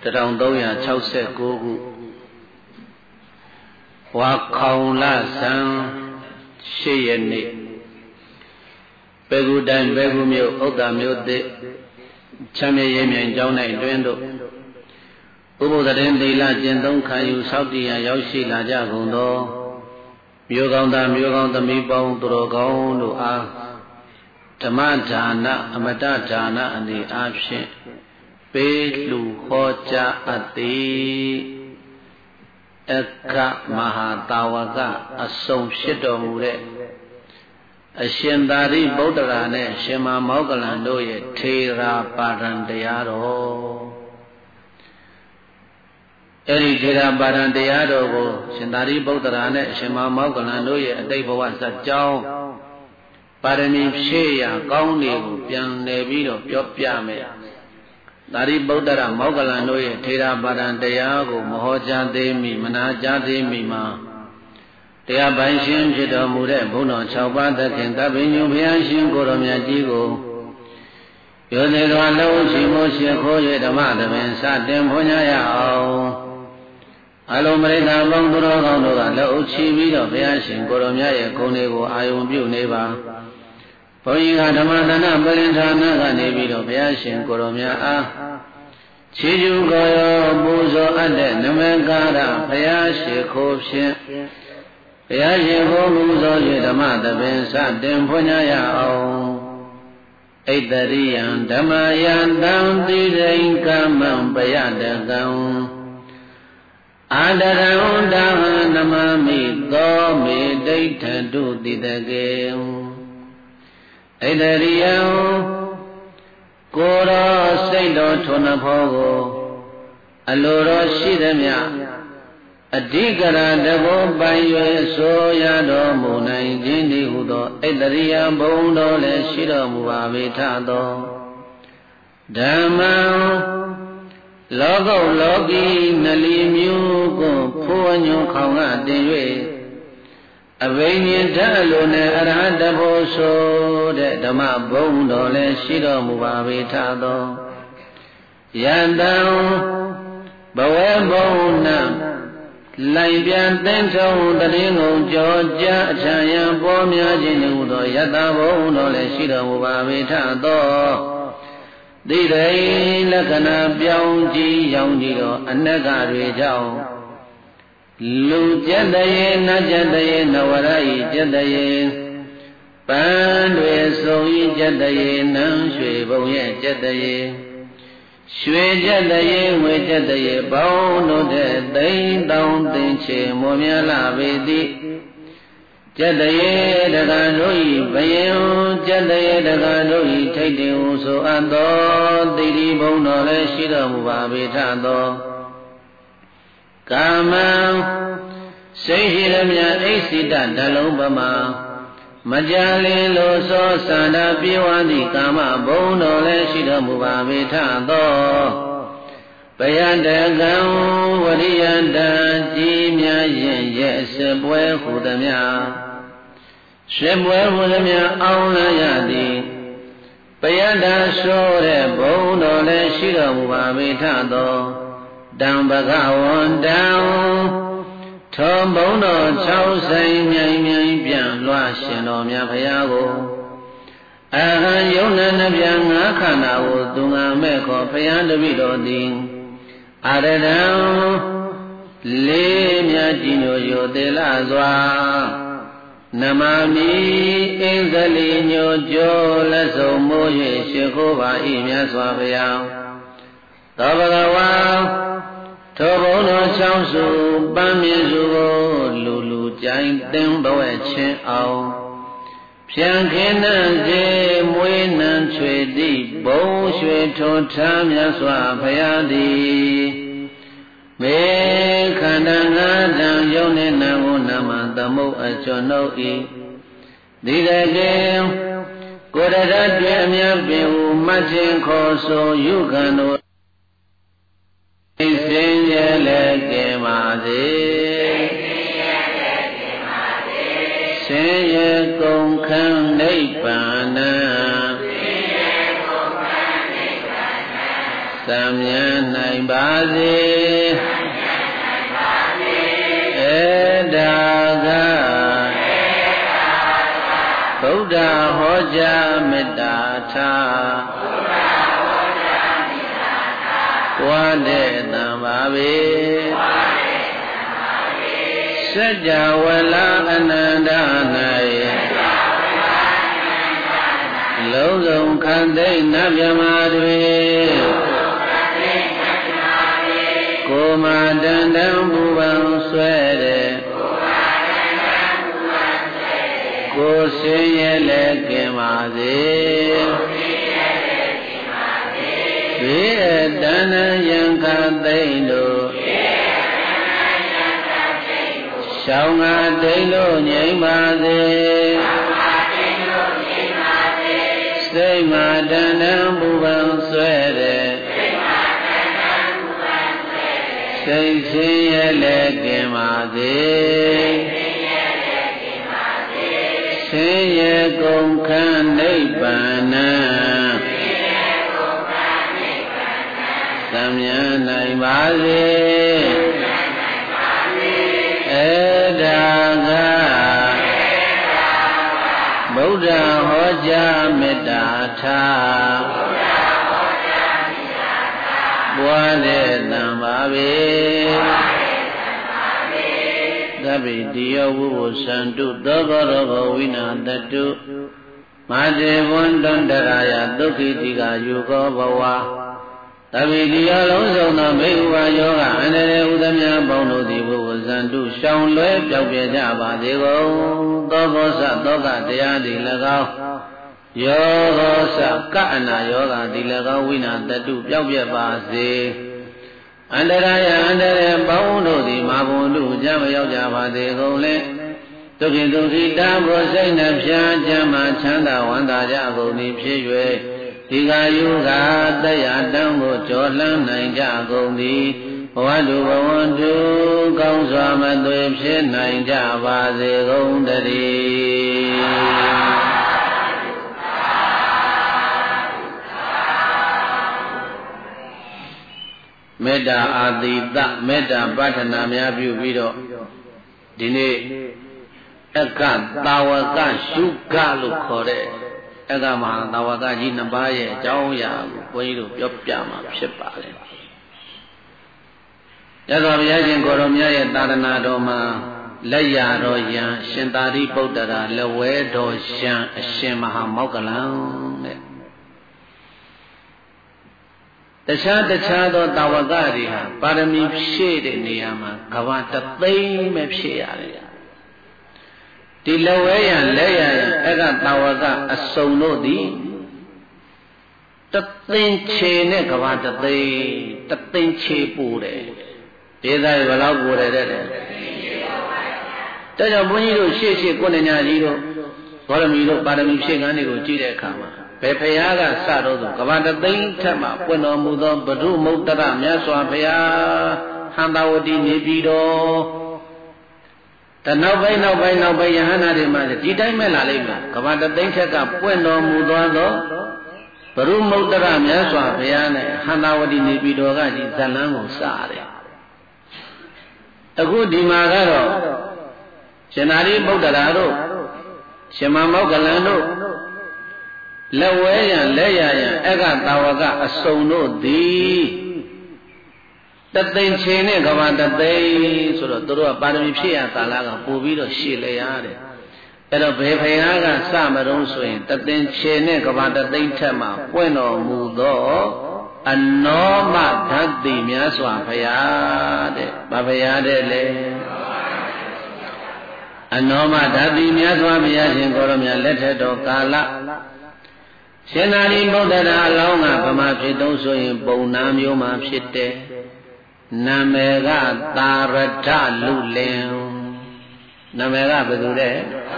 1369ခုဝါခေါင်လဆန်း8ရက်နေ့ပေကူတိုင်းပေကူမြို့ဥဒ္ဒမြို့သစ်ချမ်းမြေရေးမြိုင်ကျောင်း၌တွင်တို့ဥပုသရင်သီလကျင့်သုံးခံယူဆောက်တည်ရန်ရောက်ရှိလာကြကုန်သောမြို့ကောင်းသားမြို့ကောင်းသမီးပေါင်းသူတော်ကောင်းတို့အားဓမ္မဒါနအမတဒါနအနေအားဖြင့်ပေးလှူဟောကြားအပ်သည်အခမဟာတာဝကအစုံဖြစ်တော်မူတဲ့အရှင်သာရိပုတ္တရာနဲ့ရှင်မမောဂလန်တို့ရဲ့ထေရာပါဒံတရားတော်အဲ့ဒီထေရာပါဒံတရားတော်ကိုရှင်သာရိပုတ္တရာနဲ့ရှင်မမောဂလန်တို့ရဲ့အတိတ်ဘဝဇာတ်ကြောင်းပါရမီဖြည့်ရကောင်းတွေကိုပြန်လည်ပြီးတော့ပြောပြမယ်သာရိပုတ္တရာမောဂလန်တို့ရဲ့ထေရာပါဒံတရားကိုမဟောကြားသေးမီမနာကြားသေးမီမှာတရားပိုင်ရှင်ဖြစ်တော်မူတဲ့ဘုန်းတော်6ပါးသခင်တပ္ပိညုဘုရားရှင်ကိုရောမြတ်ကြီးကိုယောဇေတော်လုံးရှိမိုးရှိခိုး၍ဓမ္မသဘင်စတင်ဖွညာရအောင်အလုံးမရိဒာပေါင်းသူတော်ကောင်းတို့ကလက်အုပ်ချပြီးတော့ဘုရားရှင်ကိုရောမြတ်ရဲ့ဂုဏ်တွေကိုအာယုံပြုနေပါဘုန်းကြီးကဓမ္မသနာပရိဌာနကနေပြီးတော့ဘုရားရှင်ကိုရောမြတ်အားချီးကျူးကိုရောပူဇော်အပ်တဲ့နမကာရဘုရားရှိခိုးဖြင့်ဘုရားရှင်ကိုပူဇော်၍ဓမ္မသဘင်စတင်ဖွညာရအောင်ဣတရိယံဓမ္မယံတံတိရိံကမ္မံပယတကံအာဒရံတံနမမိသောမေဒိဋ္ဌတုတိတကေဣတရိယံကိုယ်တော်စိတ်တော်ထုံနှဖောကိုအလိုတော်ရှိသည်မြအဓိကရာတဘောပိုင်၍ဆိုရတော်မူနိုင်ခြင်းဒီဟုသောဣတရိယဘုံတော်လည်းရှိတော်မူပါ၏ထသောဓမ္မံလောကုလောကီနလီမျိုးကိုဖိုးညွန်ခေါင်ကတင်၍အဘိညာဉ်ဓာတ်လိုနဲ့အရဟတဘောဆိုတဲ့ဓမ္မဘုံတော်လည်းရှိတော်မူပါ၏ထသောယန္တံဘဝဘုံနံလိုက်ပြန်သင်္ထုံတရင်ကုန်ကြောကြအချံယံပေါ်များခြင်းဟူသောယတ္တဘုံတော်လည်းရှိတော်မူပါ၏ထသောသိတိလက္ခဏာပြောင်းကြည့်ရောင်ကြည့်သောအနက်ကတွေကြောင့်လူကျက်တရေနတ်ကျက်တရေနဝရဤကျက်တရေပန်းတွေစုံဤကျက်တရေနန်းရွှေဘုံရဲ့ကျက်တရေရွှေကျက်တရေငွေကျက်တရေပေါင်းတို့တဲ့သိန်းတောင်းသင်ချေမောမြလာပေသည်ကျက်တရေတက္ကတို့ဤဘယံကျက်တရေတက္ကတို့ဤထိတ်တင်ဟုဆိုအပ်သောတိတိဘုံတော်လည်းရှိတော်မူပါ၏ထသောကာမံစိတ်ရှိရမြအိစိတဓလုံးပမာမကြလင်လိုသောသန္တာပြေဝသည့်ကာမဘုံတော်လည်းရှိတော်မူပါ၏ထသောပယတကံဝရိယတံကြီးမြတ်ရင်ရဲ့စစ်ပွဲဟူသည်များစစ်ပွဲဟူသည်များအောင်လာရသည်ပယတဆိုတဲ့ဘုံတော်လည်းရှိတော်မူပါ၏ထသောတံဘဂဝန္တံထောဘုံတော်6ဆိုင်မြိုင်မြိုင်ပြန်လွှားရှင်တော်မြတ်ဖရာကိုအဟံယုံနာနှပြ5ခန္ဓာကိုသူငါမဲ့ခေါ်ဖရာတပိတော်သည်အရဒံလေးမြတ်ကြီးညိုယိုသေးလာစွာနမမိအင်္ဂလိညိုကျော်လက်စုံမိုး၍ရှိခိုးပါ၏မြတ်စွာဘုရားသောဘဂဝါထိုဘုံတော်ချောင်းစုပန်းမြင့်စုကိုလူလူကြိုင်တင်ဘဝချင်းအောင်ဖြံခင်းနှံစေမွေးနှံချွေသည့်ဘုံရွှေထွန်ထားမြတ်စွာဘုရားသည်မေခန္ဓာငါးတံယုံနေနံကိုနမသမုတ်အကျွနှုတ်ဤဒီတကယ်ကိုရတတွင်အမြတ်ပင်ဟုမှတ်ခြင်းခေါ်ဆိုယုခံတို့စင်ရလဲကင်ပါစေစင်ရကုန်ခန်းနိဗ္ဗာန်သံမြတ်နိုင်ပါစေဒါကဗုဒ္ဓဟောကြားမေတ္တာထားဝါတဲ့တံပါပေစัจ java လာအနန္တ၌လုံးစုံခံသိနတ်မြမာတွေကိုမတန်တံဘူပံဆွဲတဲ့ကိုစင်ရဲ့လည်းကင်ပါစေဘေးအတဏယံခသိမ့်တို့ရှောင်းငါတိတ်လို့ငြိမ့်ပါစေစိတ်မာတန်တံဘူပံဆွဲတဲ့စိတ်ဆင်းရဲလည်းကင်ပါစေဆင်းရဲကုန်ခန်းနိဗ္ဗာန်သံမြတ်နိုင်ပါစေဒါကဗုဒ္ဓဟောကြားမေတ္တာထားပွားတဲ့တံပါပေသဗ္ဗေတိယဝုဝသန္တုသောဘောရောဂဝိနာတတုမာတေဝန္တန္တရာယဒုက္ခိတိကယူကောဘဝသဗ္ဗေတိယလုံးစုံသောဘိက္ခုဝါယောဂအန္တရေဥဒမြပေါင်းတို့သည်ဝုဝသန္တုရှောင်လွဲပြောက်ပြကြပါစေကုန်သောဘောဇသောကတရားသည်၎င်းယောဂောသကအနာယောဂသည်၎င်းဝိနာတတုပြောက်ပြပါစေအန္တရာယအန္တရေပေါင်းတို့သည်မာဘုံတို့ကြမရောက်ကြပါစေကုန်လေဒုက္ခိဒုက္ခိတာဘောစိတ်နှဖျားကြမ်းမှချမ်းသာဝမ်းသာကြကုန်သည်ဖြစ်၍ဒီကယုဂတရားတန်းကိုကျော်လှမ်းနိုင်ကြကုန်သည်ဘဝတုဘဝတုကောင်းစွာမသွေဖြစ်နိုင်ကြပါစေကုန်တည်းမေတ္တာအာတိတမေတ္တာပဋ္ဌနာများပြုပြီးတော့ဒီနေ့အက္ခတာဝကရှုခလို့ခေါ်တဲ့အက္ခမဟာတာဝကကြီးနှစ်ပါးရဲ့အကြောင်းအရာကိုဘုန်းကြီးတို့ပြောပြမှာဖြစ်ပါတယ်။ရသော်ဘုရားရှင်ကိုယ်တော်မြတ်ရဲ့သာသနာတော်မှာလက်ရတော်ယံရှင်သာရိပုတ္တရာလက်ဝဲတော်ယံအရှင်မဟာမောက္ကလံတဲ့တခြားသောတာဝကတွေဟာပါရမီဖြည့်တဲ့နေရာမှာကဘာတသိန်းပဲဖြည့်ရတယ်ဒီလက်ဝဲရလက်ရအဲ့ကတာဝကအစုံတို့သည်တသိန်းခြေနဲ့ကဘာတသိန်းခြေပူတယ်ဒေသဘယ်လောက်ပူတယ်တဲ့ဒါကြောင့်ဘုန်းကြီးတို့ရှေ့ကိုနေညာကြီးတို့ဘောရမီတို့ပါရမီဖြည့်ကန်းတွေကိုကြည့်တဲ့အခါမှာဘယ်ဖရာကစတော့ဆိုကဘာတသိန်းထက်မှပွင့်တော်မူသောဘုရုမုတ်တရမြတ်စွာဘုရားဟန္တာဝတိနေပြည်တော်တနောက်ပိုင်းယဟန္တာတွေမှာဒီတိုင်းမဲ့လာလိမ့်မယ်ကဘာတသိန်းထက်ကပွင့်တော်မူသောဘုရုမုတ်တရမြတ်စွာဘုရားနဲ့ဟန္တာဝတိနေပြည်တော်ကဒီဇလန်းကိုစရတယ်အခုဒီမှာကတော့ရှင်သာရိပုတ္တရာတို့ရှင်မမောက္ကလန်တို့လက်ဝဲရန်လက်ရရန်အက္ခတာဝကအစုံတို့သည်တသိန်းချေနဲ့ကဘာတသိန်းဆိုတော့သူတို့ကပါရမီဖြည့်ရကာလကပို့ပြီးတော့ရှည်လျရတယ်အဲ့တော့ဘယ်ဖရာကစမတုံးဆိုရင်တသိန်းချေနဲ့ကဘာတသိန်းထက်မှပွင့်တော်မူသောအနောမဓာတိမြတ်စွာဘုရားတဲ့ဗာဘုရားတဲ့လေအနောမဓာတိမြတ်စွာဘုရားရှင်ကိုယ်တော်မြတ်လက်ထက်တော်ကာလရှင်သာရိပုတ္တရာအလောင်းကဗမာဖြစ်တုံးဆိုရင်ပုံနာမျိုးမှဖြစ်တယ်နာမည်ကသာရထလူလင်နာမည်ကဘယ်သူလဲ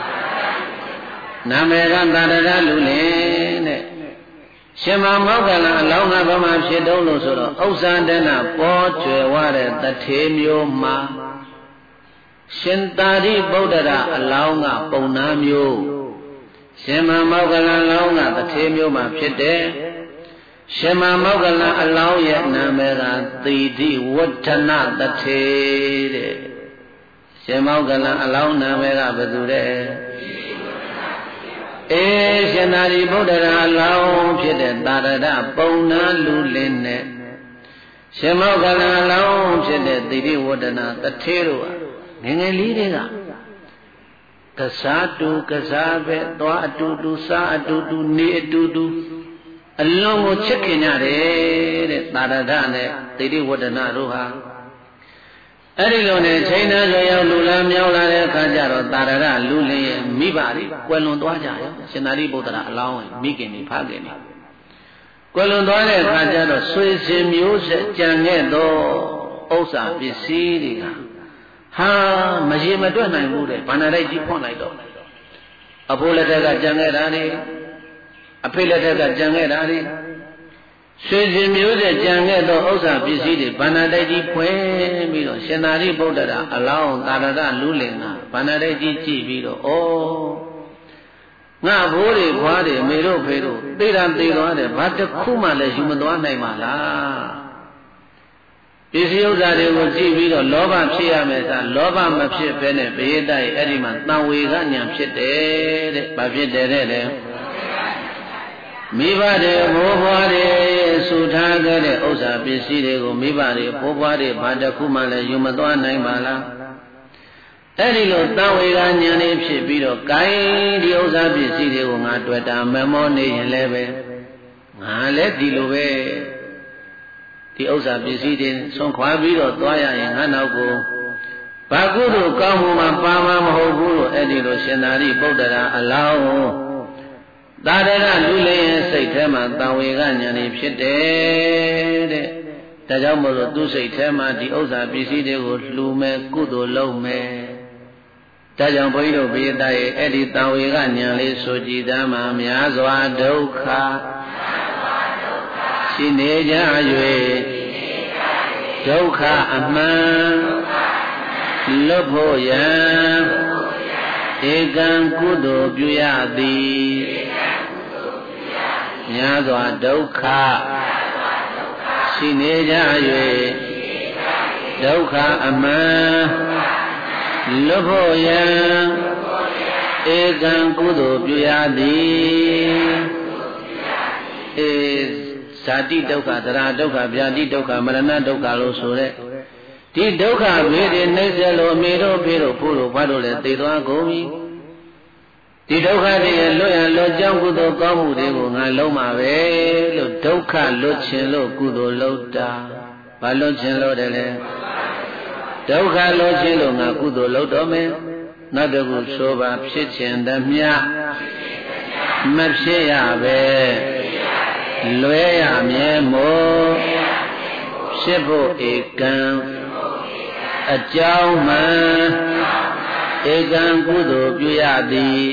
နာမည်ကသာရထလူလင်တဲ့ရှင်မမောက္ကလအလောင်းကဗမာဖြစ်တုံးလို့ဆိုတော့ဥစ္စာတဏပေါ်ကျွယ်ဝတဲ့တထေမျိုးမှာရှင်သာရိပုတ္တရာအလောင်းကပုံနာမျိုးရှင်မမောက္ကလလောင်းကတထေမျိုးမှာဖြစ်တယ်ရှင်မမောက္ကလအလောင်းရဲ့နာမည်ကသီတိဝဋ္ဌနတထေတဲ့ရှင်မောက္ကလအလောင်းနာမည်ကဘယ်သူတဲ့ရှင်သာရိပုတ္တရာအလောင်းဖြစ်တဲ့သာရဒပုံနာလူလင်းနဲ့ရှင်မောက္ကလအလောင်းဖြစ်တဲ့သီတိဝဋ္ဌနတထေတို့ငယ်ငယ်လေးတွေကကစားတူကစားပဲသွားအတူတူစားအတူတူနေအတူတူအလုံးကိုချစ်ခင်ကြတယ်တဲ့သာရဒနဲ့သီတိဝဋ္ဌနတို့ဟာအဲ့ဒီလိုနဲ့ချိန်သားဆိုရောက်လူလမ်းမြောက်လာတဲ့အခါကျတော့သာရဒလူလင်းရဲ့မိဘတွေကွယ်လွန်သွားကြရောရှင်သာရိပုတ္တရာအလောင်းဝင်မိခင်တွေဖခင်တွေကွယ်လွန်သွားတဲ့အခါကျတော့ဆွေစဉ်မျိုးဆက်ကြံခဲ့သောဥစ္စာပစ္စည်းတွေကဟာမရေမတွက်နိုင်ဘူးတဲ့ဗန္ဒရိုက်ကြီးဖွင့်လိုက်တော့အဖိုးလက်ထက်ကကြံခဲ့တာတွေအဖေလက်ထက်ကကြံခဲ့တာတွေဆွေစဉ်မျိုးဆက်ကြံခဲ့သောဥစ္စာပစ္စည်းတွေဗန္ဒရိုက်ကြီးဖွင့်ပြီးတော့ရှင်သာရိပုတ္တရာအလောင်းသာရဒလူလင်ကဗန္ဒရိုက်ကြီးကြည့်ပြီးတော့ဩငါဘိုးတွေဘွားတွေမေတို့ဖေတို့သိတာသိသွားတယ်ဘာတစ်ခုမှလည်းယူမသွားနိုင်ပါလားပစ္စည်းဥစ္စာတွေကိုကြည့်ပြီးတော့လောဘဖြစ်ရမယ်ဆိုလောဘမဖြစ်ဘဲနဲ့ဘေးတိုက်အဲ့ဒီမှာတန်ဝေကညာဖြစ်တယ်တဲ့ဘာဖြစ်တယ်တဲ့မိဘတွေဘိုးဘွားတွေဆူထားခဲ့တဲ့ဥစ္စာပစ္စည်းတွေကိုမိဘတွေဘိုးဘွားတွေဘာတစ်ခုမှလည်းယူမသွားနိုင်ပါလားအဲ့ဒီလိုတန်ဝေကညာနေဖြစ်ပြီးတော့ဂိုင်းဒီဥစ္စာပစ္စည်းတွေကိုငါတွေ့တာမမောနေရင်လည်းပဲငါလည်းဒီလိုပဲဒီဥစ္စာပစ္စည်းတွေဆွန်ခွာပြီးတော့သွားရရင်ငါနောက်ကိုဘာကုသိုလ်ကောင်းမှုမှပါမှာမဟုတ်ဘူးလို့အဲ့ဒီလိုရှင်သာရိပုတ္တရာအလောင်းသာရကလူလေးရဲ့စိတ်ထဲမှာတန်ဝေကညာနေဖြစ်တယ်တဲ့ဒါကြောင့်မို့လို့သူ့စိတ်ထဲမှာဒီဥစ္စာပစ္စည်းတွေကိုလှူမယ်ကုသိုလ်လုပ်မယ်ဒါကြောင့်ဘုန်းကြီးတို့ဘိယတာရဲ့အဲ့ဒီတန်ဝေကညာလေးဆိုကြည်သားမှာများစွာဒုက္ခရှိနေကြ၍ဒုက္ခအမှန်လွတ်ဖို့ရန်ဧကံကုသိုလ်ပြုရသည်များစွာဒုက္ခရှိနေကြ၍ဒုက္ခအမှန်လွတ်ဖို့ရန်ဧကံကုသိုလ်ပြုရသည်ဇာတိဒုက္ခသရဒုက္ခဗျာတိဒုက္ခမရဏဒုက္ခလို့ဆိုတဲ့ဒီဒုက္ခဘေးတွေနှိမ့်ဆက်လို့အမေတို့ဖေတို့ဖို့တို့ဘာတို့လဲသိသွားကုန်ပြီဒီဒုက္ခတွေရဲ့လွတ်ရလွတ်ကြောင်းကုသိုလ်ကောင်းမှုတွေကိုငါလုံးမှာပဲလို့ဒုက္ခလွတ်ခြင်းလို့ကုသိုလ်လုပ်တာဘာလွတ်ခြင်းလို့တယ်လဲဒုက္ခလွတ်ခြင်းလို့ငါကုသိုလ်လုပ်တော့မယ်နောက်တစ်ခုဆိုပါဖြစ်ခြင်းတမျှမဖြစ်ရပဲလွဲရမြဲမို့ဖြစ်ဖို့ဧကံအကြောင်းမှဧကံကုသိုလ်ပြုရသည်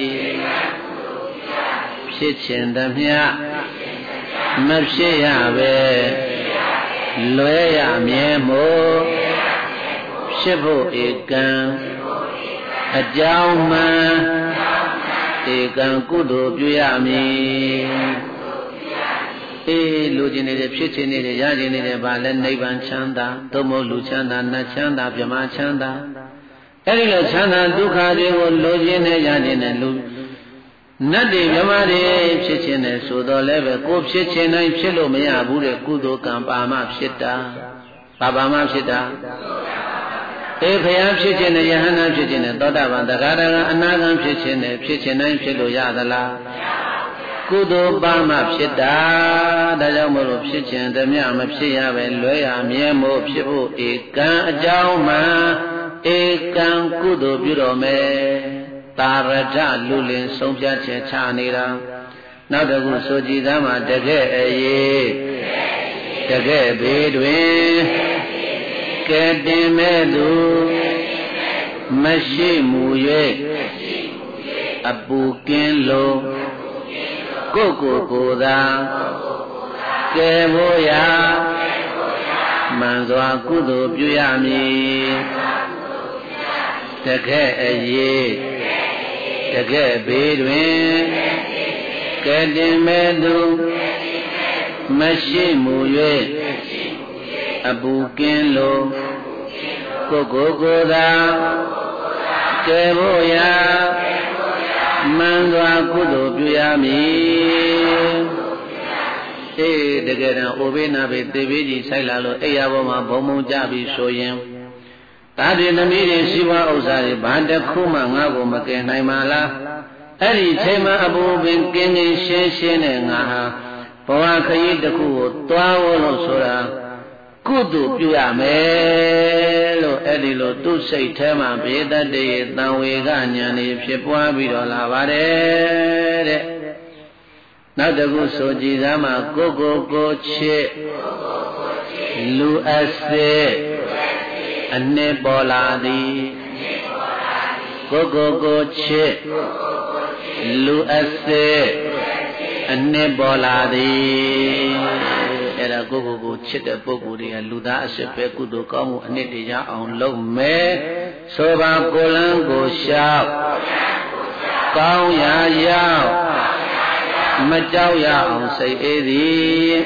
ဖြစ်ခြင်းတမျှမဖြစ်ရပဲလွဲရမြဲမို့ဖြစ်ဖို့ဧကံအကြောင်းမှဧကံကုသိုလ်ပြုရမည်လူကျင်နေတယ်ဖြစ်ခြင်းနေတယ်ရခြင်းနေတယ်ဗာလဲနိဗ္ဗာန်ချမ်းသာသို့မဟုတ်လူချမ်းသာနတ်ချမ်းသာဗြဟ္မာချမ်းသာအဲ့ဒီလိုချမ်းသာဒုက္ခတွေကိုလိုခြင်းနဲ့ရခြင်းနဲ့လူနတ်တွေဗြဟ္မာတွေဖြစ်ခြင်းနဲ့ဆိုတော့လည်းပဲကိုဖြစ်ခြင်းတိုင်းဖြစ်လို့မရဘူးတဲ့ကုသိုလ်ကံပါမဖြစ်တာပါမဖြစ်တာဘုရားဖြစ်ခြင်းနဲ့ယဟန္တာဖြစ်ခြင်းနဲ့သောတာပန်သဂရဂံအနာဂံဖြစ်ခြင်းနဲ့ဖြစ်ခြင်းတိုင်းဖြစ်လို့ရသလားကုသိုလ်ပါမှဖြစ်တာဒါကြောင့်မို့လို့ဖြစ်ခြင်းတမျှမဖြစ်ရပဲလွဲရမြဲမို့ဖြစ်ဖို့ဧကံအကြောင်းမှဧကံကုသိုလ်ပြုတော်မယ်တာရထလူလင်ဆုံးဖြတ်ချက်ချနေတာနောက်တစ်ခုဆိုကြည်သားမှာတကယ်အေးတကယ်ဘေးတွင်ကဲတင်မဲ့သူမရှိမူ၍အပူကင်းလို့ကိုယ်သာကဲဖို့ရာမှန်စွာကုသိုလ်ပြုရမည်တကယ်အေးတကယ်ဘေးတွင်ကဲတင်မဲ့သူမမရှိမူ၍အပူကင်းလိုကိုကိုသာကဲဖို့ရာမှန်စွာကုသိုလ်ပြုရမည်အေးတကယ်တော့အိုဘေးနာဘေးသေဘေးကြီးဆိုင်လာလို့အိယာပေါ်မှာဘုံဘုံကြပြီးဆိုရင်ဒါတွေသမီးတွေရှိပါဥစ္စာတွေဘာတစ်ခုမှငါ့ကိုမကယ်နိုင်ပါလားအဲ့ဒီချိန်မှာအပူပင်ကင်းကင်းရှင်းရှင်းနဲ့ငါဟာဘဝခရီးတစ်ခုကိုသွားဖို့လို့ဆိုတာကုသိုလ်ပြုရမယ်လို့အဲ့ဒီလိုသူ့စိတ်ထဲမှာဘေးတတ်တဲ့တန်ဝေကဉာဏ်တွေဖြစ်ပွားပြီးတော့လာပါတယ်တဲ့နောက်တစ်ခုဆိုကြည်သားမှာကိုချစ်လူအစစ်အနှစ်ပေါ်လာသည်ကိုချစ်လူအစစ်အနှစ်ပေါ်လာသည်အဲ့ဒါကိုချစ်တဲ့ပုဂ္ဂိုလ်တွေကလူသားအစစ်ပဲကုသိုလ်ကောင်းမှုအနှစ်တွေရအောင်လုပ်မယ်ဆိုပါကိုလန်းကိုလျှောက်ကောင်းရာရောက်မကြောက်ရအောင်စိတ်အေးသည်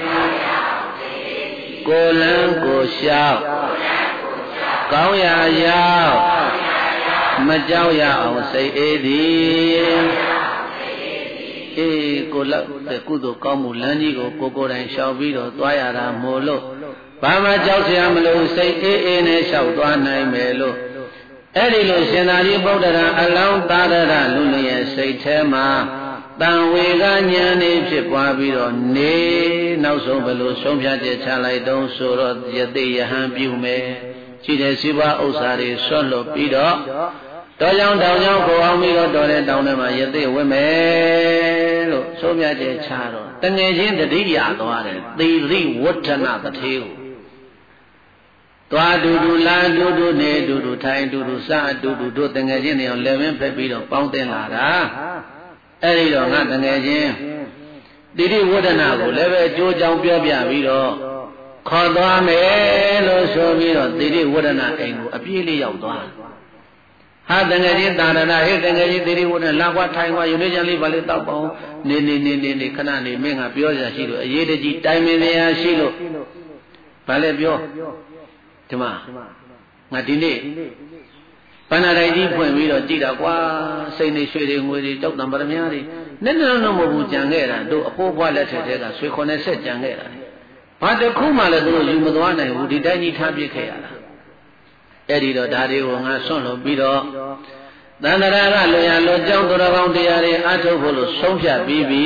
ကိုလန်းကိုလျှောက်ကောင်းရာရောက်မကြောက်ရအောင်စိတ်အေးသည်အေးကိုလောက်တဲ့ကုသိုလ်ကောင်းမှုလမ်းကြီးကိုကိုယ်တိုင်လျှောက်ပြီးတော့သွားရတာမို့လို့ဘာမှကြောက်စရာမလိုစိတ်အေးအေးနဲ့လျှောက်သွားနိုင်မယ်လို့အဲ့ဒီလိုရှင်သာရိပုတ္တရာအလောင်းသာရလူလျက်စိတ်ထဲမှာတန်ဝေကဉာဏ်နေဖြစ်ပွားပြီးတော့နေနောက်ဆုံးဘယ်လိုဆုံးဖြတ်ချက်ချလိုက်တုံးဆိုတော့ယသိယဟန်ပြုမယ်ရှိတဲ့စီးပွားဥစ္စာတွေဆွတ်လွတ်ပြီးတော့တော်ကြောင်တောင်ကြောင်ကိုအောင်ပြီးတော့တော်တဲ့တောင်ထဲမှာယသိဝင့်မယ်လို့ဆုံးဖြတ်ချက်ချတော့တငယ်ချင်းတတိယသွားတယ်သီရိဝဋ္ဌနတထေကိုသွားတူတူလာတူတူနေတူတူထိုင်တူတူစအတူတူတို့တငယ်ချင်းတွေအောင်လည်းဝင်းဖက်ပြီးတော့ပေါင်းတင်လာတာအဲ့ဒီတော့ငါတငယ်ချင်းတိရိဝဋ္ဌနာကိုလည်းပဲအကျိုးကြောင့်ပြောပြပြီးတော့ခေါ်သွားမယ်လို့ဆိုပြီးတော့တိရိဝဋ္ဌနာအိမ်ကိုအပြည့်လေးရောက်သွားဟာတငယ်ချင်းတာရဏဟဲ့တငယ်ချင်းတိရိဝဋ္ဌနာလာကွာထိုင်ကွာယူနေကြလေးပါလေတောက်ပေါင်းနေခဏနေမင်းကပြောရရှိလို့အရေးတကြီးတိုင်ပင်ရရှိလို့ဗာလဲပြောဒီမှာငါဒီနေ့ပဏ္ဍာတိုင်းကြီးဖွင့်ပြီးတော့ကြည်တာကွာစိတ်နေရွှေတွေငွေတွေတောက်တံပရမများတွေနဲ့တော့မဟုတ်ဘူးကြံခဲ့တာတို့အဖိုးဘွားလက်ထက်ကရွှေ90ကြံခဲ့တာဘာတစ်ခုမှလည်းသူတို့ယူမသွားနိုင်ဘူးဒီတိုင်းကြီးထားပြစ်ခဲ့ရတာအဲ့ဒီတော့ဒါတွေကိုငါဆွန့်လို့ပြီးတော့သန္တရာကလွန်ရလွန်ကြောင်းသူတော်ကောင်းတရားတွေအထုတ်ဖို့လို့ဆုံးဖြတ်ပြီးပြီ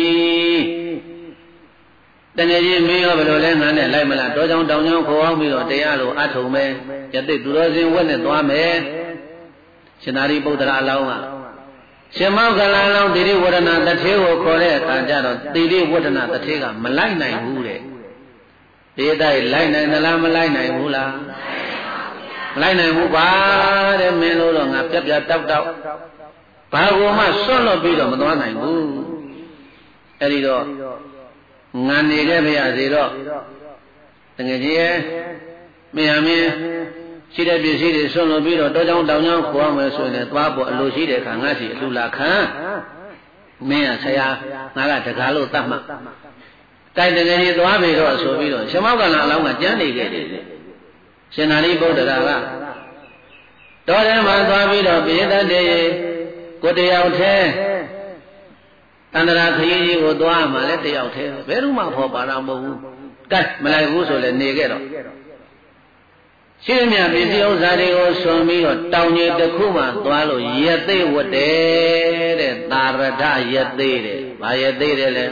တကယ်ကြီးမင်းရောဘယ်လိုလဲငါနဲ့လိုက်မလားတောကြောင်တောင်ကြောင်ခေါ်အောင်ပြီးတော့တရားလိုအထုံမယ်ယသိသူတော်စင်ဝက်နဲ့သွားမယ်ရှင်သာရိပုတ္တရာအလောင်းကရှင်မောက္ခလအလောင်းတိရိဝရဏတထေကိုခေါ်တဲ့အခါကျတော့တိရိဝရဏတထေကမလိုက်နိုင်ဘူးတဲ့ဒီတိုင်းလိုက်နိုင်သလားမလိုက်နိုင်ဘူးလားမလိုက်နိုင်ဘူးပါတဲ့မင်းလို့တော့ငါပြက်ပြက်တောက်တောက်ဘာကိုမှစွန့်လွတ်ပြီးတော့မသွားနိုင်ဘူးအဲ့ဒီတော့ငါနေခဲ့ပါရစေတော့တကယ်ကြီးရဲ့မင်းဟာမင်းရှိတဲ့ပစ္စည်းတွေဆွန့်လွတ်ပြီးတော့တောကြောင်တောင်ကြောင်ခေါ်အောင်မယ်ဆိုရင်သွားဖို့အလိုရှိတဲ့အခါငါစီအလှလာခံမင်းကဆရာငါကတကားလို့တတ်မှတိုက်တကယ်ကြီးသွားပြီတော့ဆိုပြီးတော့ရှမောက္ကလအလောင်းကကြမ်းနေခဲ့တယ်ရှင်သာရိပုတ္တရာကတော်ထဲမှာသွားပြီးတော့ပိဋကတ်တေကိုတယောက်ထဲတန္တရာခရီးကြီးကိုသွားမှလည်းတယောက်ထဲဘယ်သူမှဖော်ပါတော့မဟုတ်ဘူးကဲမလိုက်ဘူးဆိုလည်းနေခဲ့တော့ရှင်းမြပစ္စည်းဥစ္စာတွေကိုဆွန်ပြီးတော့တောင်ကြီးတစ်ခုမှသွားလို့ယသိဝတ်တယ်တဲ့သာရဒယသိတဲ့ဘာယသိတယ်လဲ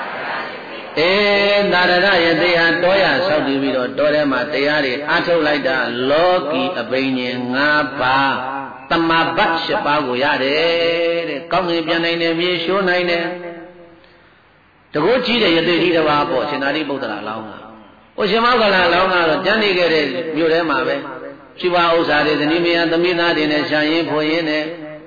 သာရဒယသိဟာတောရဆောက်တည်ပြီးတော့တောထဲမှာတရားတွေအားထုတ်လိုက်တာလောကီအဘိညာဉ်5ပါးတမဘတ်7ပါးကိုရတယ်တဲ့ကောင်းကင်ပြန်နိုင်တယ်မြေရှိုးနိုင်တယ်တကုတ်ကြီးတဲ့ယသိကြီးတစ်ပါးပေါ့ရှင်သာရိပုတ္တရာအလောင်းကဟိုရှင်မောက္ခလအလောင်းကတော့ကျန်နေခဲ့တဲ့မြို့ထဲမှာပဲရှိပါဥစ္စာတွေသတိမယသမီးသားတွေနဲ့ရှာရင်ဖွရင်နဲ့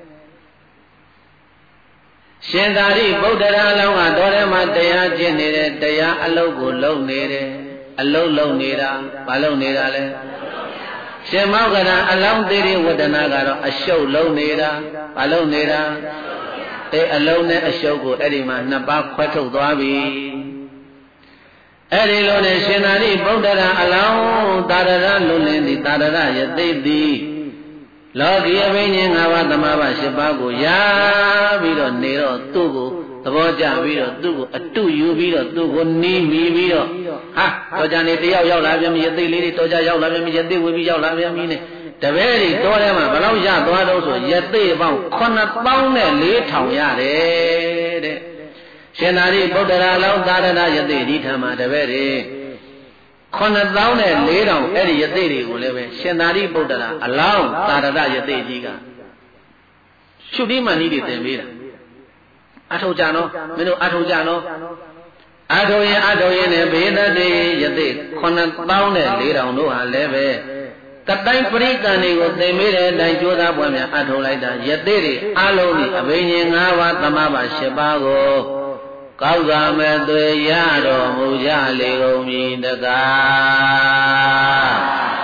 ရှင်သာရိပုတ္တရာအလောင်းကတော်ထဲမှာတရားကျင့်နေတယ်တရားအလုပ်ကိုလုပ်နေတယ်အလုပ်လုပ်နေတာဘာလုပ်နေတာလဲရှင်မောက္ခလအလောင်းသေးတဲ့ဝတ္တနာကတော့အရှုပ်လုံးနေတာဘာလုပ်နေတာအလုံးနဲ့အရှုပ်ကိုအဲ့ဒီမှာ2ပါးခွဲထုတ်သွားပြီအဲ့ဒီလိုနဲ့ရှင်သာရိပုတ္တရာအလောင်းသာရရလွန်လင်းသည်သာရရယသိသည်လောကီအဘိညာဉ်၅ပါးသမဘာ၈ပါးကိုရပြီးတော့နေတော့သူ့ကိုသဘောကျပြီးတော့သူ့ကိုအတုယူပြီးတော့သူ့ကိုနီးမိပြီးတော့ဟာတော်ကြနေတယောက်ရောက်လာပြန်ပြီယသိလေးတွေတော်ကြရောက်လာပြန်ပြီယသိဝေပြီးရောက်လာပြန်ပြီနဲ့တပည့်တွေတော်ထဲမှာဘယ်လောက်ရသွားတော့ဆိုယသိပေါင်း9400ရတယ်တဲ့ရှင်သာရိပုတ္တရာလောင်းသာရဏယသိဒီထမှာတပည့်တွေ9400အဲ့ဒီယသိတွေကိုလည်းပဲရှင်သာရိပုတ္တရာအလောင်းသာရဏယသိကြီးကရှုတိမှန်ဤတွေသင်ပေးတာအထောက်ကြနော်မင်းတို့အထောက်ကြနော်အထောက်ရင်နဲ့ဘေဒတိယသိ9400တို့ဟာလည်းပဲကတိုင်းပရိကံတွေကိုသင်ပေးတဲ့အတိုင်းကြိုးစားပွားများအထောက်လိုက်တာယသိတွေအလုံးဒီအဘိညာဉ်၅ပါးသမဘာ၈ပါးကိုကောက်ကမဲ့သွေရတော်မူကြလေကုန်မည်တကား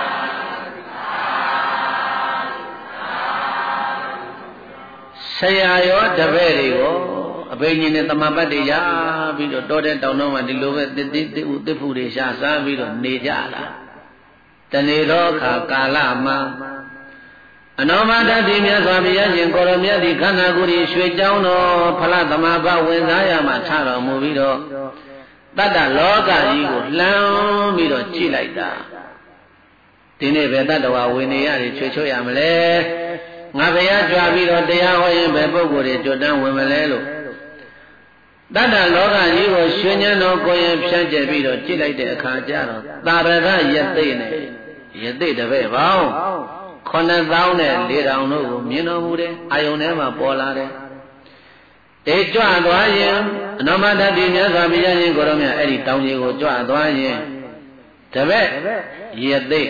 ဆရာရောတပည့်တွေကိုအဘိညာဉ်နဲ့တမပတ်တွေရပြီးတော့တောတဲ့တောင်တော်မှာဒီလိုပဲတစ်ဖူတွေရှာစားပြီးတော့နေကြလာတနေ့တော့ခါကာလမှာအနောမတတိမြတ်စွာဘုရားရှင်ကိုရမြတ်ဒီခန္ဓာကိုယ်ရွှေကြောင်းတော်ဖလားသမဘာဝင်စားရမှာထတော်မူပြီးတော့တတ္တလောကကြီးကိုလှမ်းပြီးတော့ကြည့်လိုက်တာဒီနေ့ပဲတတ္တဝါဝင်နေရတယ်ချွေချွတ်ရမလဲငါဘုရားကြွပြီးတော့တရားဟောရင်ဘယ်ပုဂ္ဂိုလ်တွေကြွတန်းဝင်မလဲလို့တတ္တလောကကြီးကိုရွှေဉဏ်တော်ကိုရင်ဖြန့်ကျက်ပြီးတော့ကြည့်လိုက်တဲ့အခါကျတော့သာရဏယသိနဲ့ယသိတပည့်ပေါင်း9400တို့ကိုမြင်တော်မူတယ်အာယုန်ထဲမှာပေါ်လာတယ်တေကြွသွားရင်အနောမတတိမြတ်စွာဘုရားရှင်ကိုရောမြတ်အဲ့ဒီတောင်ကြီးကိုကြွသွားရင်တပည့်ယသိ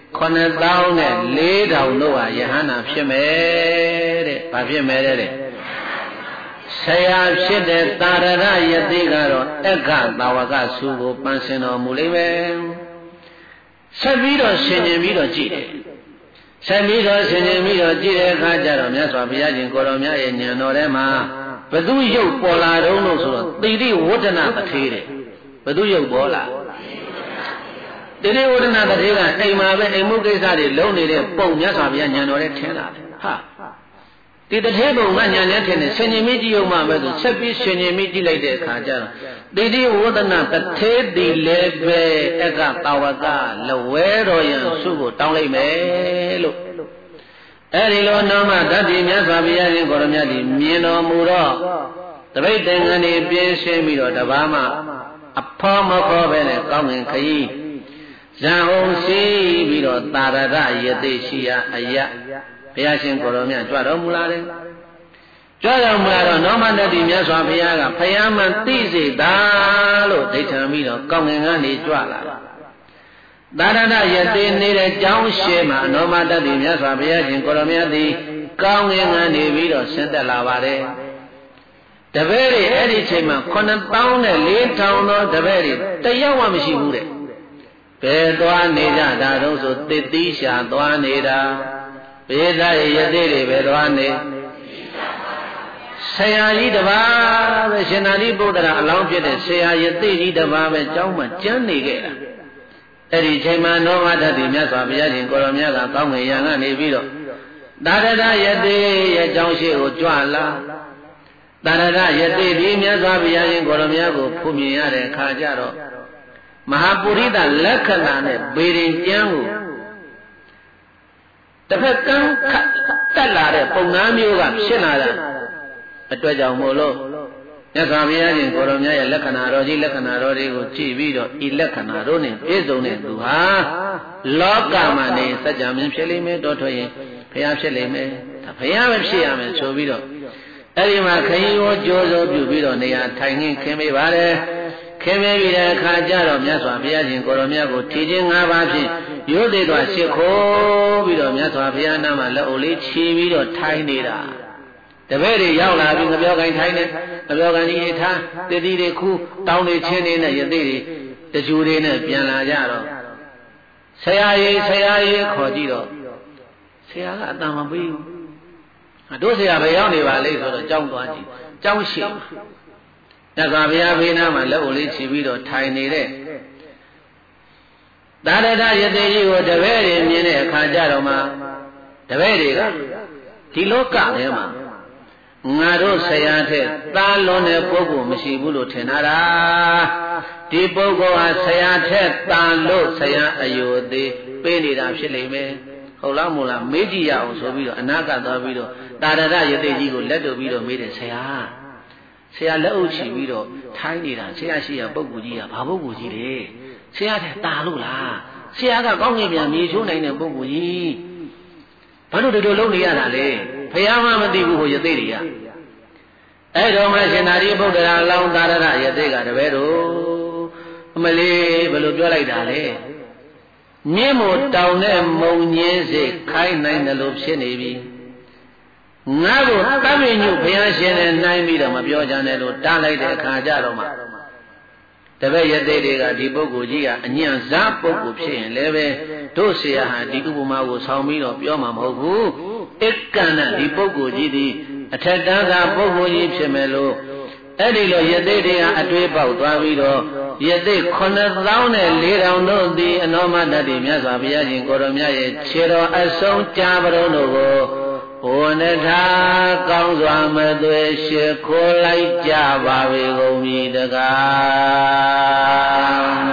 9400တို့ဟာယဟန္တာဖြစ်မယ်တဲ့ဘာဖြစ်မယ်တဲ့ဆရာဖြစ်တဲ့သာရဏယသိကတော့အခသာဝကစုကိုပန်းစင်တော်မူလိမ့်မယ်ဆက်ပြီးတော့ဆင်ញင်ပြီးတော့ကြည့်တယ်ဆက်ပြီးတော့ဆင်ញင်ပြီးတော့ကြည့်တဲ့အခါကျတော့မြတ်စွာဘုရားရှင်ကိုရောမြတ်ရဲ့ဉာဏ်တော်ထဲမှာဘသူရုပ်ပေါ်လာတော့လို့ဆိုတော့တိတိဝဋ္ဌနာတထေးတဲ့ဘသူရုပ်ပေါ်လာတိတိဝဋ္ဌနာတထေးကအိမ်မှာပဲအိမ်မှုကိစ္စတွေလုံးနေတဲ့ပုံမြတ်စွာဘုရားဉာဏ်တော်ထဲထင်လာတယ်ဟာဒီတထေးပုံကဉာဏ်နဲ့ထင်တယ်ဆင်ញင်မိကြည့်အောင်မှပဲဆိုဆက်ပြီးဆင်ញင်မိကြည့်လိုက်တဲ့အခါကျတော့တိတိဝဒနာတထေးတိလည်းပဲအကတာဝကလဝဲတော်ရန်စုကိုတောင်းလိုက်မယ်လို့အဲဒီလိုနောမတတ္တိမြတ်စွာဘုရားရှင်ကိုရမြတ်ဒီမြင်တော်မူတော့တပိတ်သင်္ကန်းတွေပြင်းရှင်းပြီးတော့တပါးမှအဖောမခေါ်ပဲနဲ့ကောင်းငင်ခရီးဇံအောင်စီးပြီးတော့သာရဏယသိရှိရာအယဘုရားရှင်ကိုရောမြတ်ကြွတော်မူလာတယ်ကြွတော်မူလာတော့နောမတတ္တိမြတ်စွာဘုရားကဖယားမှန်သိစေတာလို့ဒိဋ္ဌံပြီးတော့ကောင်းငင်ကနေကြွလာတယ်သာရဏယသိနေတဲ့ကျောင်းရှေ့မှာနောမတတ္တိမြတ်စွာဘုရားရှင်ကိုရောမြတ်သည်ကောင်းငင်ကနေပြီးတော့ဆင်းသက်လာပါတယ်တပည့်တွေအဲ့ဒီချိန်မှာ9400သောတပည့်တွေတယောက်မှမရှိဘူးတဲ့ဘယ်သွားနေကြတာတော့ဆိုသစ်သီးရှာသွားနေတာဘေးသားရသေးတွေပဲသွားနေဆရာကြီးတပါးပဲရှင်သာရိပုတ္တရာအလောင်းဖြစ်တဲ့ဆရာယသိကြီးတပါးပဲကျောင်းမှာကျမ်းနေခဲ့တာအဲ့ဒီချိန်မှာနောမတ္တိမြတ်စွာဘုရားရှင်ကိုရောမြတ်ကကောင်းငင်ရံကနေပြီးတော့သာရဏယသိရဲ့ကျောင်းရှိကိုကြွလာသာရဏယသိဒီမြတ်စွာဘုရားရှင်ကိုရောမြတ်ကိုဖူးမြင်ရတဲ့အခါကျတော့မဟာပုရိသလက္ခဏာနဲ့ဘေရင်ကျမ်းကိုတစ်ဖက်ကန်းတက်လာတဲ့ပုံနာမျိုးကဖြစ်လာတာအတွက်ကြောင့်မို့လို့မြတ်စွာဘုရားရှင်ကိုရောမြတ်ရဲ့လက္ခဏာတော်ကြီးလက္ခဏာတော်တွေကိုကြည့်ပြီးတော့ဤလက္ခဏာတို့နဲ့ပြည့်စုံတဲ့သူဟာလောကမှာနေစัจ जा မင်းဖြစ်လိမ့်မယ်တော်ထွက်ရင်ဘုရားဖြစ်လိမ့်မယ်ဒါဘုရားပဲဖြစ်ရမယ်ဆိုပြီးတော့အဲ့ဒီမှာခရင်ရောကြိုးစိုးပြုပြီးတော့နေရာထိုင်ခင်းခင်းပေးပါတယ်ခင်းပေးပြီးတဲ့အခါကျတော့မြတ်စွာဘုရားရှင်ကိုရောမြတ်ကိုထီချင်း၅ပါးဖြင့်ရိုးသေးသွားရှ िख ိုးပြီးတော့မြတ်စွာဘုရားနာမှာလက်အုပ်လေးခြေပြီးတော့ထိုင်နေတာတပည့်တွေရောက်လာပြီးငပြောကိုင်းထိုင်နေငပြောကိုင်းကြီးထားတတိတွေခူးတောင်းတွေချင်းနေနဲ့ယသိတွေတကြူတွေနဲ့ပြန်လာကြတော့ဆရာကြီးခေါ်ကြည့်တော့ဆရာကအတန်မပေးဘူးတို့ဆရာဘယ်ရောက်နေပါလိမ့်ဆိုတော့ကြောင်းသွားကြည့်ကြောင်းရှိမြတ်စွာဘုရားဘေးနားမှာလက်အုပ်လေးခြေပြီးတော့ထိုင်နေတဲ့သာရထယတိကြီးကိုတပည့်တွေမြင်တဲ့အခါကျတော့မှတပည့်တွေကဒီလောကထဲမှာငါတို့ဆရာထက်သားလွန်တဲ့ပုဂ္ဂိုလ်မရှိဘူးလို့ထင်တာဒီပုဂ္ဂိုလ်ဟာဆရာထက်သားလို့ဆရာအယုအသေးပေးနေတာဖြစ်လိမ့်မယ်ဟုတ်လားမို့လားမေးကြည့်ရအောင်ဆိုပြီးတော့အနာကသွားပြီးတော့တာရထယတိကြီးကိုလက်တို့ပြီးတော့မေးတယ်ဆရာလက်အုပ်ချီပြီးတော့ထိုင်းနေတာဆရာရှိရပုဂ္ဂိုလ်ကြီးကဘာပုဂ္ဂိုလ်ကြီးလဲဆရာထက်သားလို့လားဆရာကကောင်းကင်ပြန်မြေချိုးနိုင်တဲ့ပုဂ္ဂိုလ်ကြီးဘာလို့ဒီလိုလုပ်နေရတာလဲဖယားမှမသိဘူးဟိုယသိတွေကအဲ့တော့မှရှင်သာရိပုတ္တရာလောင်းသာရရယသိကတပည့်တို့အမလေးဘယ်လိုပြောလိုက်တာလဲမြင်းမို့တောင်နဲ့မုံညင်းစိတ်ခိုင်းနိုင်တယ်လို့ဖြစ်နေပြီငါ့ကိုတမင်ညုဘုရားရှင်နဲ့နှိုင်းပြီးတော့မပြောကြနဲ့လို့တားလိုက်တဲ့အခါကျတော့မှတပည့်ယသိတွေကဒီပုဂ္ဂိုလ်ကြီးကအညံ့စားပုဂ္ဂိုလ်ဖြစ်ရင်လည်းပဲတို့ဆရာဟာဒီဥပမာကိုဆောင်းပြီးတော့ပြောမှာမဟုတ်ဘူးဧကန္နဒီပုဂ္ဂိုလ်ကြီးဒီအထက်တန်းသာပုဂ္ဂိုလ်ကြီးဖြစ်မယ်လို့အဲ့ဒီလိုယသိတွေကအတွေးပေါက်သွားပြီးတော့ယသိ94,000တို့သည်အနောမတ္တိမြတ်စွာဘုရားရှင်ကိုရောမြတ်ရဲ့ခြေတော်အဆုံးကြားပရုံတို့ကိုဝဏထာကောင်းစွာမသွေရှိခိုးလိုက်ကြပါပေကုန်မည်တကား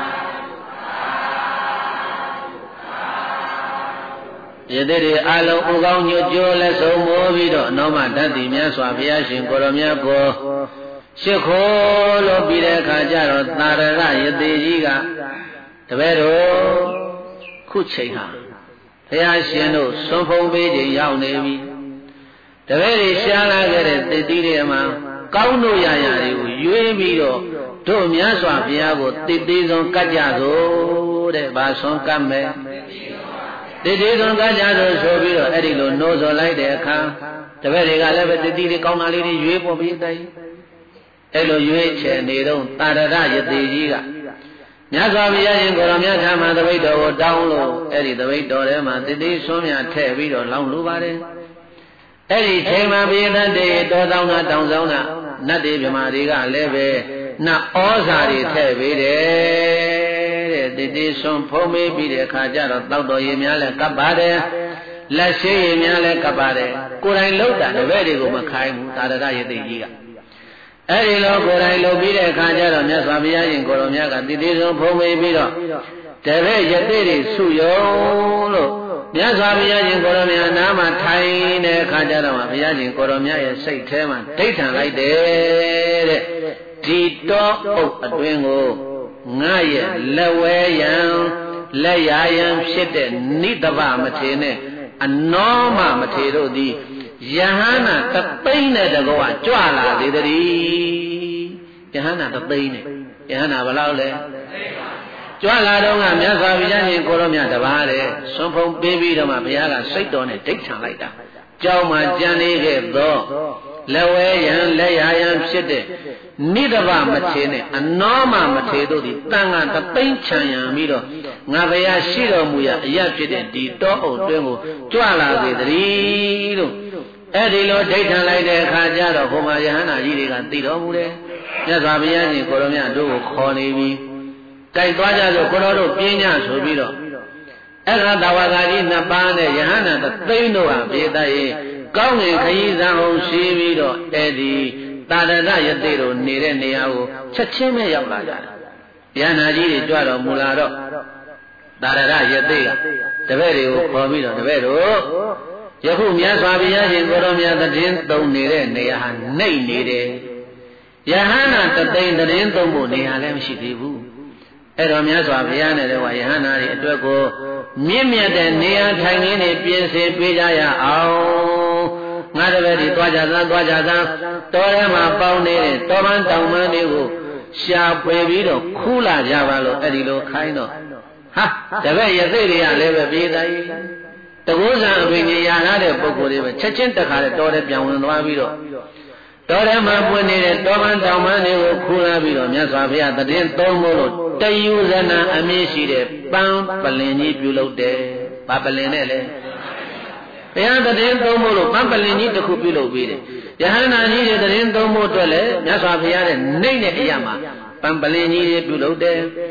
ယသိတွေအလုံးဥကောင်းညွတ်ကြိုးလက်ဆုံးမိုးပြီးတော့အနောမတ္တိမြတ်စွာဘုရားရှင်ကိုရောမြတ်ကိုရှိခိုးလို့ပြီးတဲ့အခါကျတော့သာရယသိကြီးကတပည့်တော်ခုချိန်ဟာဘုရားရှင်တို့စွန့်ဖုံးပေးခြင်းရောက်နေပြီတပည့်တွေရှားလာခဲ့တဲ့တတိတွေမှာကောင်းတို့ရရတွေကိုရွေးပြီးတော့တို့မြတ်စွာဘုရားကိုတည်တည်ဆုံးကတ်ကြသို့တဲ့ဗာဆွန်ကတ်မယ်တည်တည်ဆုံးကတ်ကြသို့ဆိုပြီးတော့အဲ့ဒီလိုနှိုးဆော်လိုက်တဲ့အခါတပည့်တွေကလည်းပဲတတိတွေကောင်းတာလေးတွေရွေးပေါ်ပြီးတိုင်းအဲ့လိုရွေးချယ်နေတော့တာရယတိကြီးကမြတ်စွာဘုရားရှင်ကိုရောမြတ်ထာမသပိတ်တော်ကိုတောင်းလို့အဲ့ဒီသပိတ်တော်ထဲမှာတတိဆွမ်းမြထည့်ပြီးတော့လောင်းလိုပါတယ်အဲ့ဒီချိန်မှာဘုရားတေတော်တောင်းတာတောင်းဆောင်တာနတ်တွေမြမာတွေကလည်းပဲနတ်ဩဇာတွေထည့်ပေးတယ်တဲ့တတိဆွမ်းဖုံးပေးပြီးတဲ့အခါကျတော့တောက်တော်ရည်များလည်းကပ်ပါတယ်လက်ရှိရည်များလည်းကပ်ပါတယ်ကိုယ်တိုင်လှုပ်တာတပည့်တွေကိုမခိုင်းဘူးတာရယတိကြီးကအဲ့ဒီလိုကိုယ်တိုင်လုပ်ပြီးတဲ့အခါကျတော့မြတ်စွာဘုရားရှင်ကိုရောမြတ်ကတည်တည်ဆုံးဖုံးပေးပြီးတော့တပည့်ယသိတွေစုယုံလို့မြတ်စွာဘုရားရှင်ကိုရောမြတ်နားမှာထိုင်တဲ့အခါကျတော့ဘုရားရှင်ကိုရောမြတ်ရဲ့စိတ်ထဲမှာဒိဋ္ဌံလိုက်တယ်တဲ့ဒီတော့အုပ်အတွင်းကိုငါရဲ့လက်ဝဲယံလက်ရယံဖြစ်တဲ့နိတ္တဗမထေနဲ့အနောမထေတို့သည်ယဟန္တာတသိန်းနဲ့တကောကြွလာသေးတည်းယဟန္တာတသိန်းနဲ့ယဟန္တာဘယ်လောက်လဲကြွလာတော့ကမြတ်စွာဘုရားရှင်ကိုရောမြတ်တပါးတဲ့ဆွန်ဖုံပေးပြီးတော့မှဘုရားကစိတ်တော်နဲ့ဒိဋ္ဌံလိုက်တာကြောင်းမှာကြံနေခဲ့သောလက်ဝဲယံလက်ရယံဖြစ်တဲ့နိဒဗမထေနဲ့အနောမထေတို့သည်တန်ခါတသိန်းချံရံပြီးတော့ငါဘုရားရှိတော်မူရာအရာဖြစ်တဲ့ဒီတောအုပ်တွင်းကိုကြွလာသေးတည်းလို့အဲ့ဒီလိုဒိဋ္ဌံလိုက်တဲ့အခါကျတော့ဘုမာယဟန္တာကြီးတွေကသိတော်မူတယ်မြတ်စွာဘုရားရှင်ကိုရောမြတ်တို့ကိုခေါ်နေပြီကြိုက်သွားကြဆိုကိုရောတို့ပြင်းညဆိုပြီးတော့အဲ့ဒါတဝါကကြီးနှစ်ပါးနဲ့ယဟန္တာတသိန်းတို့ဟာပြေးတတ်ရင်ကောင်းငင်ခရီးဆောင်အောင်ရှိပြီးတော့အဲ့ဒီတာရယသိတို့နေတဲ့နေရာကိုချက်ချင်းပဲရောက်လာကြတယ်ယဟန္တာကြီးတွေကြွတော်မူလာတော့တာရယသိကတပည့်တွေကိုခေါ်ပြီးတော့တပည့်တို့ယခုမြတ်စွာဘုရားရှင်ကိုရောမြတ်တည်သုံးနေတဲ့နေရာဟာနှိမ့်နေတယ်ယဟန္တာတသိန်းတည်သုံးဖို့နေရာလည်းမရှိသေးဘူးအဲ့တော့မြတ်စွာဘုရားနဲ့လည်းယဟန္တာတွေအတွက်ကိုမြင့်မြတ်တဲ့နေရာထိုင်ခင်းတွေပြင်ဆင်ပေးကြရအောင်ငါတပည့်တွေသွားကြသလားတောထဲမှာပေါင်းနေတဲ့တောပန်းတောင်ပန်းတွေကိုရှာဖွေပြီးတော့ခူးလာကြပါလို့အဲ့ဒီလိုခိုင်းတော့ဟာတပည့်ယသိတွေကလည်းပဲပြေးသားကြီးတကုဇံအပင်ကြီးရလာတဲ့ပုဂ္ဂိုလ်တွေပဲချက်ချင်းတခါတည်းတောထဲပြန်ဝင်သွားပြီးတော့တောထဲမှာပွင့်နေတဲ့တောပန်းတောင်ပန်းတွေကိုခူးလာပြီးတော့မြတ်စွာဘုရားတည်သုံးဖို့လို့တယူဇနာအမည်ရှိတဲ့ပန်းပလင်ကြီးပြုလုပ်တယ်။ဘာပလင်နဲ့လဲဘုရားတည်သုံးဖို့လို့ပန်းပလင်ကြီးတစ်ခုပြုလုပ်ပြီးတယ်။ယဟန္တာကြီးတွေတည်သုံးဖို့အတွက်လည်းမြတ်စွာဘုရားရဲ့နှိမ့်တဲ့အရာမှာပန်းပလင်ကြီးတွေပြုလုပ်တယ်။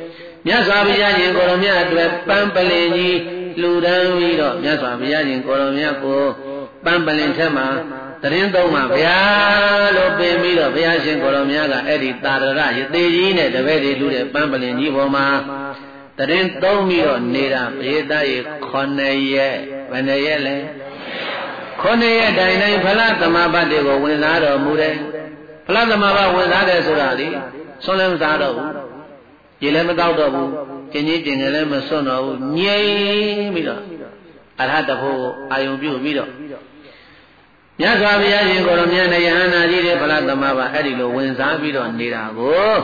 မြတ်စွာဘုရားရှင်ကိုရောမြတ်အတွက်ပန်းပလင်ကြီးလှူဒန်းပြီးတော့မြတ်စွာဘုရားရှင်ကိုရောမြတ်ကိုပန်းပလင်ထက်မှာတရင်သုံးမှာဘုရားလို့ပင်ပြီးတော့ဘုရားရှင်ကိုရောမြတ်ကအဲ့ဒီတာရရရသေးကြီးနဲ့တပည့်တွေလှူတဲ့ပန်းပလင်ကြီးပေါ်မှာတရင်သုံးပြီးတော့နေတာဘေးသားရေ9ရက်ဘယ်နှရက်လဲ9ရက်တိုင်တိုင်ဖလားသမဘတ်တွေကိုဝင်စားတော်မူတယ်ဖလားသမဘတ်ဝင်စားတယ်ဆိုတာလေဆွမ်းလည်းမစားတော့ဘူးရေလည်းမတောက်တော့ဘူးကျင်ကြီးကျင်ငယ်လည်းမစွန့်တော့ဘူးငြိမ်ပြီးတော့အရဟတဖို့အာယုံပြုပြီးတော့မြတ်စွာဘုရားရှင်ကိုယ်တော်မြတ်နဲ့ယဟန္တာကြီးတွေဖလားသမဘတ်အဲ့ဒီလိုဝင်စားပြီးတော့နေတာကို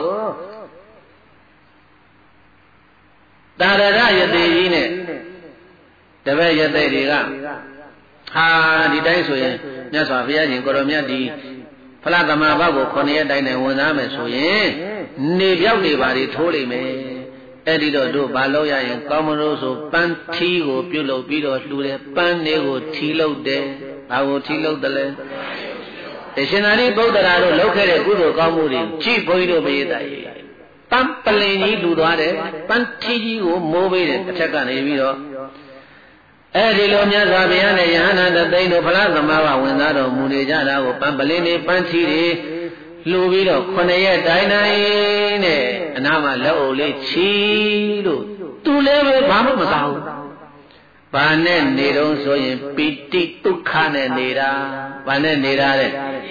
တာရရယတိကြီးနဲ့တပည့်ယသိတွေကဟာဒီတိုင်းဆိုရင်မြတ်စွာဘုရားရှင်ကိုရောမြတ်ဒီဖလားသမဘတ်ကို9ရက်တိုင်းနဲ့ဝင်သားမယ်ဆိုရင်နေပြောက်နေပါလေထိုးလိမ့်မယ်အဲ့ဒီတော့တို့ဘာလို့ရရင်ကောင်းမလို့ဆိုပန်းထီးကိုပြုတ်လုပ်ပြီးတော့လှူတယ်ပန်းလေးကိုထီလုပ်တယ်ဘာကိုထီလုပ်တယ်လဲအရှင်သာရိပုတ္တရာတို့လုပ်ခဲ့တဲ့ကုသိုလ်ကောင်းမှုတွေကြည့်ဘုန်းကြီးတို့မေးတာရေပန်းပလင်ကြီးလှူသွားတယ်ပန်းထီးကြီးကိုမိုးပေးတယ်တစ်ထက်ကနေပြီးတော့အဲ့ဒီလိုမြတ်စွာဘုရားနဲ့ယဟန္တာတသိန်းတို့ဖလားသမဘဝင်သားတော်မူနေကြတာကိုပန်းပလင်းနေပန်းထီတွေလှူပြီးတော့9ရက်တိုင်းတိုင်းနဲ့အနာမှာလက်အုပ်လေးချီလို့သူလည်းပဲဘာမှမသာဘူး။ဘာနဲ့နေတော့ဆိုရင်ပိတိဒုက္ခနဲ့နေတာဘာနဲ့နေတာလဲ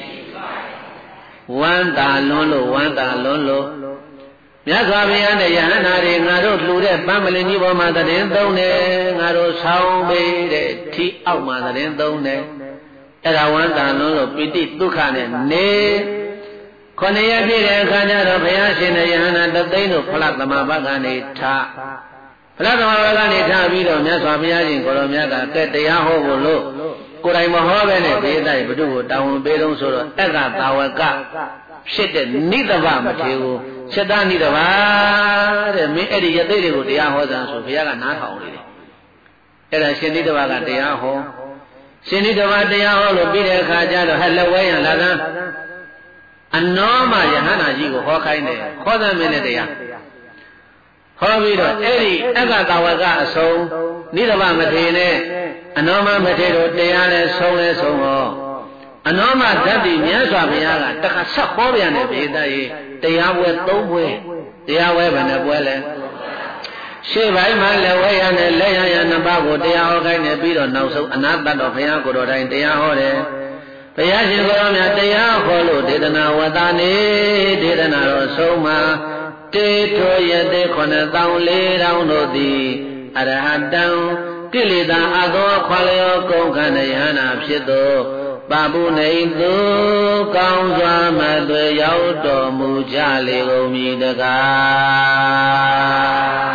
ဝမ်းသာလွန်းလို့ဝမ်းသာလွန်းလို့မြတ်စွာဘုရားနဲ့ယဟန္တာတွေငါတို့လှူတဲ့ပန်းမလင်ကြီးပေါ်မှာတည်သုံးတယ်ငါတို့ဆောင်းပေးတဲ့ထီအောက်မှာတည်သုံးတယ်အဲ့ဒါဝန္တာလုံးလို့ပိဋိဒုက္ခနဲ့နေ9ရက်ပြည့်တဲ့အခါကျတော့ဘုရားရှင်နဲ့ယဟန္တာတသိန်းတို့ဖလားသမဘတ်ကနေထဖလားသမဘတ်ကနေထပြီးတော့မြတ်စွာဘုရားရှင်ကိုရောမြတ်ကကဲတရားဟောဖို့လို့ကိုယ်တိုင်မဟောပဲနဲ့ဘေးတိုင်းဘုသူ့ကိုတာဝန်ပေးတော့ဆိုတော့အက္ခသာဝကဖြစ်တဲ့နိဒဗမထေကိုချက်သားနိဒဗတဲ့မင်းအဲ့ဒီယသိတွေကိုတရားဟောတာဆိုဘုရားကနားထောင်နေတယ်အဲ့ဒါရှင်နိဒဗကတရားဟောရှင်နိဒဗတရားဟောလို့ပြီးတဲ့အခါကျတော့ဟဲ့လက်ဝဲရလာတာအနောမယဟန္တာကြီးကိုဟောခိုင်းတယ်ဟောသမင်းနဲ့တရားဟောပြီးတော့အဲ့ဒီအက္ခသာဝကအဆုံးနိဒဗမထေနဲ့အနောမမထေတို့တရားလဲဆုံးလဲဆုံးဟောအနောမဓာတ်တိမြတ်စွာဘုရားကတခါဆက်ဟောပြန်တယ်ပြေတည်းတရားပွဲ3ပွဲတရားပွဲဘယ်နှပွဲလဲရှေ့ပိုင်းမှာလက်ဝဲရနဲ့လက်ရ2ပါးကိုတရားဟောခိုင်းတယ်ပြီးတော့နောက်ဆုံးအနာတတ်တော်ဘုရားကိုယ်တော်တိုင်တရားဟောတယ်ဘုရားရှင်ကိုယ်တော်မြတ်တရားဟောလို့ဒေသနာဝတ္တနေဒေသနာတော်ဆုံးမှာတေထောယတေ9400တို့သည်အရဟတံကိလေသာအသောခွာလျောကုန်ခံယဟနာဖြစ်သောပါပုနေသူကောင်းစွာမသွေရောက်တော်မူကြလေကုန်မည်တကား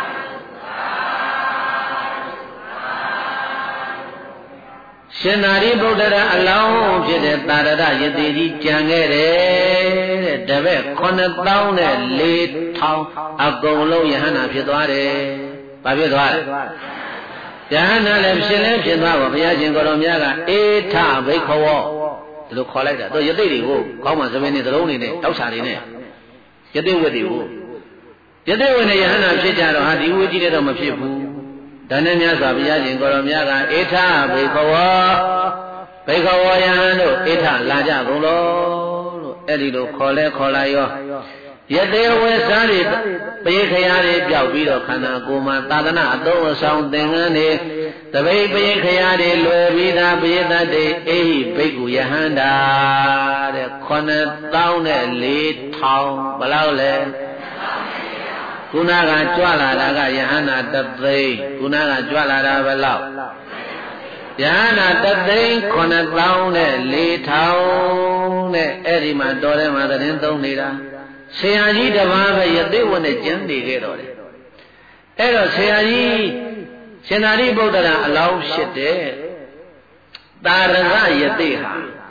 ရှင်သာရိပုတ္တရာအလောင်းဖြစ်တဲ့တာရရယတိကြီးကြံခဲ့တယ်တဲ့တပည့်9000နဲ့4000အကုန်လုံးယဟန္တာဖြစ်သွားတယ်။ဘာဖြစ်သွားလဲ။ယဟန္တာလည်းဖြစ်သွားပါဘုရားရှင်ကိုယ်တော်မြတ်ကအေထဘိခဝောဒီလိုခေါ်လိုက်တာသူယသိတွေကိုကောင်းမှသမင်းနဲ့သလုံးနေနဲ့တောက်ချာနေနဲ့ယသိဝတ်တွေကိုယသိဝတ်နဲ့ယဟန္တာဖြစ်ကြတော့ဟာဒီဝတ်ကြီးတဲ့တော့မဖြစ်ဘူး။ဒါနဲ့မြတ်စွာဘုရားရှင်ကိုယ်တော်မြတ်ကအေထဘိခဝောဘိခဝောယဟန်တို့အေထလာကြကုန်လို့အဲ့ဒီလိုခေါ်လဲခေါ်လိုက်ရောယသေဝေစားတွေပေခရာတွေပြောက်ပြီးတော့ခန္ဓာကိုယ်မှာသာသနာအသုံးအဆောင်သင်္ကန်းတွေတပိတ်ပေခရာတွေလွယ်ပြီးသားပိသတ်တွေအေဟိဘိက္ခုယဟန္တာတဲ့9000နဲ့4000ဘယ်လောက်လဲခုနကကြွလာတာကယဟန္တာတသိန်းခုနကကြွလာတာဘယ်လောက်ယဟန္တာတသိန်း9000နဲ့4000နဲ့အဲ့ဒီမှာတော်ထဲမှာသတင်းသုံးနေတာဆရာကြီးတပါးပဲယသိဝတ်နဲ့ကျမ်းနေခဲ့တော့တယ်အဲ့တော့ဆရာကြီးရှင်သာရိပုတ္တရာအလောင်းဖြစ်တဲ့တာရကယသိဟာ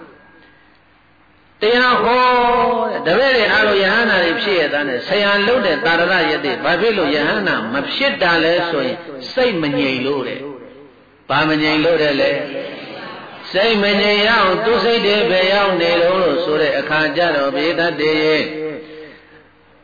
တရားဟောတဲ့တပည့်တွေအားလုံးယဟန္တာတွေဖြစ်ရတဲ့နဲ့ဆရာလုံးတဲ့တာရကယသိဘာဖြစ်လို့ယဟန္တာမဖြစ်တာလဲဆိုရင်စိတ်မငြိမ်လို့တဲ့ဘာမငြိမ်လို့တဲ့လဲစိတ်မငြိမ်ရအောင်သူစိတ်တွေပဲရောက်နေလို့ဆိုတဲ့အခါကျတော့ဘေဒတ်တွေပ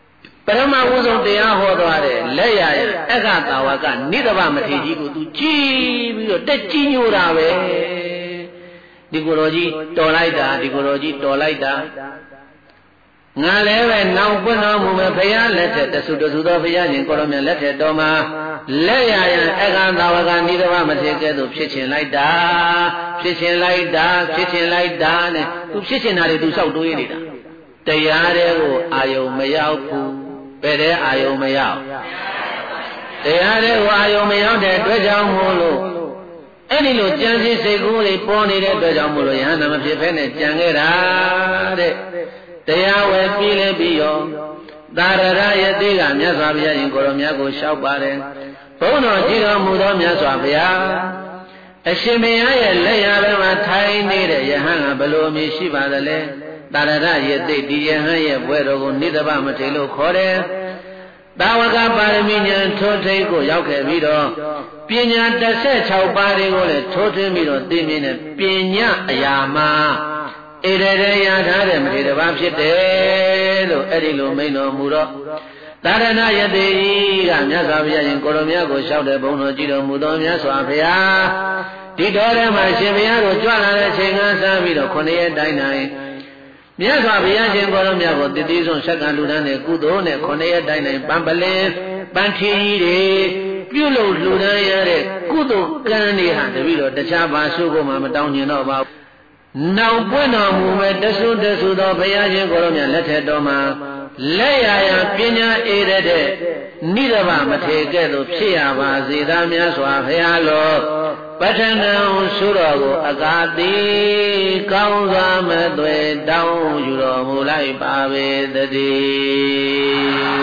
ရမဝုဇုံတရားဟောသွားတယ်လက်ရရအက္ခတာဝကနိဒဗမထေကြီးကိုသူကြည်ပြီးတော့တက်ကြီးညိုတာပဲဒီကိုယ်တော်ကြီးတော်လိုက်တာဒီကိုယ်တော်ကြီးတော်လိုက်တာငါလည်းပဲနောက်ပွင့်တော်မူမဲ့ဘုရားလက်ထက်တဆူတဆူသောဘုရားရှင်ကိုတော်မြတ်လက်ထက်တော်မှာလက်ရရအက္ခတာဝကနိဒဗမထေကဲ့သို့ဖြစ်ချင်လိုက်တာဖြစ်ချင်လိုက်တာဖြစ်ချင်လိုက်တာနဲ့သူဖြစ်ချင်တာတွေသူစောက်တွေးနေတာတရားတွေကိုအာယုံမရောက်ဘူးဘယ်တဲ့အာယုံမရောက်တရားတွေကိုအာယုံမရောက်တဲ့အတွက်ကြောင့်မို့လို့အဲ့ဒီလိုကြံစည်စိတ်ကူးတွေပေါ်နေတဲ့အတွက်ကြောင့်မို့လို့ယဟန္တာမဖြစ်ဖဲနဲ့ကြံခဲ့တာတဲ့တရားဝယ်ပြီးလဲပြီးရောသာရရယတိကမြတ်စွာဘုရားရှင်ကိုရောမြတ်ကိုလျှောက်ပါတယ်ဘုန်းတော်ကြည်တော်မူသောမြတ်စွာဘုရားအရှင်ဘုရားရဲ့လက်ရဘက်မှာထိုင်နေတဲ့ယဟန်ကဘယ်လိုအမည်ရှိပါသလဲသာရရယတိဒီယဟန်ရဲ့ဘွဲတော်ကိုနိဒဗမထေလို့ခေါ်တယ်တာဝကပါရမီဉာဏ်ထိုးထိပ်ကိုရောက်ခဲ့ပြီးတော့ပညာ16ပါးတွေကိုလည်းထိုးထွင်းပြီးတော့သိမြင်တဲ့ပညာအရာမှာဣရရေရထားတဲ့မထေရဘာဖြစ်တယ်လို့အဲ့ဒီလိုမိန့်တော်မူတော့သာရဏယတိကမြတ်စွာဘုရားရှင်ကိုရောမြတ်ကိုလျှောက်တဲ့ဘုန်းတော်ကြည်တော်မူသောမြတ်စွာဘုရားဒီတော်ထဲမှာရှင်ဘုရားကိုကြွလာတဲ့ချိန်ကစပြီးတော့9ရက်တိုင်းတိုင်းမြတ်စွာဘုရားရှင်ကိုရောမြတ်ကိုတည်တည်ဆုံးဆက်ကလူတန်းနဲ့ကုသိုလ်နဲ့9ရက်တိုင်းတိုင်းပန်းပလင်ပန်းထီကြီးတွေပြုလို့လူတန်းရတဲ့ကုသိုလ်ကံတွေဟာတပည့်တော်တခြားဘာစုဖို့မှမတောင်းကျင်တော့ပါဘူးနောက်ပွင့်တော်မူမဲ့တဆူတဆူသောဘုရားရှင်ကိုရောမြတ်လက်ထက်တော်မှာလက်ရရပညာအေးတဲ့နိဒဗမထေကဲ့သို့ဖြစ်ရပါစေသာမြတ်စွာဘုရားလောပဋ္ဌနံဆုတော်ကိုအကာတိကောင်းစွာမသွေတောင်းယူတော်မူလိုက်ပါပေတည်း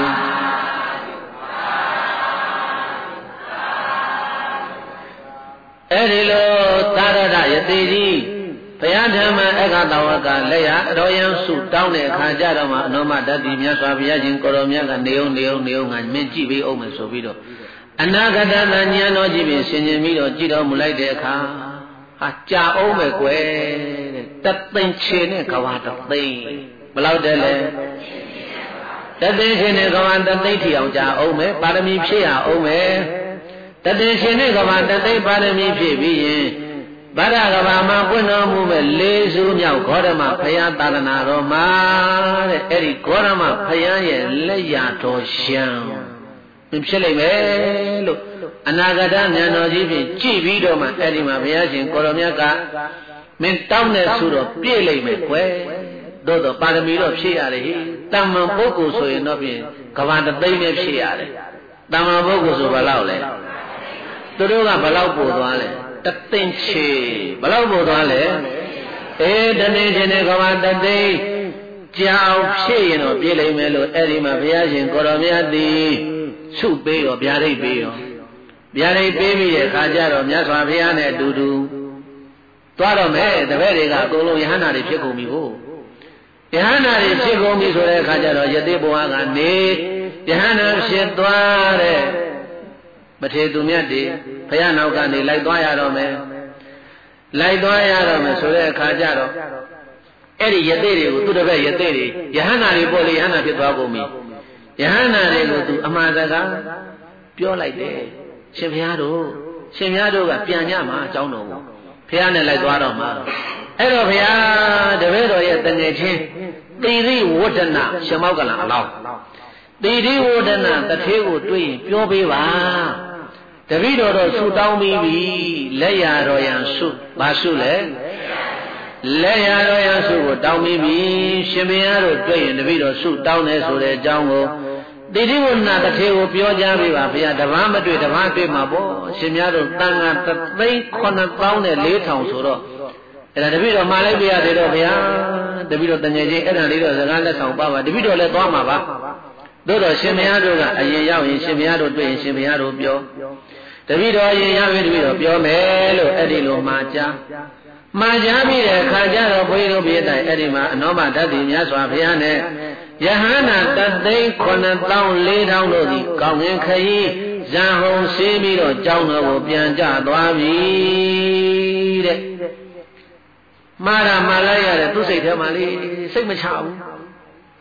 အဲ့ဒီလိုသာရဏယတိကြီးဘုရားဓမ္မအက္ခတာဝကလက်ရအတော်ရန်ဆုတောင်းတဲ့အခါကျတော့မှအနောမတ္တိမြတ်စွာဘုရားရှင်ကိုရောမြတ်ကနေုံငါမင်းကြည့်ပေးအောင်မယ်ဆိုပြီးတော့အနာဂတသဉာဏ်တော်ကြည့်ပြီးဆင်ခြင်ပြီးတော့ကြည့်တော်မူလိုက်တဲ့အခါဟာကြာအောင်ပဲကွယ်တဲ့တသိန်းချေနဲ့ကဘာတသိန်းဘယ်လောက်တည်းလဲတသိန်းချေနဲ့ကဘာတသိန်းထီအောင်ကြာအောင်မယ်ပါရမီဖြည့်ရအောင်မယ်တသိန်းချေနဲ့ကဘာတသိန်းပါရမီဖြည့်ပြီးရင်ဗဒကဘာမှာပွင့်တော်မူမဲ့၄စုမြောက်ဂေါတမဘုရားသာသနာတော်မှာတဲ့အဲ့ဒီဂေါတမဘုရားရဲ့လက်ရတော်ရှံဖြစ်လိမ့်မယ်လို့အနာဂတဉာဏ်တော်ကြီးဖြင့်ကြည့်ပြီးတော့မှအဲ့ဒီမှာဘုရားရှင်ကိုရောမြတ်ကမင်းတောင်းတဲ့ဆုတော့ပြည့်လိမ့်မယ်ကွယ်သို့တော့ပါရမီတော့ဖြည့်ရတယ်ဟိတမ္မန်ပုဂ္ဂိုလ်ဆိုရင်တော့ဖြင့်ကဘာတသိန်းနဲ့ဖြည့်ရတယ်တမ္မန်ပုဂ္ဂိုလ်ဆိုဘယ်လောက်လဲသူတို့ကဘယ်လောက်ပို့သွားလဲတသိန်းချေဘယ်လောက်ပို့သွားလဲတသိန်းချေနဲ့ကဘာတသိန်းကြောင်ဖြည့်ရင်တော့ပြည့်လိမ့်မယ်လို့အဲ့ဒီမှာဘုရားရှင်ကိုရောမြတ်သည်ဆုပေးရောဗျာဒိတ်ပေးရောဗျာဒိတ်ပေးပြီးတဲ့အခါကျတော့မြတ်စွာဘုရားနဲ့အတူတူသွားတော့မယ်တပည့်တွေကအကုန်လုံးယဟန္တာတွေဖြစ်ကုန်ပြီကိုယဟန္တာတွေဖြစ်ကုန်ပြီဆိုတဲ့အခါကျတော့ယသိဘဝကနေယဟန္တာဖြစ်သွားတဲ့မထေသူမြတ်တွေဘုရားနောက်ကနေလိုက်သွားရတော့မယ်လိုက်သွားရတော့မယ်ဆိုတဲ့အခါကျတော့အဲ့ဒီယသိတွေကိုသူတပည့်ယသိတွေယဟန္တာတွေပေါ်လေယဟန္တာဖြစ်သွားကုန်ပြီယဟန္တာတွေကိုသူအမှားစကားပြောလိုက်တယ်ရှင်ဘုရားတို့ကပြန်ညမှာအကြောင်းတော်ကိုဘုရားနဲ့လိုက်သွားတော့မှာအဲ့တော့ဘုရားတပည့်တော်ရဲ့တငယ်ချင်းတိရိဝဋ္ဌနာရှင်မောက္ကလံအလောင်းတိရိဝဋ္ဌနာတထေးကိုတွေ့ရင်ပြောပေးပါတပည့်တော်တော့ဆုတောင်းပြီးပြီလက်ရတော်ရန်ဆုဘာဆုလဲလက်ရတော်ရန်ဆုကိုတောင်းပြီးပြီရှင်ဘုရားတို့တွေ့ရင်တပည့်တော်ဆုတောင်းတယ်ဆိုတဲ့အကြောင်းကိုတိရိဝဋ္ဌနာတထေးကိုပြောကြပေးပါဘုရားတပားမတွေ့တပားတွေ့မှာပေါ့ရှင်များတို့တန်ခါ3,904,000ဆိုတော့အဲ့ဒါတပည့်တော်မှာလိုက်ပြရတယ်တော့ဘုရားတပည့်တော်တငယ်ချင်းအဲ့ဒါလေးတော့စကားလက်ဆောင်ပါပါတပည့်တော်လည်းသွားမှာပါသို့တော့ရှင်ဘုရားတို့ကအရင်ရောက်ရင်ရှင်ဘုရားတို့တွေ့ရင်ရှင်ဘုရားတို့ပြောတပည့်တော်အရင်ရောက်ရင်တပည့်တော်ပြောမယ်လို့အဲ့ဒီလိုမှာကြားပြီးတဲ့အခါကျတော့ဘုရားတို့ပြည့်တိုင်အဲ့ဒီမှာအနောမဓာတ်တိမြတ်စွာဘုရားနဲ့ယဟန္တာတသိန်း9,400တို့သည်ကောင်းငင်ခရီးဇံဟုံဆေးပြီးတော့ကျောင်းတော်ကိုပြန်ကြသွားပြီတဲ့မှားလိုက်ရတယ်သူစိတ်ထဲမှာလေစိတ်မချဘူး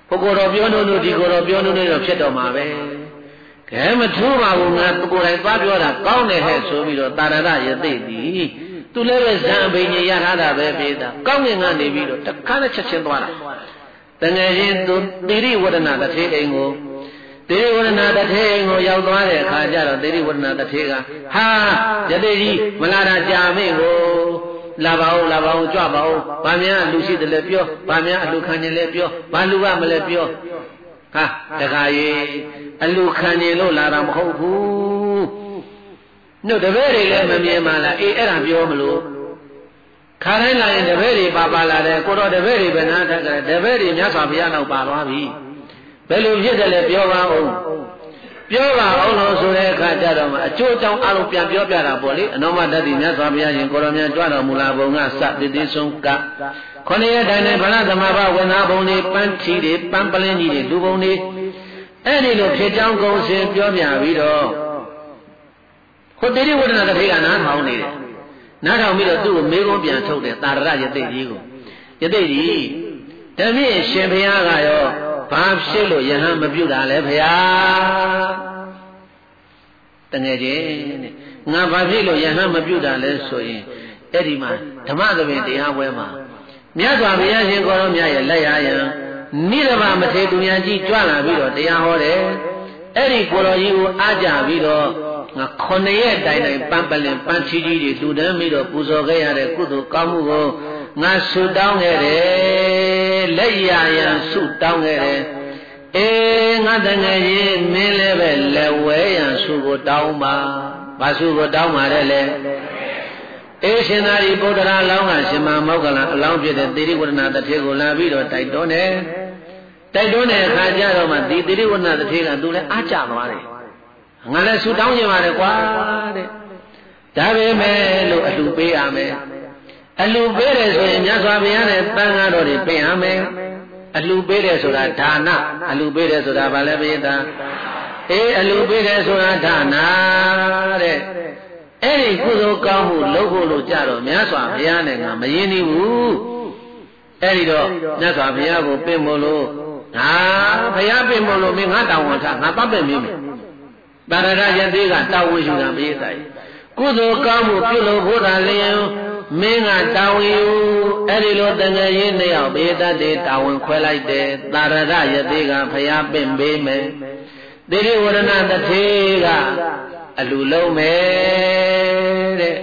ဟိုကိုယ်တော်ပြောလို့ဒီကိုယ်တော်ပြောလို့တော့ဖြစ်တော်မှာပဲခဲမထူးပါဘူးငါကိုယ်တိုင်သွားပြောတာကောင်းတယ်ဟဲ့ဆိုပြီးတော့တာရရယသိသည်သူလည်းပဲဇံအဘိညာရထားတာပဲပြေးတာကောင်းငင်ကနေပြီးတော့တခါနဲ့ချက်ချင်းသွားတာတငယ်ချင်းသူတိရိဝဒနာတထေအိမ်ကိုတိရိဝဒနာတထေအိမ်ကိုရောက်သွားတဲ့အခါကျတော့တိရိဝဒနာတထေကဟာယသိကြီးမလာတာကြာမင်းကိုလာပါဦးကြွပါဦးဗာများလူရှိတယ်လဲပြောဗာများအလူခံနေလဲပြောဗာလူကမလဲပြောဟာတခါကြီးအလူခံနေလို့လာတာမဟုတ်ဘူးနှုတ်တပည့်တွေလည်းမမြင်ပါလားအေးအဲ့ဒါပြောမလို့ခါတိုင်းလာရင်တပည့်တွေပါလာတယ်ကိုတော်တပည့်တွေပဲနားထက်ကြတယ်တပည့်တွေမြတ်စွာဘုရားနောက်ပါသွားပြီဘယ်လိုဖြစ်တယ်လဲပြောပါဦးပြောပါအောင်လို့ဆိုတဲ့အခါကျတော့မှအကျိုးအကြောင်းအလုံးပြန်ပြောပြတာပေါ့လေအနောမတ္တိမြတ်စွာဘုရားရှင်ကိုတော်မြတ်ကြွတော်မူလာဘုံကစတည်တည်ဆုံးကခொနည်းရတိုင်းနဲ့ဗလာသမဘာဝေနာဘုံတွေပန်းထီတွေပန်းပလင်းကြီးတွေလူဘုံတွေအဲ့ဒီလိုဖြစ်ကြောင်းကုံစင်ပြောပြပြီးတော့ခိုတိရိဝဒနာတထေကနားထောင်နေတယ်နားထောင်ပြီးတော့သူ့ကိုမေးခွန်းပြန်ထုတ်တယ်တာရရယသိကြီးကိုယသိကြီးတပည့်ရှင်ဘုရားကရောဘာဖြစ်လို့ယဟန်မပြုတာလဲဘုရားတငယ်ချင်းတဲ့ငါဘာဖြစ်လို့ယဟန်မပြုတာလဲဆိုရင်အဲ့ဒီမှာဓမ္မသဘင်တရားပွဲမှာမြတ်စွာဘုရားရှင်ကိုရောမြတ်ရဲ့လက်ရယံနိရဗမထေသူညာကြီးကြွလာပြီးတော့တရားဟောတယ်အဲ့ဒီကိုတော်ကြီးကိုအားကြပြီးတော့ငါ9ရက်တိုင်ပန်းပလင်ပန်းချီကြီးတွေတူတန်းပြီးတော့ပူဇော်ခဲ့ရတဲ့ကုသိုလ်ကောင်းမှုကိုငါဆုတောင်းခဲ့တယ်လက်ရယံဆုတောင်းခဲ့တယ်အေးငါတငယ်ကြီးမင်းလည်းပဲလက်ဝဲရံဆုကိုတောင်းပါဘာဆုကိုတောင်းပါတဲ့လဲအေးရှင်သာရိပုတ္တရာလောင်းကရှင်မမောက္ကလအလောင်းဖြစ်တဲ့တိရိဝဒနာတထေကိုလာပြီးတော့တိုက်တွန်းတယ်တိုက်တွန်းတဲ့အခါကျတော့မှဒီတိရိဝဒနာတထေကသူလည်းအားကျသွားတယ်ငါလည်းဆုတောင်းခြင်းပါတယ်ကွာတဲ့ဒါပေမဲ့လို့အလှပေးရမယ်အလှပေးတယ်ဆိုရင်မြတ်စွာဘုရားနဲ့တန်ဃာတော်တွေပေးရမယ်အလှပေးတယ်ဆိုတာဒါနအလှပေးတယ်ဆိုတာဘာလဲပိဋကအေးအလှပေးတယ်ဆိုတာဒါနတဲ့အဲ့ဒီကုသိုလ်ကောင်းမှုလုပ်ဖို့လို့ကြတော့မြတ်စွာဘုရားနဲ့ငါမရင်းနှီးဘူးအဲ့ဒီတော့မြတ်စွာဘုရားကိုပင့်မို့လို့ငါဘုရားပင့်မို့လို့မင်းငါတောင်းဝန်ထားငါပတ်ပဲ့မင်းတာရရယသိကတာဝန်ယူတာပိဋကကုသိုလ်ကောင်းမှုပြုလို့ဘုရားလျင်မင်းကတာဝန်ယူအဲ့ဒီလိုတငယ်ရင်းနှစ်ယောက်ပိဋကတေတာဝန်ခွဲလိုက်တယ်တာရရယသိကဘုရားပင့်ပေးမယ်တိရိဝရဏတထေကအလူလုံးမယ်တဲ့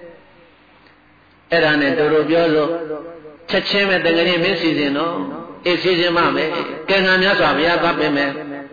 အဲ့ဒါနဲ့တို့ပြောလို့ချက်ချင်းပဲတကယ်ကြီးမင်းစီစဉ်တော့အေးစီစဉ်မှမယ်ကဲငံများစွာဘုရားသွားပြင်မယ်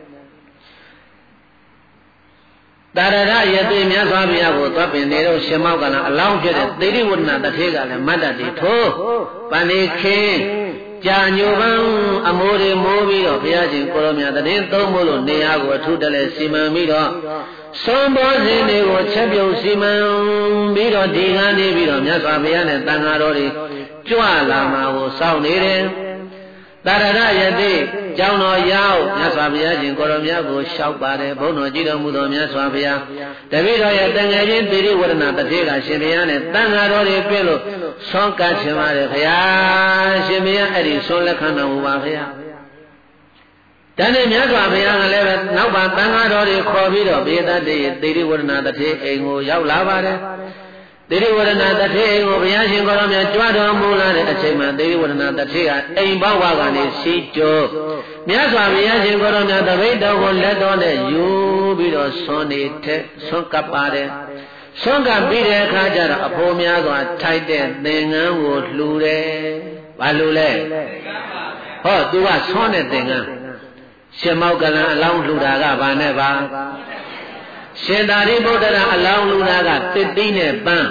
တာရရယသိမြတ်စွာဘုရားကိုသွားပြင်နေတော့ရှင်မောကလအလောင်းဖြစ်တဲ့တိရိဝဒနာတထေကလည်းမတ္တတိထိုးပဏိခင်ကြာညိုပန်းအမိုးတွေမိုးပြီးတော့ဘုရားရှင်ကိုရောမြတ်တည်သုံးဖို့လို့နေရာကိုအထူးတလဲစီမံပြီးတော့သုံးဘောဇင်းတွေကိုချက်ပြုတ်စီမံပြီးတော့ဒီကနေပြီးတော့မြတ်စွာဘုရားနဲ့တန်ဃာတော်တွေကြွလာမှာကိုစောင့်နေတယ်တာရရယသိကျောင်းတော်ရောက်မြတ်စွာဘုရားရှင်ကိုရောမြတ်ကိုလျှောက်ပါတယ်ဘုန်းတော်ကြည်တော်မူသောမြတ်စွာဘုရားတပည့်တော်ရဲ့တန်ငယ်ချင်းတိရိဝရဏတထေကရှင်ဘုရားနဲ့တန်ဃာတော်တွေပြည့်လို့ဆွမ်းကပ်ခြင်းပါတယ်ဘုရားရှင်ဘုရားအဲ့ဒီဆွမ်းလက်ခံတော်မူပါဘုရားတန်တဲ့မြတ်စွာဘုရားကလည်းပဲနောက်ပါတန်ဃာတော်တွေခေါ်ပြီးတော့ဘေဒတ္တိတိရိဝရဏတထေအိမ်ကိုရောက်လာပါတယ်တိရိဝရဏတထေအိမ်ကိုဘုရားရှင်ကိုရောမြတ်ကြွတော်မူလာတဲ့အချိန်မှာတိရိဝရဏတထေကအိမ်ဘဝကနေစီကျော်မြတ်စွာဘုရားရှင်ကိုရောမြတ်တပိတ်တော်ကိုလက်တော်နဲ့ယူပြီးတော့ဆွမ်းနေထက်ဆွမ်းကပ်ပါတယ်ဆွမ်းကပ်ပြီးတဲ့အခါကျတော့အဖိုးများစွာထိုက်တဲ့သင်္ကန်းကိုလှူတယ်ဘာလှူလဲဟောသူကဆွမ်းတဲ့သင်္ကန်းရှင်မောကလန်အလောင်းလှူတာကဘာနဲ့ပါရှင်သာရိပုတ္တရာအလောင်းလူနာကတစ်သိနဲ့ပန်း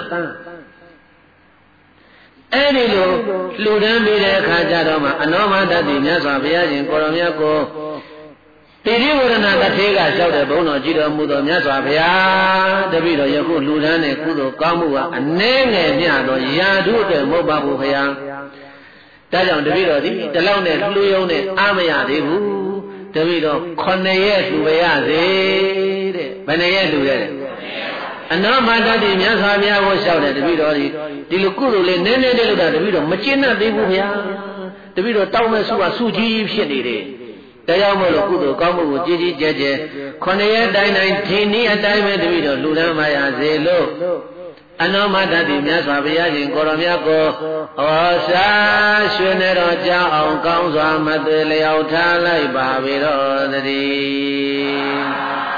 အဲ့ဒီလိုလှူဒန်းပြီးတဲ့အခါကျတော့မှအနောမတ္တိမြတ်စွာဘုရားရှင်ကိုရောမြတ်ကိုတိရိဝရဏတထေကလျှောက်တဲ့ဘုန်းတော်ကြည်တော်မူသောမြတ်စွာဘုရားတပည့်တော်ယခုလှူဒန်းတဲ့ကုသိုလ်ကောင်းမှုကအနည်းငယ်မျှတော့ယာဓုအတွက်မဟုတ်ပါဘူးဘုရားဒါကြောင့်တပည့်တော်ဒီတလောက်နဲ့လှူယုံနဲ့အားမရသေးဘူးတပည့်တော်9ရက်လှူရစေတဲ့ဘယ်နှရက်လှူရတယ်အနောမတ္တိမြတ်စွာဘုရားကိုလျှောက်တယ်တပည့်တော်ဒီလိုကုသိုလ်လေးနည်းနည်းလေးလုပ်တာတပည့်တော်မကျင့်တတ်သေးဘူးဗျာတပည့်တော်တောင်းမဲ့ဆုကဆုကြီးဖြစ်နေတယ်တရားမို့လို့ကုသိုလ်ကောင်းမှုကိုကြည်ကြည်ကြဲကြဲခொနည်းတိုင်းတိုင်းဒီနည်းအတိုင်းပဲတပည့်တော်လူတန်းပါရစေလို့အနောမတ္တိမြတ်စွာဘုရားရှင်ကိုရောမြတ်ကိုဟောစာရွှေနေတော်ကြောင်းအောင်ကောင်းစွာမသွေလျောက်ထားလိုက်ပါပြီတော်တည်း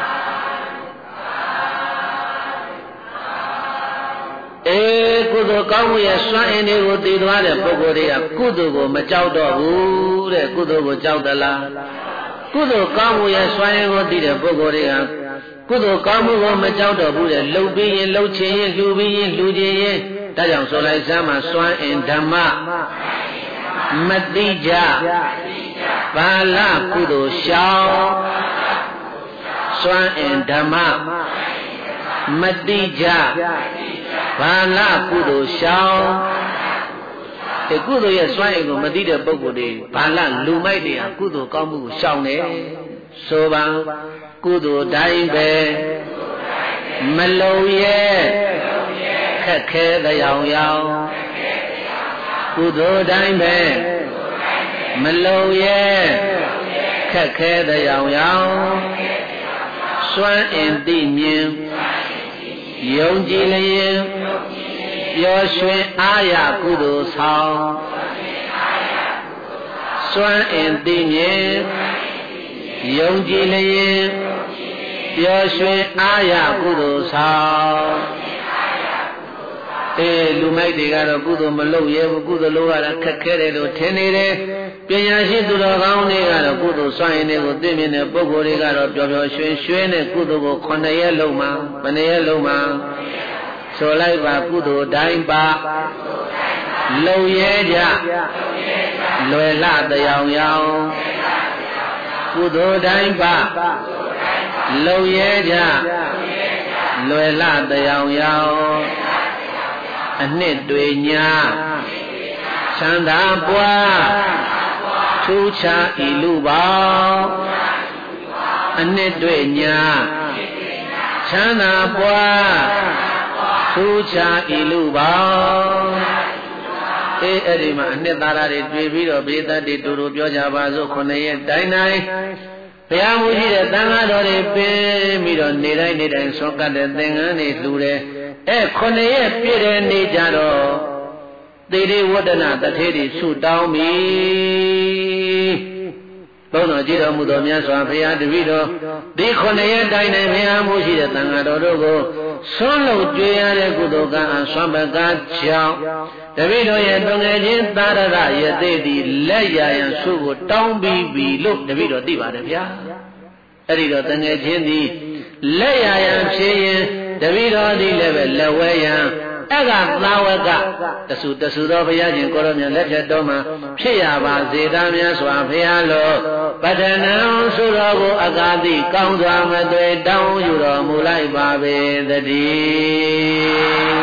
ကုသိုလ်ကောင်းမှုရဲ့စွမ်းအင်တွေကိုတည်သွားတဲ့ပုဂ္ဂိုလ်တွေကကုသိုလ်ကိုမကြောက်တော့ဘူးတဲ့ကုသိုလ်ကိုကြောက်သလားကုသိုလ်ကောင်းမှုရဲ့စွမ်းအင်ကိုတည်တဲ့ပုဂ္ဂိုလ်တွေကကုသိုလ်ကောင်းမှုကိုမကြောက်တော့ဘူးတဲ့လှုပ်ပြီးရင်လှုပ်ချင်ရင်လှူပြီးရင်လှူချင်ရင်ဒါကြောင့်ဆိုလိုက်စမ်းမှာစွမ်းအင်ဓမ္မမတိကြဘာလကုသိုလ်ရှောင်းစွမ်းအင်ဓမ္မမတိကြဘာလကုသိုလ်ရှောင်းဒီကုသိုလ်ရဲ့စွမ်းအင်ကိုမသိတဲ့ပုဂ္ဂိုလ်တွေဘာလလူမိုက်တွေဟာကုသိုလ်ကောင်းမှုကိုရှောင်တယ်ဆိုပါကုသိုလ်တိုင်းပဲမလုံရဲ့ခက်ခဲတဲ့ရောင်ရောင်ကုသိုလ်တိုင်းပဲမလုံရဲ့ခက်ခဲတဲ့ရောင်ရောင်စွမ်းအင်သိမြင်ယုံကြည်လျင်ပျော်ရွှင်အားရကုသိုလ်ဆောင်စွမ်းအင်သိမြင်ယုံကြည်လျင်ပျော်ရွှင်အားရကုသိုလ်ဆောင်လူမိုက်တွေကတော့ကုသိုလ်မလုပ်ရဲဘူးကုသိုလ်လုပ်ရတာခက်ခဲတယ်လို့ထင်နေတယ်ပညာရှိသူတော်ကောင်းတွေကတော့ကုသိုလ်စွမ်းရည်တွေကိုသိမြင်တဲ့ပုဂ္ဂိုလ်တွေကတော့ပျော်ပျော်ရွှင်ရွှင်နဲ့ကုသိုလ်ကို9ရက်လုံးမှာဘယ်နှစ်ရက်လုံးမှာဆိုလိုက်ပါကုသိုလ်တိုင်းပါလုံရဲကြလွယ်လတယောင်ယောင်ကုသိုလ်တိုင်းပါလုံရဲကြလွယ်လတယောင်ယောင်အနှစ်တွေညာချမ်းသာပွားထူးခြားဤလူပေါင်းအနှစ်တွေညာချမ်းသာပွားထူးခြားဤလူပေါင်းအဲ့ဒီမှာအနှစ်သာရတွေတွေ့ပြီးတော့ဘေးသက်တွေတူတူပြောကြပါစို့9ရက်တိုင်းတိုင်းဘုရားမူရှိတဲ့သံဃာတော်တွေပင်ပြီးတော့နေတိုင်းနေတိုင်းဆောကတ်တဲ့သင်္ကန်းတွေလှူတယ်9ရက်ပြည့်တဲ့နေ့ကြတော့သေရိဝတ္တနာတထေတွေဆုတောင်းပြီဘုန်းတော်ကြည်တော်မူသောမြတ်စွာဘုရားတပည့်တော်ဒီ9ရက်တိုင်းတိုင်းဘုရားမူရှိတဲ့သံဃာတော်တို့ကိုဆွမ်းလို့ကြွေရတဲ့ကုသိုလ်ကံအဆွမ်းပကားကြောင့်တပည့်တော်ရဲ့တုံငယ်ချင်းသာရရယသိတိလက်ရရန်ဆုကိုတောင်းပြီးပြီလို့တပည့်တော်သိပါတယ်ဗျာအဲ့ဒီတော့တငယ်ချင်းသည်လက်ရရန်ဖြစ်ရင်တပည့်တော်သည်လည်းပဲလက်ဝဲရန်အဲ့ကသာဝကတဆူသောဘုရားရှင်ကိုရောမြတ်လက်ဖြတ်တော်မှာဖြစ်ရပါစေသာမြတ်စွာဘုရားလို့ပတ္ထနံဆိုတော်ကိုအကာတိကောင်းစွာမသွေတောင်းယူတော်မူလိုက်ပါပေသတည်း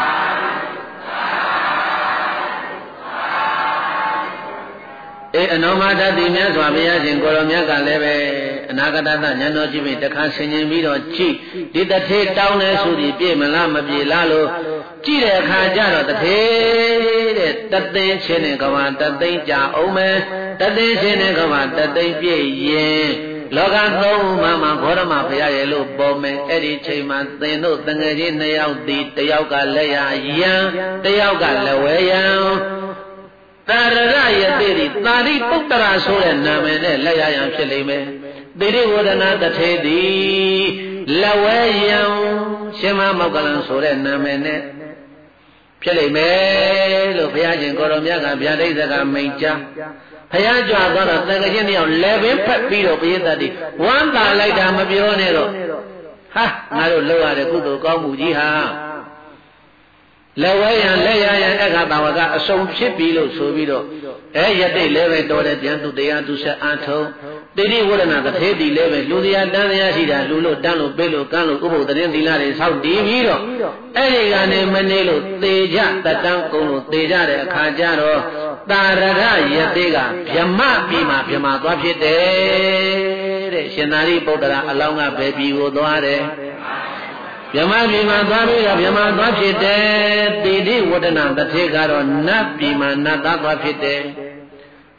အနောမတတိမြတ်စွာဘုရားရှင်ကိုရောမြတ်ကလည်းပဲအနာဂတသဉာဏ်တော်ကြည့်ပြီးတခါဆင်ခြင်ပြီးတော့ကြည့်ဒီတထေတောင်းလဲဆိုပြီးပြည့်မလားမပြေလားလို့ကြည့်တဲ့အခါကျတော့တထေတဲ့တသိန်းချင်းနဲ့ကဘာတသိန်းကြာအောင်မယ်တသိန်းချင်းနဲ့ကဘာတသိန်းပြည့်ရင်လောကသုံးမှာဘောရမဘုရားရဲ့လို့ပေါ်မယ်အဲ့ဒီချိန်မှာသင်တို့တငယ်ချင်း2ယောက်ဒီ1ယောက်ကလက်ရယံ1ယောက်ကလက်ဝဲယံသာရရယတိတိသာရိပုတ္တရာဆိုတဲ့နာမည်နဲ့လက်ရယံဖြစ်လိမ့်မယ်သေရိဝဒနာတထေတိလက်ဝဲယံရှင်မမောက္ကလံဆိုတဲ့နာမည်နဲ့ဖြစ်လိမ့်မယ်လို့ဘုရားရှင်ကိုရောမြတ်ကဗျာဒိဋ္ဌကမိန်ကြားဘုရားကြွတော့တန်ခါချင်းတယောက်လက်ပင်ဖက်ပြီးတော့ဘုရားတတိဝမ်းသာလိုက်တာမပြောနဲ့တော့ဟာငါတို့လောက်ရတဲ့ကုသိုလ်ကောင်းမှုကြီးဟာလက်ဝဲရန်လက်ရရန်အခါတာဝကအစုံဖြစ်ပြီလို့ဆိုပြီးတော့ယတိလည်းပဲတော်တဲ့ပြန်သူတရားသူဆက်အားထုတ်တိတိဝရဏတထေတိလည်းပဲလူတရားတန်တရားရှိတာလူလို့တန်းလို့ပေးလို့ကန်းလို့ဥပုသ်တရင်သီလတွေဆောက်တည်ပြီးတော့အဲ့ဒီကနေမနေလို့သေကြတတန်းကုန်လို့သေကြတဲ့အခါကျတော့တာရရယတိကဗြဟ္မပြည်မှာဗြဟ္မသွားဖြစ်တယ်တဲ့ရှင်သာရိပုတ္တရာအလောင်းကဘယ်ပြည်ကိုသွားတယ်ဗြဟ္မပြည်မှာသွားပြီးတော့ဗြဟ္မသွားဖြစ်တယ်တိတိဝတ္တနာတထေကတော့နတ်ပြည်မှာနတ်သားသွားဖြစ်တယ်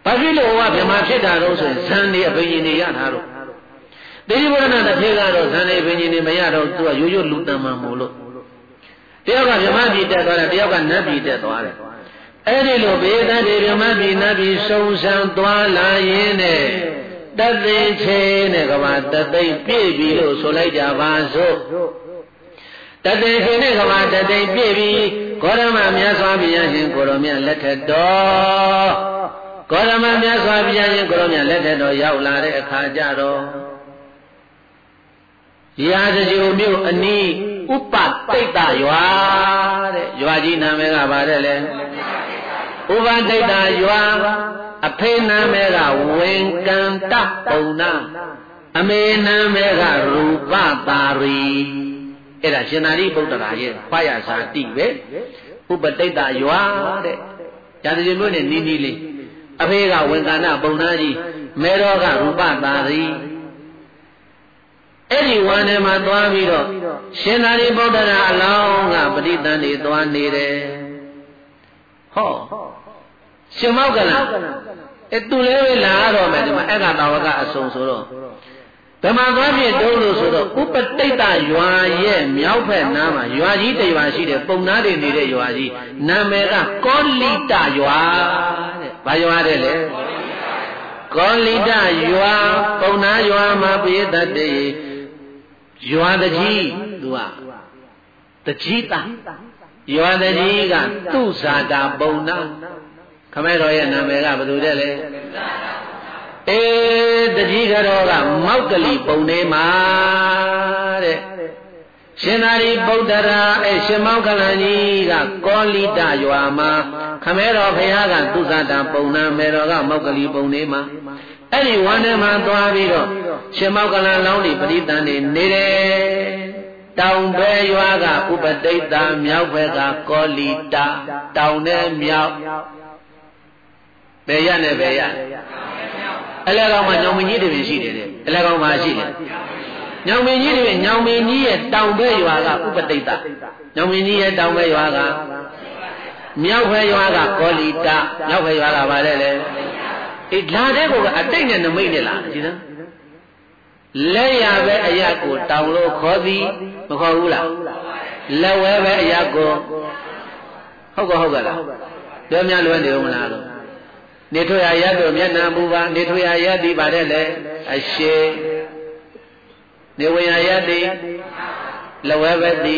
ဘာဖြစ်လို့ဟောဗြဟ္မာဖြစ်တာတော့ဆိုရင်ဇန်နေအဘိညာဉ်တွေရထားတော့တိရိဝရဏတစ်ခေတ်ကတော့ဇန်နေအဘိညာဉ်တွေမရတော့သူကရိုးရိုးလူတန်မှန်မို့လို့တယောက်ကဗြဟ္မာပြည်တက်သွားတယ်တယောက်ကနတ်ပြည်တက်သွားတယ်အဲ့ဒီလိုဘေဒတိဗြဟ္မာပြည်နတ်ပြည်စုံစံသွားလာရင်းနဲ့တသိချင်းနဲ့ကဘာတသိပြည့်ပြီလို့ဆိုလိုက်ကြပါစို့တသိချင်းနဲ့ကဘာတသိပြည့်ပြီဂေါရမမြတ်စွာဘုရားရှင်ကိုရောမြတ်လက်ထက်တော်ဂေါရမမြတ်စွာဘုရားရှင်ကိုရောမြတ်လက်ထက်တော်ရောက်လာတဲ့အခါကျတော့ရာဇဂိုမြို့အနီးဥပတိတ်တရွာတဲ့ရွာကြီးနာမည်ကဘာတဲ့လဲဥပတိတ်တရွာအဖေနာမည်ကဝင်ကံတပုံနာအမေနာမည်ကရူပတာရီအဲ့ဒါရှင်သာရိပုတ္တရာရဲ့ဖွာရစာတိပဲဥပတိတ်တရွာတဲ့ရာဇဂိုမြို့နဲ့နီးနီးလေးအဖေကဝင်ကံတပုံနာကြီးမေတော်ကရူပတာရီအဲ့ဒီဝါနဲ့မှာသွားပြီးတော့ရှင်သာရိပုတ္တရာအလောင်းကပဋိသန္ဓေသွားနေတယ်ဟောရှင်မောက္ကလသူလည်းပဲလာတော့မယ်ဒီမှာအက္ခတာဝကအစုံဆိုတော့ဓမ္မသွားပြည့်တုံးလို့ဆိုတော့ဥပတိတ်တရွာရဲ့မြောက်ဘက်နားမှာရွာကြီးတစ်ရွာရှိတယ်ပုံနာတွေနေတဲ့ရွာကြီးနာမည်ကကောလိတရွာတဲ့ဘာရွာတဲ့လဲကောလိတရွာပုံနာရွာမှာပိသတ်တေရွာတကြီးသူကတကြီးတာရွာတကြီးကသူ့ဇာတာပုံနာခမဲတော်ရဲ့နာမည်ကဘယ်သူတဲ့လဲတကြီးကတော့ကမောက်ကလီပုံနေမှာတဲ့ရှင်သာရိပုတ္တရာရှင်မောက္ကလန်ကြီးကကောလိတရွာမှာခမဲတော်ဘုရားကသူဇာတာပုံနာမေတော်ကမောက်ကလီပုံနေမှာအဲ့ဒီဝမ်းထဲမှာသွားပြီးတော့ရှင်မောက္ကလန်လောင်းတွေပရိသန်နေနေတယ်တောင်ဘဲရွာကဥပတိတ်တာမြောက်ဘက်ကကောလိတတောင်နဲ့မြောက်ဘယ်ရနဲ့ဘယ်ရအလဲကောင်မှာညောင်မင်းကြီးတွေရှိတယ်တဲ့အလဲကောင်မှာရှိတယ်ညောင်မင်းကြီးတွေညောင်မင်းကြီးရဲ့တောင်ဘဲရွာကဥပတိတ်တာညောင်မင်းကြီးရဲ့တောင်ဘဲရွာကမြောက်ဘဲရွာကကောလိတမြောက်ဘဲရွာကဗါတဲ့လေလာတဲ့ကောကအတိတ်နဲ့နမိတ်နဲ့လားဒီနော်လက်ရပဲအရာကိုတောင်လို့ခေါ်သည်မခေါ်ဘူးလားလက်ဝဲပဲအရာကိုဟုတ်ကလားပြောများလွယ်နေဦးမလားလို့နေထွေရရတို့မျက်နှာမူပါနေထွေရရသည်ပါတဲ့လေအရှိနေဝင်ရရသည်လက်ဝဲပဲသည်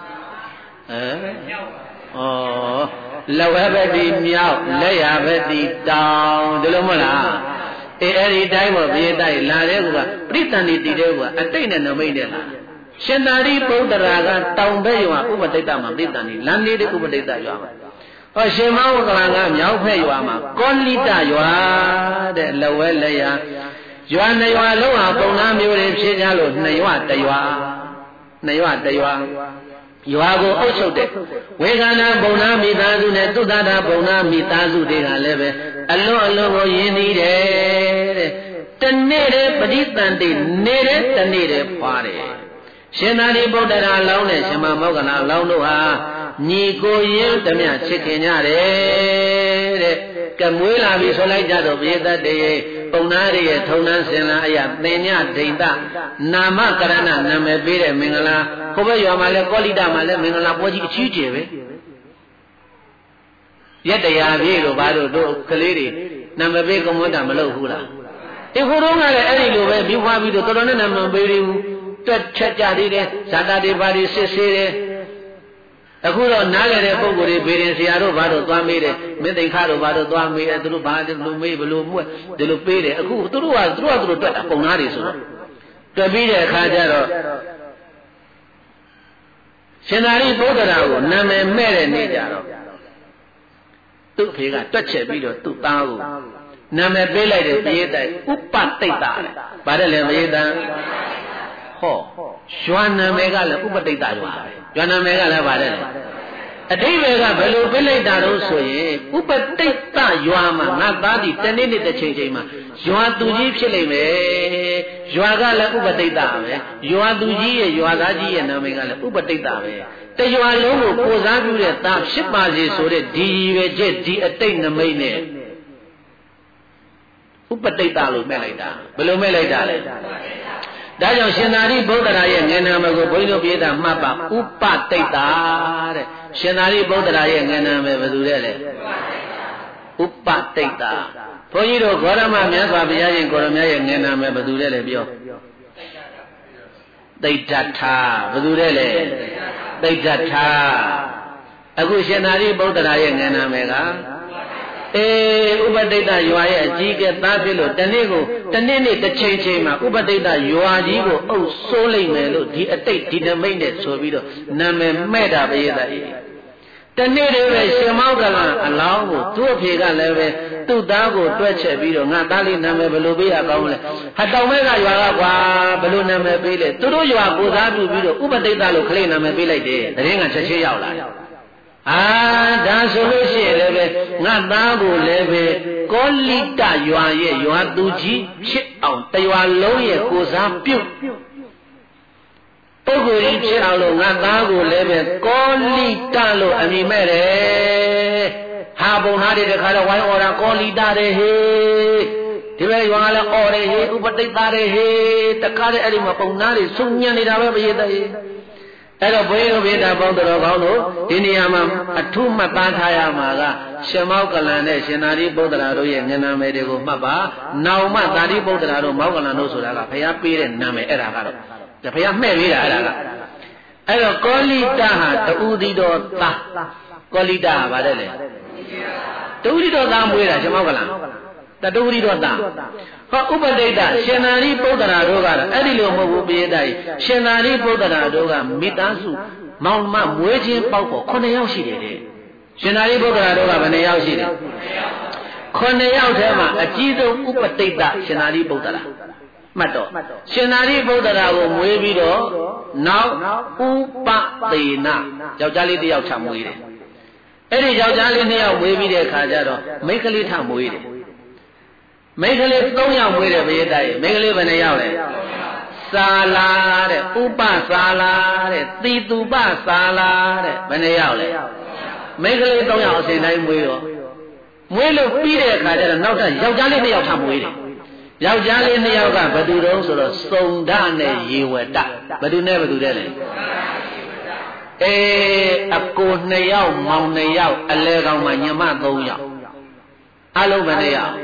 လက်ဝဲပဲသည်မြောက်လက်ရပဲသည်တောင်ဒီလိုမဟုတ်လားအဲ့ဒီတိုင်းပေါ့ဘေးတိုင်းလာတဲ့ကူကပရိသန္တိတည်တဲ့ကူကအတိတ်နဲ့နမိတ်နဲ့လားရှင်သာရိပုတ္တရာကတောင်ဘက်ရွာဥပတိတ်တမှာပရိသန္တိလမ်းလေးတဲ့ဥပတိတ်တရွာမှာဟောရှင်မောက္ကလန်ကမြောက်ဘက်ရွာမှာကောလိတရွာတဲ့လက်ဝဲလက်ရရွာနှစ်ရွာလုံးဟာပုံနာမျိုးတွေဖြစ်ကြလို့နှစ်ရွာတစ်ရွာရွာကိုအုပ်ချုပ်တဲ့ဝေခန္ဓာပုံနာမိသားစုနဲ့သုဒ္ဓတာပုံနာမိသားစုတွေကလည်းပဲအလွန်ကိုယဉ်နီးတယ်တဲ့တနေ့တည်းပဋိသန္တိနေတဲ့တနေ့တည်းဖွာတယ်ရှင်သာရိပုတ္တရာလောင်းနဲ့ရှင်မောက္ကလန်လောင်းတို့ဟာညီကိုရင်းတမျှချစ်ခင်ကြတယ်တဲ့ကမွေးလာပြီဆိုလိုက်ကြတော့ပြေသက်တည်းပုံနာတွေရဲ့ထုံနှန်းစင်လာအရာသင်ညဒိဋ္ဌနာမကရဏနာမည်ပေးတဲ့မင်္ဂလာကိုဘရွာမှာလဲကောလိတမှာလဲမင်္ဂလာပွဲကြီးအကြီးကျယ်ပဲရက်တရားပြည့်လို့ဘာလို့တို့ကလေးတွေနာမည်ပေးကွန်မွန်းတာမလုပ်ဘူးလားဒီခုတော့ကလည်းအဲ့ဒီလိုပဲပြီးွားပြီးတော့တော်တော်နဲ့နာမည်ပေးသေးဘူးတွက်ချက်ကြသေးတယ်ဇာတာတွေဘာတွေစစ်ဆေးတယ်အခုတော့နားလည်တဲ့ပုံကိုယ်တွေဘေရင်ဆရာတို့ဘာလို့သွားမေးတယ်မင်းသိခါတို့ဘာလို့သွားမေးတယ်သူတို့ဘာလို့မေးဘလို့မွဲ့ဒီလိုပေးတယ်အခုသူတို့ကတွက်တာပုံနာတွေဆိုတော့တွက်ပြီးတဲ့အခါကျတော့ရှင်သာရိပုတ္တရာကိုနာမည်မဲ့တဲ့နေ့ကြတော့သူ့အဖေကတွက်ချက်ပြီးတော့သူ့သားကိုနာမည်ပေးလိုက်တဲ့ပြေးတိုင်ဥပတိတ်တာလေဗါတယ်လေမရေးတန်းဟောရွာနာမည်ကလည်းဥပတိတ်တာရွာရွာနာမည်ကလည်းဗါတယ်လေအတိဘယ်ကဘယ်လိုပြလိုက်တာတော့ဆိုရင်ဥပတိတ်တရွာမှာငါသားဒီတနေ့တစ်ချိန်မှာရွာသူကြီးဖြစ်လိမ့်မယ်ရွာကလည်းဥပတိတ်တပဲရွာသူကြီးရဲ့ရွာသားကြီးရဲ့နာမည်ကလည်းဥပတိတ်တပဲတရွာလုံးကိုကိုစားပြုတဲ့သားဖြစ်ပါစေဆိုတဲ့ဒီရွယ်ချက်ဒီအတိတ်နမိတ်နဲ့ဥပတိတ်တာလို့မဲ့လိုက်တာဘယ်လိုမဲ့လိုက်တာလဲဒါကြောင့်ရှင်သာရိပုတ္တရာရဲ့ငယ်နာမကိုဘုန်းကြီးတို့ပြေးတာမှတ်ပါဥပတိတ်တာတဲ့ရှင်သာရိပုတ္တရာရဲ့ငယ်နာမဘယ်သူလဲဥပတိတ်တာဘုန်းကြီးတို့ဂေါရမမြတ်စွာဘုရားရှင်ကိုရမရဲ့ငယ်နာမဘယ်သူလဲပြောသိတ္တထာဘယ်သူလဲသိတ္တထာအခုရှင်သာရိပုတ္တရာရဲ့ငယ်နာမကဥပတိတ်တရွာရဲ့အကြီးကဲသားဖြစ်လို့တနေ့နေ့တစ်ချိန်ချိန်မှာဥပတိတ်တရွာကြီးကိုအုပ်ဆိုးလိုက်မယ်လို့ဒီအတိတ်ဒီနမိတ်နဲ့ဆိုပြီးတော့နာမည်မဲ့တာပဲရဲ့တနေ့တည်းပဲရှင်မောကလန်အလောင်းကိုသူ့အဖေကလည်းပဲသူ့သားကိုတွဲချက်ပြီးတော့ငါသားလေးနာမည်ဘယ်လိုပေးရကောင်းလဲဟာတောင်မဲကရွာကကွာဘယ်လိုနာမည်ပေးလဲသူတို့ရွာကိုစားပြုပြီးတော့ဥပတိတ်တလို့ခလေးနာမည်ပေးလိုက်တယ်တရင်ကချက်ချင်းရောက်လာဒါဆိုလို့ရှိရင်လည်းပဲငါသားကိုလည်းပဲကောလိတရွာရဲ့ရွာသူကြီးဖြစ်အောင်တရွာလုံးရဲ့ကိုစားပြုတ်ပုဂ္ဂိုလ်ကြီးဖြစ်အောင်လို့ငါသားကိုလည်းပဲကောလိတလို့အမည်မဲ့တယ်ဟာဘုံသားတွေတခါတော့ဝိုင်းအော်တာကောလိတတယ်ဟေးဒီဘက်ရွာကလည်းအော်တယ်ဟေးဥပတိတ်သားတယ်ဟေးတခါတည်းအဲ့ဒီမှာပုံသားတွေစုံညံနေတာပဲမရတဲ့အဲ့တော့ဘုန်းကြီးတို့ဗေဒပေါင်းတော်ကောင်းတို့ဒီနေရာမှာအထုမှတ်သားထားရမှာကရှင်မောကလန်နဲ့ရှင်သာရိပုတ္တရာတို့ရဲ့ဉာဏ်နာမည်တွေကိုမှတ်ပါနောက်မှသာရိပုတ္တရာတို့မောကလန်တို့ဆိုတာကဘုရားပေးတဲ့နာမည်အဲ့ဒါကတော့ဘုရားမှဲ့ပေးတာအဲ့ဒါကအဲ့တော့ကောလိတဟာတူဒီတော်သားကောလိတဟာဗါတဲ့လေတူဒီတော်သားမွေးတာရှင်မောကလန်တူဒီတော်သားဟောဥပတိတ်တရှင်သာရိပုတ္တရာတို့ကတော့အဲ့ဒီလိုမဟုတ်ဘူးပိယတကြီးရှင်သာရိပုတ္တရာတို့ကမိသားစုမောင်မမွေးခြင်းပေါက်ပေါ်9ယောက်ရှိတယ်တဲ့ရှင်သာရိပုတ္တရာတို့ကဘယ်နှယောက်ရှိတယ်9ယောက်ထဲမှာအကြီးဆုံးဥပတိတ်တရှင်သာရိပုတ္တရာမှတ်တော့ရှင်သာရိပုတ္တရာကိုမွေးပြီးတော့နောက်ဥပသေနယောက်ျားလေးတစ်ယောက်ထမွေးတယ်အဲ့ဒီယောက်ျားလေး2ယောက်မွေးပြီးတဲ့အခါကျတော့မိန်းကလေးထမွေးတယ်မိန်းကလေး3ယောက်မွေးတယ်ဘယ်တိုင်မိန်းကလေးဘယ်နှယောက်လဲစာလာတဲ့ဥပစာလာတဲ့သီတုပစာလာတဲ့ဘယ်နှယောက်လဲမိန်းကလေး3ယောက်အစဉ်တိုင်းမွေးတော့မွေးလို့ပြီးတဲ့အခါကျတော့နောက်ထပ်ယောက်ျားလေး2ယောက်ထမွေးတယ်ယောက်ျားလေး2ယောက်ကဘယ်သူတုံးဆိုတော့စုံဒနဲ့ရေဝတဘယ်သူနဲ့ဘယ်သူတဲ့လဲအကို2ယောက်မောင်2ယောက်အလဲကောင်မှညီမ3ယောက်အလုံးဘယ်နှယောက်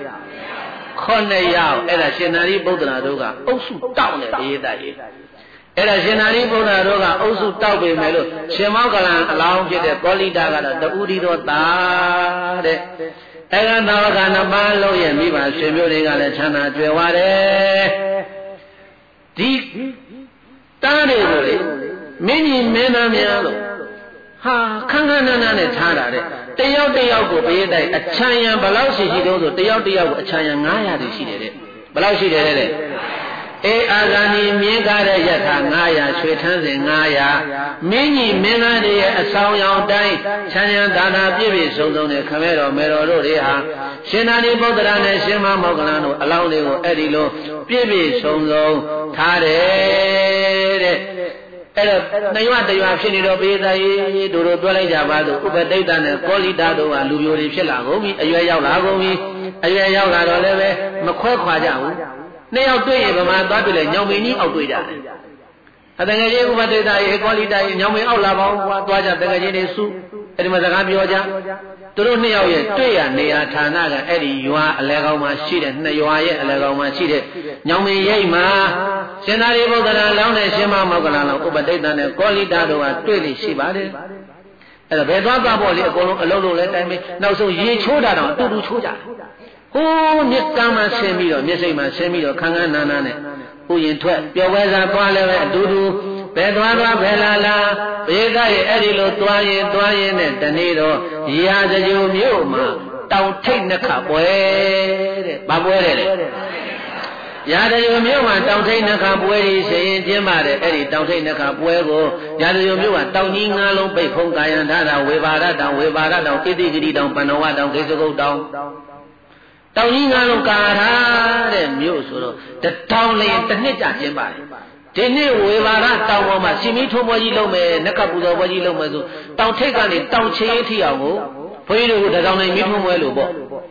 9ယောက်အဲ့ဒါရှင်သာရိပုတ္တရာတို့ကအုပ်စုတောက်နေဘေးသားကြီးအဲ့ဒါရှင်သာရိပုတ္တရာတို့ကအုပ်စုတောက်ပေမဲ့လို့ရှင်မောကလန်အလောင်းဖြစ်တဲ့ကောလိတကတော့တူဒီတော်သားတဲ့အဲ့ဒါတော့ကနပါလုံးရဲ့မိဘဆွေမျိုးတွေကလည်းချမ်းသာကြွယ်ဝတယ်ဒီတားတွေကိုလေမင်းကြီးမင်းသားများလို့ဟာခန်းခန်းနားနားနဲ့ထားတာတဲ့တယောက်တယောက်ကိုဘေးတိုက်အချမ်းရံဘယ်လောက်ရှိတော့ဆိုတယောက်တယောက်ကိုအချမ်းရံ900တိရှိတယ်တဲ့ဘယ်လောက်ရှိတယ်တဲ့အာဂန္ဒီမြင်းကားတဲ့ယထာ900ရွှေထန်းစဉ်900မင်းကြီးမင်းသားတွေရဲ့အဆောင်ရောင်တိုင်းချမ်းရံဒါနာပြည့်ပြည့်စုံစုံနဲ့ခမဲတော်မေတော်တို့တွေဟာရှင်သာရိပုတ္တရာနဲ့ရှင်မမောကလန်တို့အလောင်းတွေကိုအဲ့ဒီလိုပြည့်ပြည့်စုံစုံထားတယ်တဲ့အဲ့တော့တရွဖြစ်နေတော့ဘေးသားရေးတို့တွဲလိုက်ကြပါလို့ဥပတိတ်တနဲ့ကောလိတတို့ကလူပြိုတွေဖြစ်လာကုန်ပြီအရွယ်ရောက်လာကုန်ပြီအရွယ်ရောက်လာတော့လည်းပဲမခွဲခွာကြဘူး2ယောက်တွေ့ရင်ဗမာသွားပြီလေညောင်မင်းကြီးအောက်တွေ့ကြတယ်အတငယ်ချင်းဥပတိတ်တရေကောလိတရေညောင်မင်းအောက်လာပါဦးကွာသွားကြတငယ်ချင်းတွေစုအဲ့ဒီမှာစကားပြောကြသူတို့2ယောက်ရဲ့တွေ့ရနေရာဌာနကအဲ့ဒီရွာအလဲကောင်းမှာရှိတဲ့2ရွာရဲ့အလဲကောင်းမှာရှိတဲ့ညောင်မင်းရိပ်မှာရှင်သာရိပုတ္တရာလောင်းနဲ့ရှင်မမောကလန်လောင်းဥပတိတ်တနဲ့ကောလိတတို့ကတွေ့လိရှိပါတယ်အဲ့ဒါဘယ်သွားပေါ့လေအကုန်လုံးအလုံးလုံးလဲတိုင်းပဲနောက်ဆုံးရေချိုးတာတော့အတူတူချိုးကြဟိုးမြစ်ကမ်းမှာဆင်းပြီးတော့မြစ်စိတ်မှာဆင်းပြီးတော့ခန်းခန်းနာနာနဲ့ဥယျင်ထွက်ပျော်ပွဲစားသွားလဲပဲအတူတူဘယ်သွားဘယ်လာဘေးသားရဲ့အဲ့ဒီလိုသွားရင်နဲ့တနေ့တော့ရာဇဂိုမြို့မှာတောင်ထိတ်နှခပွဲတဲ့ဘာပွဲလဲရာဇဂိုမြို့မှာတောင်ထိတ်နှခပွဲကြီးရှင်ရင်ကျင်းပါတယ်အဲ့ဒီတောင်ထိတ်နှခပွဲကိုရာဇဂိုမြို့ကတောင်ကြီး9လုံးပိတ်ဖုံးကာယံထားတာဝေဘာရတောင်ဣတိဂတိတောင်ပန္နဝတောင်ဂိစကုတ်တောင်တောင်ကြီး9လုံးကာထားတဲ့မြို့ဆိုတော့1000လျင်တစ်နှစ်ကြာကျင်းပါတယ်ဒီနေ့ဝေဘာရတောင်ပေါ်မှာရှင်မီးထိုးပွဲကြီးလုပ်မယ်နက္ခပူဇော်ပွဲကြီးလုပ်မယ်ဆိုတောင်ထိပ်ကနေတောင်ချေးထိအောင်ကိုဘုန်းကြီးတို့က1000လျင်မီးထိုးပွဲလို့ပေါ့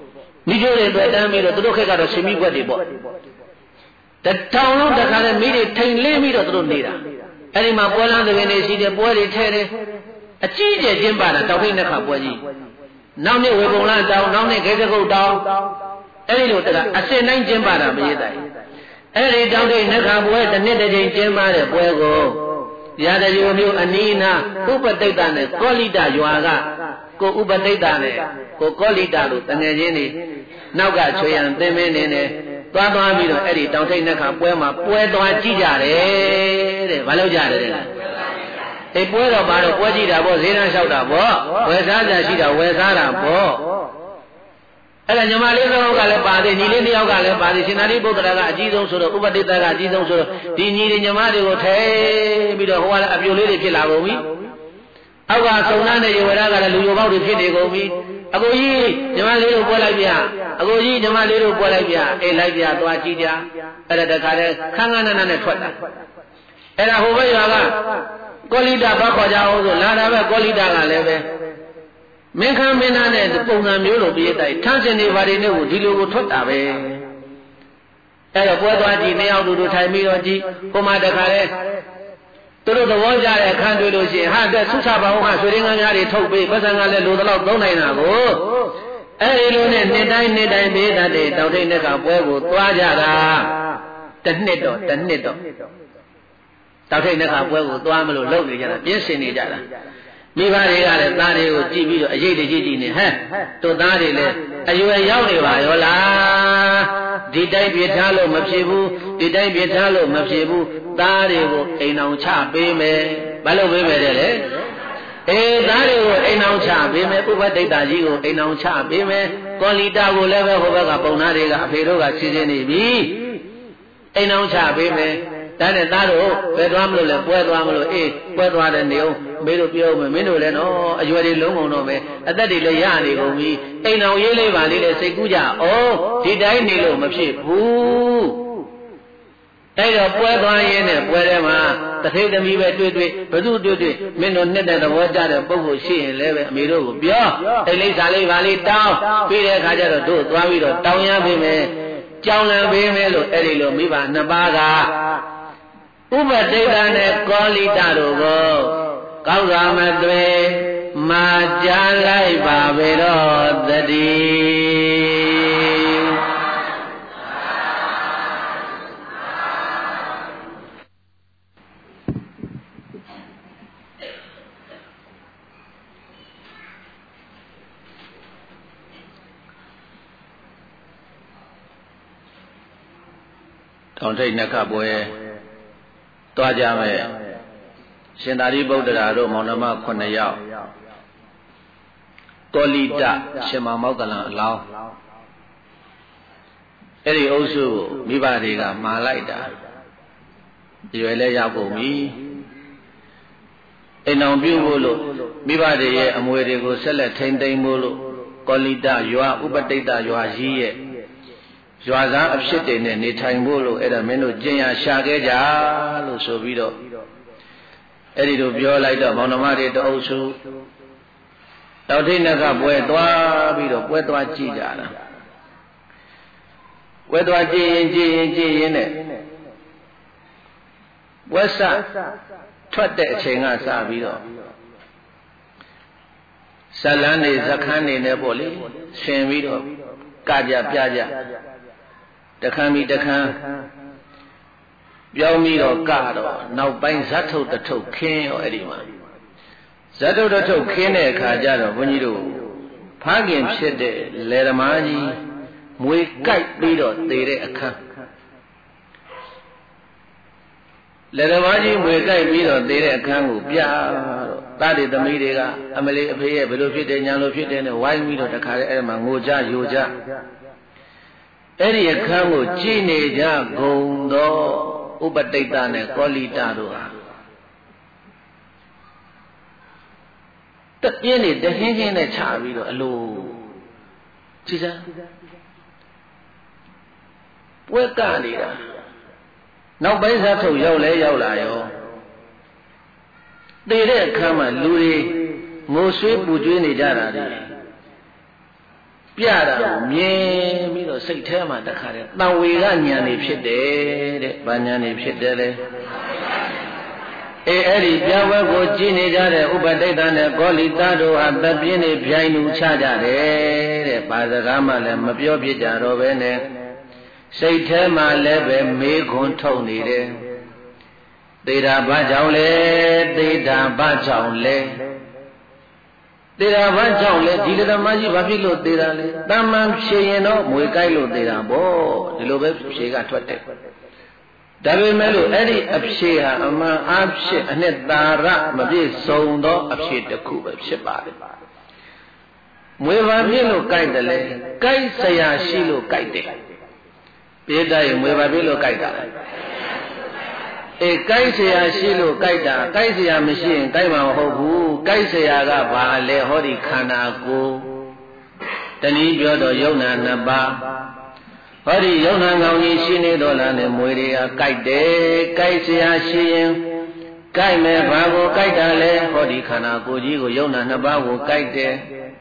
မိကျိုးတွေတွေ့တမ်းပြီးတော့သူတို့ခက်ကတော့ရှင်မိကွက်တွေပေါ့တထောင်လုံးတခါနဲ့မိတွေထိန်လင်းပြီးတော့သူတို့နေတာအဲ့ဒီမှာပွဲလမ်းသဘင်တွေရှိတယ်ပွဲတွေထဲတယ်အကြီးအကျယ်ကျင်းပတာတောက်ထိတ်နှစ်ခါပွဲကြီးနောက်နေ့ဝေပုံလန်းတောင်နောက်နေ့ခေစကုတ်တောင်အဲ့ဒီလိုတကအစင်တိုင်းကျင်းပတာမရတဲ့အဲ့ဒီတောက်ထိတ်နှစ်ခါပွဲတစ်နှစ်တစ်ချိန်ကျင်းပတဲ့ပွဲကိုရာဇယိုမျိုးအနီးနာဥပတိတ်တနဲ့ကောလိတရွာကကိုဥပတိတ်တနဲ့ကိုကောလိတလို့တငယ်ချင်းတွေနောက်ကချွေရန်သင်မင်းနေနဲ့သွားပြီးတော့အဲ့ဒီတောင်ထိပ်နှစ်ခါပွဲမှာပွဲသွားကြည့်ကြတယ်တဲ့ဘာလို့ကြတယ်လဲအေးပွဲတော့ဘာလို့ပွဲကြည့်တာပေါ့ဈေးနှမ်းလျှောက်တာပေါ့ဝယ်စားကြရှိတာဝယ်စားတာပေါ့အဲ့ဒါညီမလေးသုံးကလည်းပါတယ်ညီလေးနှစ်ယောက်ကလည်းပါတယ်ရှင်သာရိပုတ္တရာကအကြီးဆုံးဆိုတော့ဥပတိတ္တကအကြီးဆုံးဆိုတော့ဒီညီတွေညီမတွေကိုထဲပြီးတော့ဟိုကလည်းအပြိုလေးတွေဖြစ်လာကုန်ပြီအောက်ကစုံနှမ်းတဲ့ရေဝရကလည်းလူရိုပေါက်တွေဖြစ်နေကုန်ပြီအကိုကြီးညီမလေးတို့ပွဲလိုက်ပြအကိုကြီးညီမလေးတို့ပွဲလိုက်ပြအေးလိုက်ပြသွားကြည့်ကြအဲ့ဒါတခါတည်းခန်းခန်းနဲ့ထွက်တာအဲ့ဒါဟိုဘက်ရွာကကောလိတဘာခေါ်ကြအောင်ဆိုလာတာပဲကောလိတကလည်းပဲမင်းခမ်းမင်းသားနဲ့ပုံစံမျိုးလိုပြေးတိုက်ထမ်းစင်နေပါတွေနဲ့ကိုဒီလိုကိုထွက်တာပဲအဲ့တော့ပွဲသွားကြည့်နှစ်ယောက်တူထိုင်ပြီးတော့ကြည့်ဟိုမှာတခါတည်းသူတို့သဘောကျတဲ့အခန်းတွေ့လို့ရှိရင်ဟာတဲ့ဆုချပါအောင်ဟာဆွေရင်းကန်းများတွေထုတ်ပေးပတ်စံကလည်းလိုတော့သုံးနိုင်တာကိုအဲ့ဒီလိုနဲ့နှစ်တိုင်းပေးတတ်တဲ့တောင်ထိပ်နှစ်ခါပွဲကိုသွားကြတာတစ်နှစ်တော့တောင်ထိပ်နှစ်ခါပွဲကိုသွားမလို့လုပ်နေကြတာပြင်းစင်နေကြတာမိဘတွေကလည်းသားတွေကိုကြည့်ပြီးတော့အရေးတကြီးကြည့်နေဟဲ့တို့သားတွေလည်းအရွယ်ရောက်နေပါရောလားဒီတိုင်းပြထားလို့မဖြစ်ဘူးဒီတိုင်းပြထားလို့မဖြစ်ဘူးသားတွေကိုအိမ်အောင်ချပေးမယ်ဘာလို့ပေးမယ်တဲ့လေအေးသားတွေကိုအိမ်အောင်ချပေးမယ်ဥပတိတ်တာကြီးကိုအိမ်အောင်ချပေးမယ်ကောလီတာကိုလည်းပဲဟိုဘက်ကပုံသားတွေကအဖေတို့ကစီစဉ်နေပြီအိမ်အောင်ချပေးမယ်ဒါနဲ့သားတို့ဘယ်သွားမလို့လဲပွဲသွားမလို့အေးပွဲသွားတဲ့နေအောင်မင်းတို့ပြောမယ်မင်းတို့လည်းနော်အရွယ်တွေလုံးကုန်တော့မယ်အသက်တွေလည်းရနေကုန်ပြီအိမ်အောင်ရေးလေးပါလေးလည်းစိတ်ကူးကြအောင်ဒီတိုင်းနေလို့မဖြစ်ဘူးအဲ့တော့ပွဲသွားရင်းနဲ့ပွဲထဲမှာတထိတ်သမီးပဲတွေ့ဘသူတွေ့မင်းတို့နှစ်တဲ့သဘောကျတဲ့ပုဂ္ဂိုလ်ရှိရင်လည်းပဲအမေတို့ကိုပြောအိမ်လိပ်စာလေးပါလေးတောင်းပြီးတဲ့အခါကျတော့တို့သွားပြီးတော့တောင်းရပေးမယ်ကြောင်းလံပေးမယ်လို့အဲ့ဒီလိုမိဘနှစ်ပါးကဥပတိတ်တနဲ့ကောလိတတို့ကိုကောင်းစွာမသွေမာကြားလိုက်ပါပေတော့တည်းတောင်ထိပ်နှစ်ခါပွဲသွားကြမယ်ရှင်သာရိပုတ္တရာတို့မောင်နှမ9ယောက်ကောလိတရှင်မောက္ကလံအလောင်းအဲ့ဒီအုပ်စုကိုမိဘတွေကမှာလိုက်တာရွယ်လဲရောက်ကုန်ပြီအိမ်အောင်ပြုဖို့လို့မိဘတွေရဲ့အမွေတွေကိုဆက်လက်ထိန်းသိမ်းဖို့လို့ကောလိတရွာဥပတိတ်တရွာကြီးရဲ့ရွာသားအဖြစ်တွေနဲ့နေထိုင်ဖို့လို့အဲ့ဒါမင်းတို့ကျင့်ရရှာခဲ့ကြလို့ဆိုပြီးတော့အဲ့ဒီလိုပြောလိုက်တော့မောင်နှမတွေတအုပ်စုတောင်ထိပ်နှစ်ခါပွဲသွားပြီးတော့ပွဲသွားကြည့်ကြတာပွဲသွားကြည့်ရင်နဲ့ပွဲစထွက်တဲ့အချိန်ကစပြီးတော့ဇလန်းတွေဇခန်းတွေနဲ့ပေါ့လေရှင်ပြီးတော့ကကြပြကြတခန်းပြီးတခန်းပြောင်းပြီးတော့ကတော့နောက်ပိုင်းဇတ်ထုတ်တထုတ်ခင်းရောအဲ့ဒီမှာဇတ်ထုတ်တထုတ်ခင်းတဲ့အခါကျတော့ဘုန်းကြီးတို့ဖားခင်ဖြစ်တဲ့လယ်သမားကြီးမွေကြိုက်ပြီးတော့သေတဲ့အခန်းလယ်သမားကြီးမွေကြိုက်ပြီးတော့သေတဲ့အခန်းကိုပြတော့သားတွေသမီးတွေကအမလေးအဖေရဲ့ဘယ်လိုဖြစ်တယ်ညာလိုဖြစ်တယ်နဲ့ဝိုင်းပြီးတော့တခါတည်းအဲ့မှာငိုကြယိုကြအဲ့ဒီအခန်းကိုကြည်နေကြကုန်တော့ဥပတိတ်တနဲ့ကောလိတတို့ဟာတပြင်းနေတဟင်းချင်းနဲ့ခြာပြီးတော့အလိုကြည်စမ်းပွဲကနေတာနောက်ပိုင်းစားထုတ်ရောက်လဲရောက်လာရောသေတဲ့အခန်းမှာလူတွေငိုဆွေးပူကျွေးနေကြတာလေပြတာကိုမြင်ပြီးတော့စိတ်ထဲမှာတခါတည်းတန်ဝေကဉာဏ်နေဖြစ်တယ်တဲ့။ဘာဉာဏ်နေဖြစ်တယ်လဲ။အဲ့ဒီပြဝက်ကိုကြည်နေကြတဲ့ဥပတိတ်တနဲ့ကောလိတတို့ဟာတပြင်းနေပြိုင်လူချကြတယ်တဲ့။ဘာစကားမှလည်းမပြောဖြစ်ကြတော့ပဲနဲ့စိတ်ထဲမှာလည်းပဲမေးခွန်းထုတ်နေတယ်။သေတာဘာကြောင့်လဲသေတာဘာကြောင့်လဲသေတာဘာကြောင့်လဲဒီဓမ္မကြီးဘာဖြစ်လို့သေတာလဲတမန်ဖြေရင်တော့မွေကြိုက်လို့သေတာပေါ့ဒီလိုပဲဖြေကထွက်တယ်ဒါပေမဲ့လို့အဲ့ဒီအဖြေဟာအမှန်အဖြစ်အနှစ်သာရမပြည့်စုံသောအဖြေတစ်ခုပဲဖြစ်ပါတယ်မွေဘာဖြစ်လို့ကြိုက်တယ်လဲကြိုက်စရာရှိလို့ကြိုက်တယ်ပြေးတိုင်းမွေဘာဖြစ်လို့ကြိုက်တာလဲကြိုက်เสียရှိလို့ကြိုက်တာကြိုက်เสียမရှိရင်ကြိုက်မှာမဟုတ်ဘူးကြိုက်เสียကဘာလဲဟောဒီခန္ဓာကိုယ်တနည်းပြောတော့ယုံနာနှစ်ပါးဟောဒီယုံနာကောင်းကြီးရှိနေတော့လားနဲ့မွေတွေကကြိုက်တယ်ကြိုက်เสียရှိရင်ကြိုက်မယ်ဘာကိုကြိုက်တာလဲဟောဒီခန္ဓာကိုယ်ကြီးကိုယုံနာနှစ်ပါးကိုကြိုက်တယ်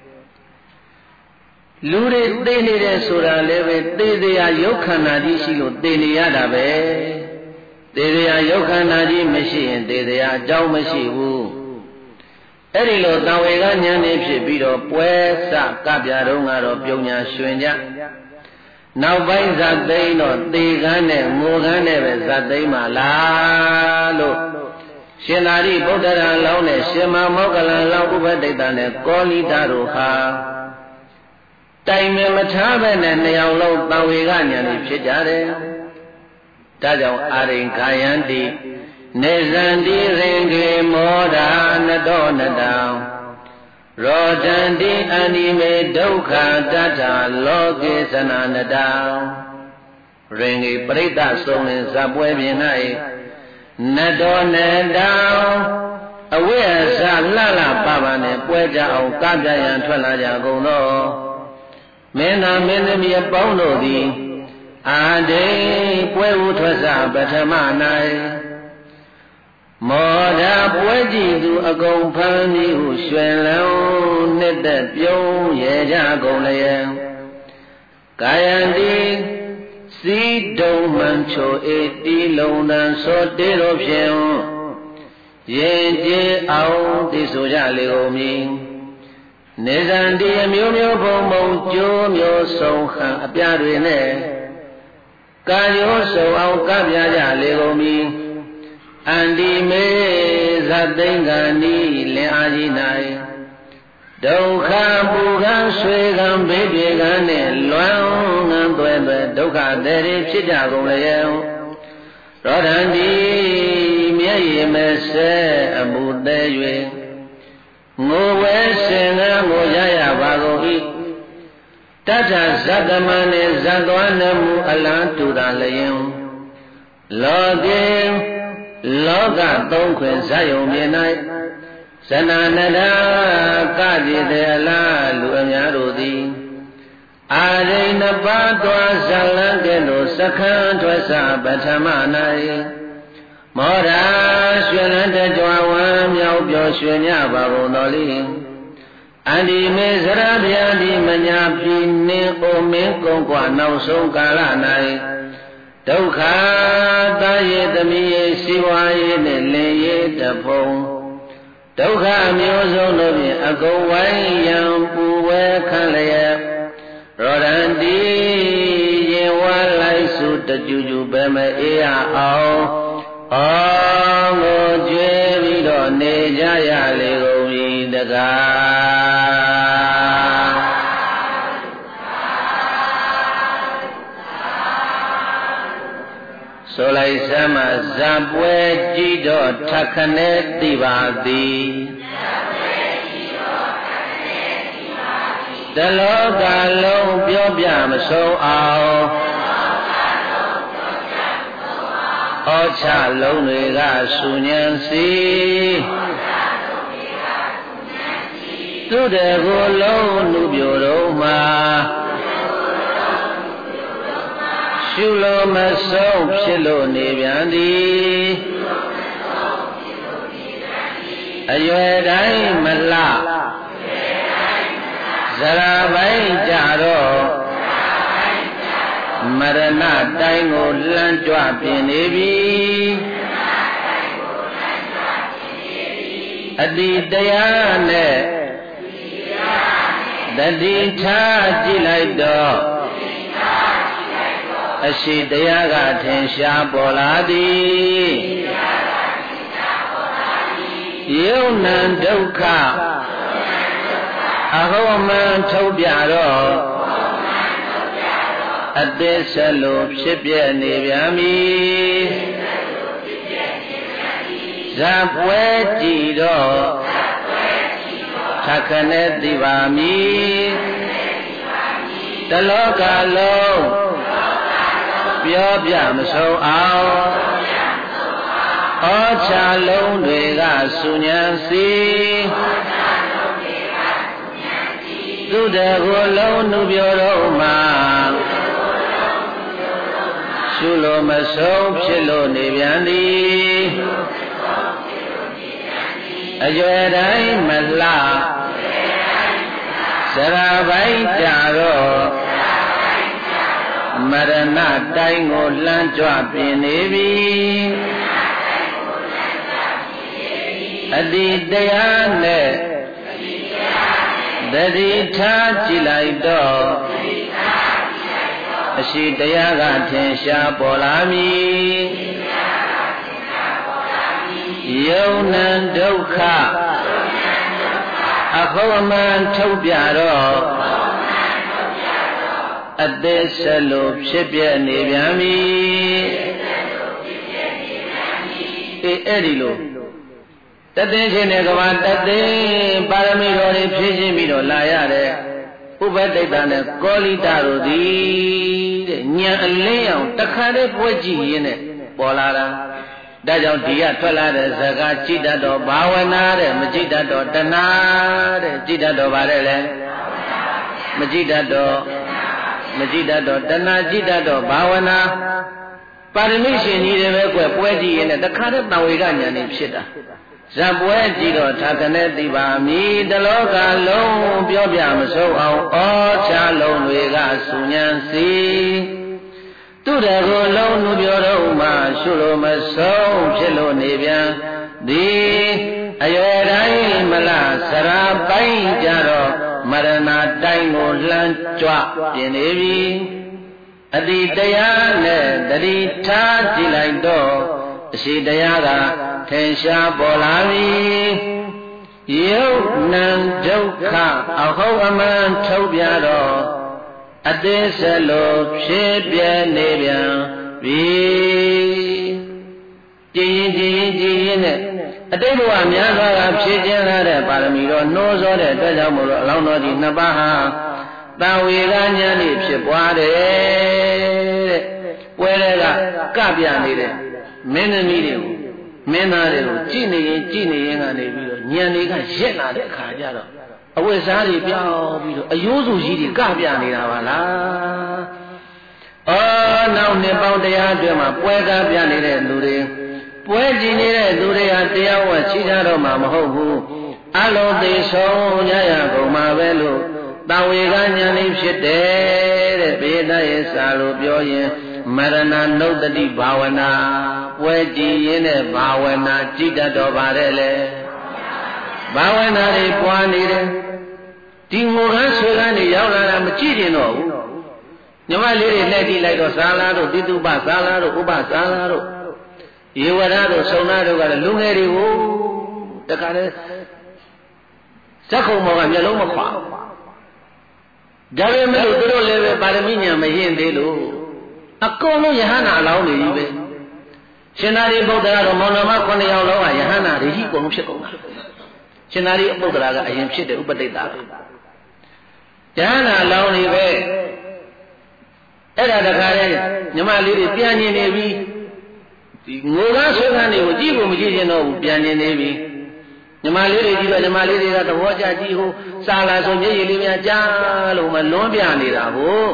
လူတွေသိနေတယ်ဆိုတာလည်းပဲသိတရားယုတ်ခန္ဓာကြီးရှိလို့သိနေရတာပဲသေတရားယုတ်ခန္ဓာကြီးမရှိရင်သေတရားအကြောင်းမရှိဘူးအဲ့ဒီလိုတံဝေကဉာဏ်နဲ့ဖြစ်ပြီးတော့ပွဲစကပြတုံးကတော့ပြုံညာရွှင်ကြနောက်ပိုင်းဇတ်သိမ်းတော့သေကန်းနဲ့ငိုကန်းနဲ့ပဲဇတ်သိမ်းပါလားလို့ရှင်သာရိပုတ္တရာလောင်းနဲ့ရှင်မမောကလန်လောင်းဥပတိတ်တနဲ့ကောလိတတို့ဟာတိုင်မမထားပဲနဲ့နှစ်ယောက်လုံးတံဝေကဉာဏ်နဲ့ဖြစ်ကြတယ်ဒါကြောင့်အာရိခာယန္တိနေဇန္တိရင်ကေမောဒာနတောနတံရောတန္တိအန္တိမေဒုက္ခတတ္ထလောကေသနာနတံရင်ကေပရိသဆုံးရင်ဇပွဲပြင်၌နတောနတံအဝိအစလှလှပပနဲ့ပွဲကြအောင်ကပြရန်ထွက်လာကြကုန်သောမင်းသားမင်းသမီးအပေါင်းတို့သည်အာဒိပွဲဥထွက်စပထမ၌မောဒပွဲကြည့်သူအကုန်ဖမ်းပြီးဟုရွှင်လောင်းနှစ်သက်ပြုံးရဲကြကုန်လျက်ကာယံတိစီတုံမှန်ချိုအေတီလုံးတန်စောတေတို့ဖြင့်ရင်ကျေအောင်သိဆိုကြလေကုန်မည်နေဇန္တိအမျိုးမျိုးဘုံဘုံကျိုးမျိုးဆုံးခံအပြတွေနဲ့ကာယောဆုံအောင်ကပြကြလေကုန်ပြီအန္တိမေဇသိင်္ဂာနိလင်အာကြီး၌ဒုက္ခပူခံဆွေခံဘေးပြေခံနဲ့လွမ်းငံသွဲသွဲဒုက္ခတွေဖြစ်ကြကုန်လေရောဒန္တိမျက်ရည်မဆဲအမှုသေး၍ငိုဝဲစင်ငါငိုရရပါကုန်၏တတ္ထဇတမန်နဲ့ဇတ်သွားနမှုအလားတူတာလျင်လောကေလောကသုံးခွင်ဇတ်ယုံမြင်၌ဇနာနဒာကကြည်တဲ့အလားလူအများတို့သည်အာရိဏပါတော်ဇလံကဲ့သို့စခန်းထွက်စပထမ၌မောရာရွှင်လန်းတကြွဝမ်းမြောက်ပျော်ရွှင်ကြပါကုန်တော်လိအန္တိမေဇရဗျာတိမညာပြီနေအိုမင်းကုံကွာနောက်ဆုံးကာလ၌ဒုက္ခသာယေသမီးယေစီဝါယေနဲ့လင်ယေတဖုံဒုက္ခမျိုးစုံတို့ဖြင့်အကုန်ဝိုင်းရန်ပူဝဲခံလျက်ရောဒန္တိယေဝလိုက်စုတကြူကြူပဲမအေးရအောင်ငိုကြွေးပြီးတော့နေကြရလေကုန်၏တကားဆိုလိုက်စမ်းမှာဇာပွဲကြည့်တော့ထခနဲ့သိပါသည်တလောကလုံးပြောပြမဆုံးအောင်ဩချလုံးတွေကဆူညံစီသူတကိုယ်လုံးလူပြိုတော့မှာရှုလို့မဆုံးဖြစ်လို့နေပြန်သည်အရွယ်တိုင်းမလှဇဇရာပိုင်းကြတော့မရဏတိုင်းကိုလမ်းကြွပြင်နေပြီအတိတရားနဲ့တတိထားကြည့်လိုက်တော့အရှိတရားကထင်ရှားပေါ်လာသည်ယုံနံဒုက္ခအဟောမံထုတ်ပြတော့အသက်ဆက်လို့ဖြစ်ပြနေပြန်ပြီဇာပွဲကြည်တော့သက္ခနဲ့သိပါမည်တလောကလုံးပြောပြမဆုံးအောင်ဩချာလုံးတွေကစုညံစီသူတကူလုံးနှုပြောတော့မှာရှုလို့မဆုံးဖြစ်လို့နေပြန်သည်အရွယ်တိုင်းမလှဇရာပိုင်းကြတော့မရဏတိုင်းကိုလမ်းကြွပြင်နေပြီအတိတရားနဲ့တတိထားကြည့်လိုက်တော့အရှိတရားကထင်ရှားပေါ်လာမည်ယုံနံဒုက္ခအခေါ်မှန်ထုတ်ပြတော့အသက်ဆက်လို့ဖြစ်ပြနေပြန်ပြီအဲ့ဒီလိုတသိချင်းတဲ့ကဘာတသိပါရမီတော်တွေဖြည့်ရှင်းပြီးတော့လာရတဲ့ဥပဒိတ္တနဲ့ကောလိတတို့သည်တဲ့ဉာဏ်အလင်းအောင်တခါတည်းပွဲကြည့်ရင်းနဲ့ပေါ်လာတာဒါကြောင့်ဒီကထွက်လာတဲ့ဇကာကြည်တတ်တော်ဘာဝနာတဲ့မကြည်တတ်တော်တဏှာတဲ့ကြည်တတ်တော်ဗါတဲ့လေမကြည်တတ်တော်တဏှာကြည်တတ်တော်ဘာဝနာပါရမီရှင်ကြီးတွေပဲကွယ်ပွဲကြည့်ရင်တခါတည်းတံဝေကဉာဏ်နဲ့ဖြစ်တာဇပ်ပွဲကြည့်တော့ထာကနဲ့သိပါမည်တလောကလုံးပြောပြမဆုံးအောင်ဩချာလုံးတွေကစုညံစီသူတကူလုံးနှုပြောတော့မှရှုလို့မဆုံးဖြစ်လို့နေပြန်သည်အရွယ်တိုင်းမလားစရာပိုင်းကြတော့မရဏတိုင်းကိုလှမ်းကြွပြင်နေပြီအတိတရားနဲ့တတိထားကြည့်လိုက်တော့အရှိတရားကထင်ရှားပေါ်လာပြီယုတ်နံဒုက္ခအဟုတ်အမှန်ထုတ်ပြတော့အသေးဆက်လို့ဖြစ်ပြနေပြန်ပြီကြည်ရင်နဲ့အတိတ်ဘဝများစွာကဖြည့်ကျင်းလာတဲ့ပါရမီတော်နှိုးစောတဲ့အတွက်ကြောင့်မို့လို့အလောင်းတော်ကြီးနှစ်ပါးဟာတံဝေကဉာဏ်ဤဖြစ်ပွားတယ်တဲ့ပွဲတွေကကပြနေတဲ့မင်းသမီးတွေကိုမင်းသားတွေကိုကြည်နေရင်ကနေပြီးတော့ဉာဏ်တွေကရက်လာတဲ့အခါကျတော့အဝိဇ္ဇာတွေပြောင်းပြီးတော့အယိုးစုကြီးတွေကပြနေတာပါလားနောက်နှစ်ပေါင်းတရားအတွင်းမှာပွဲကားပြနေတဲ့လူတွေပွဲကြည့်နေတဲ့လူတွေဟာတရားဝတ်ချီးကြတော့မှမဟုတ်ဘူးအလုံးသိဆုံးကြရကုန်မှာပဲလို့တံဝေကဉာဏ်လေးဖြစ်တယ်တဲ့ဘေဒရဲ့စာလို့ပြောရင်မရဏနုတ္တိဘာဝနာပွဲကြည်ရင်းတဲ့ဘာဝနာကြည်တတ်တော်ပါတယ်လေဘာဝနာတွေပွားနေတယ်ဒီငိုခမ်းဆွေခမ်းတွေရောက်လာတာမကြည့်ကျင်တော့ဘူးညီမလေးတွေလက်ကြည့်လိုက်တော့ဇာလာတို့တိတုပဇာလာတို့ဥပဇာလာတို့ယေဝရတို့ဆုံနာတို့ကလည်းလူငယ်တွေကိုတခါလဲဇက်ခုံမောကမျက်လုံးမခွာဒါပေမဲ့သူတို့လည်းပဲပါရမီဉာဏ်မရင်သေးလို့အကုန်လုံးယဟနာအလောင်းတွေကြီးပဲရှင်သာရိပုတ္တရာတော်မောင်နှမ9ယောက်လောကယဟနာတွေကြီးကုန်ဖြစ်ကုန်တာရှင်သာရိပုတ္တရာကအရင်ဖြစ်တဲ့ဥပဒိတ္တယဟနာအလောင်းတွေပဲအဲ့ဒါတခါလဲညီမလေးတွေပြန်ကျင်နေပြီဒီငိုကားဆွေးခန်းတွေကိုကြည့်ဖို့မကြည့်ကျင်တော့ဘူးပြန်ကျင်နေပြီညီမလေးတွေကြည့်ပါညီမလေးတွေကသဘောကျကြည့်ဟိုစာလာဆိုမျက်ရည်လေးများကြားလို့မလွန်းပြနေတာကို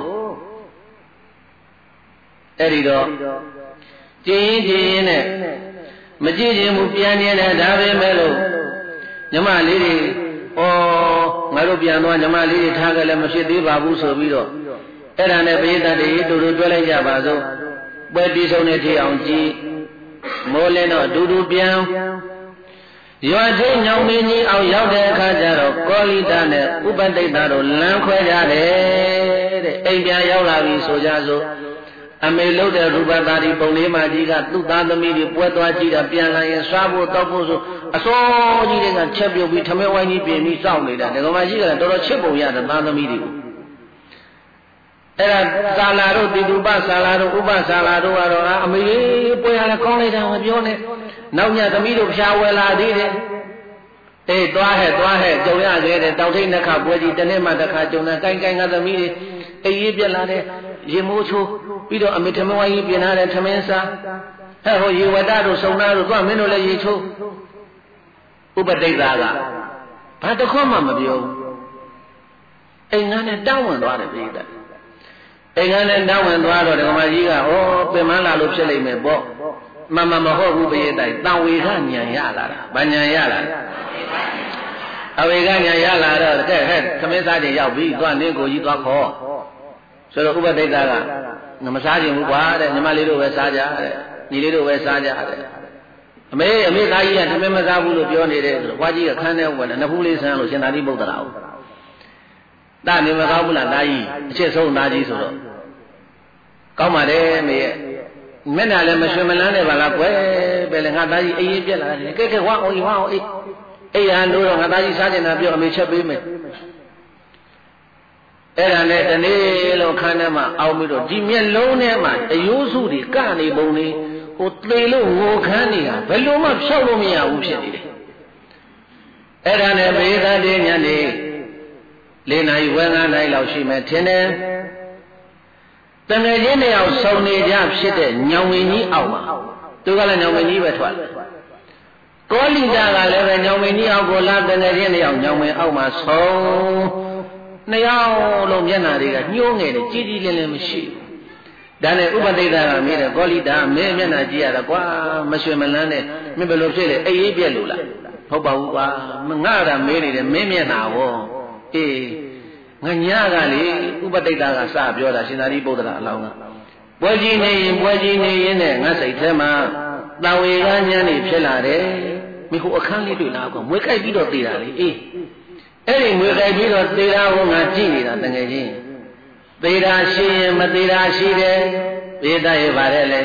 အဲ့ဒီတော့ကြည်ရင်နဲ့မကြည့်ခြင်းမူပြန်နေတဲ့ဒါပဲမဲ့လို့ညီမလေးတွေဩငါတို့ပြန်သွားညီမလေးတွေထားကြလည်းမဖြစ်သေးပါဘူးဆိုပြီးတော့အဲ့ဒါနဲ့ပရိသတ်တွေတူတူပြောလိုက်ကြပါစို့ပွဲတီးဆုံးနေထအောင်ကြည်မိုးလင်းတော့အတူတူပြန်ရွာချင်းညောင်မင်းကြီးအောင်ရောက်တဲ့အခါကျတော့ကောလိတနဲ့ဥပတိတ်တာတို့လမ်းခွဲကြတယ်တဲ့အိမ်ပြန်ရောက်လာပြီဆိုကြစို့အမေလို့တဲ့ရူပသာရီပုံလေးမကြီးကသူ့သားသမီးတွေပွဲသွားကြည့်တာပြန်လာရင်စားဖို့တောက်ဖို့ဆိုအစောကြီးတွေကချက်ပြုတ်ပြီးထမင်းဝိုင်းကြီးပြင်ပြီးစောင့်နေတာဒကမာကြီးကတော်တော်ချစ်ပုံရတယ်သားသမီးတွေကိုအဲ့ဒါသာလာတို့တိတုပသာလာတို့ဥပသာလာတို့ကတော့အမေပွဲရလဲကောင်းလိုက်တာမပြောနဲ့နောက်ညသမီးတို့ဖျားဝယ်လာသေးတယ်အေးသွားဟဲ့ကြုံရခဲ့တယ်တောက်ထိတ်နှက်ခပွဲကြီးတစ်နေ့မှတစ်ခါကြုံတာကိုင်းကသမီးတွေအေးရေးပြက်လာတယ်ရေမိုးချိုးပြီးတော့အမေထမင်းဝိုင်းကြီးပြင်လာတယ်ထမင်းစားဟဲ့ဟိုရေဝတ္တတို့စုံသားတို့သွားမင်းတို့လည်းရေချိုးဥပတိတ်သားကဘာတစ်ခွမှမပြောဘူးအိမ်ငန်းနဲ့တောင်းဝင်သွားတယ်ပြည်သက်အိမ်ငန်းနဲ့တောင်းဝင်သွားတော့ဒကမာကြီးကဩပင်မလာလို့ဖြစ်လိမ့်မယ်ပေါ့မဟုတ်ဘူးပြည်သက်တန်ဝေကညံရလာတာဗညံရလာအဝေကညံရလာတော့ကဲဟဲ့သမင်းစားခြင်းရောက်ပြီသွားနင်းကိုကြီးသွားခေါ်ဆိုတော့ဥပဒိတ်သားကမစားခြင်းဘူးကွာတဲ့ညီမလေးတို့ပဲစားကြတဲ့ညီလေးတို့ပဲစားကြတဲ့အမေသားကြီးကသမင်းမစားဘူးလို့ပြောနေတယ်ဆိုတော့ဘွားကြီးကခန်းထဲဝင်တယ်နှစ်ဖူးလေးဆန်းလို့ရှင်သာရိပုတ္တရာကိုတာနေမကောင်းဘူးလားသားကြီးအချစ်ဆုံးသားကြီးဆိုတော့ကောင်းပါတယ်မေရဲ့မျက်နှာလည်းမရွှင်မလန်းနဲ့ပါလားကွယ်ပဲလေငါသားကြီးအေးအေးပြက်လာတယ်ကဲဝါအောင်အေးအေးရလို့တော့ငါသားကြီးစားကျင်တာပြောအမေချက်ပေးမယ်အဲ့ဒါနဲ့တနေ့လုံးခန်းထဲမှာအောင်းပြီးတော့ဒီမျက်လုံးထဲမှာအယိုးစုတွေကနေပုံလေးဟိုသေလို့ငိုခမ်းနေတာဘယ်လိုမှဖြောက်လို့မရဘူးဖြစ်နေတယ်အဲ့ဒါနဲ့ဘေးသားတွေညနေ၄ နာရီဝန်း9 နာရီလောက်ရှိမယ်ထင်တယ်တငယ်ချင်းတွေအောင်စုံနေကြဖြစ်တဲ့ညောင်ဝင်ကြီးအောက်မှာသူကလည်းညောင်ဝင်ကြီးပဲထွက်ကောလိတာကလည်းပဲညောင်ဝင်ကြီးအောက်ကိုလာတငယ်ချင်းတွေအောင်ညောင်ဝင်အောက်မှာဆုံးနှစ်ယောက်လုံးမျက်နှာတွေကညှိုးငယ်တယ်ကြည်ကြည်လင်းလင်းမရှိဘူးဒါနဲ့ဥပတိတ်တာကမေးတယ်ကောလိတာမင်းမျက်နှာကြည့်ရတာကွာမရွှင်မလန်းနဲ့မင်းဘယ်လိုဖြစ်လဲအေးအေးပြက်လို့လားဟုတ်ပါဘူးကွာငါကမေးနေတယ်မင်းမျက်နှာဟောအေးငါညကလေဥပတိတ်တာကစပြောတာရှင်သာရိပုတ္တရာအလောင်းကပွဲကြီးနေရင်နဲ့ငါစိတ်ထဲမှာတဝေကဉာဏ်နေဖြစ်လာတယ်မိခုအခန်းလေးတွေ့လာကောမွေးကြိုက်ပြီးတော့သေးတာလေအေးအဲ့ဒီမွေကြိုက်ပြီးတော့သေးတာကိုငါကြည့်နေတာတကယ်ချင်းသေးတာရှိရင်မသေးတာရှိတယ်သေးတာရဲ့ဗါတဲ့လေ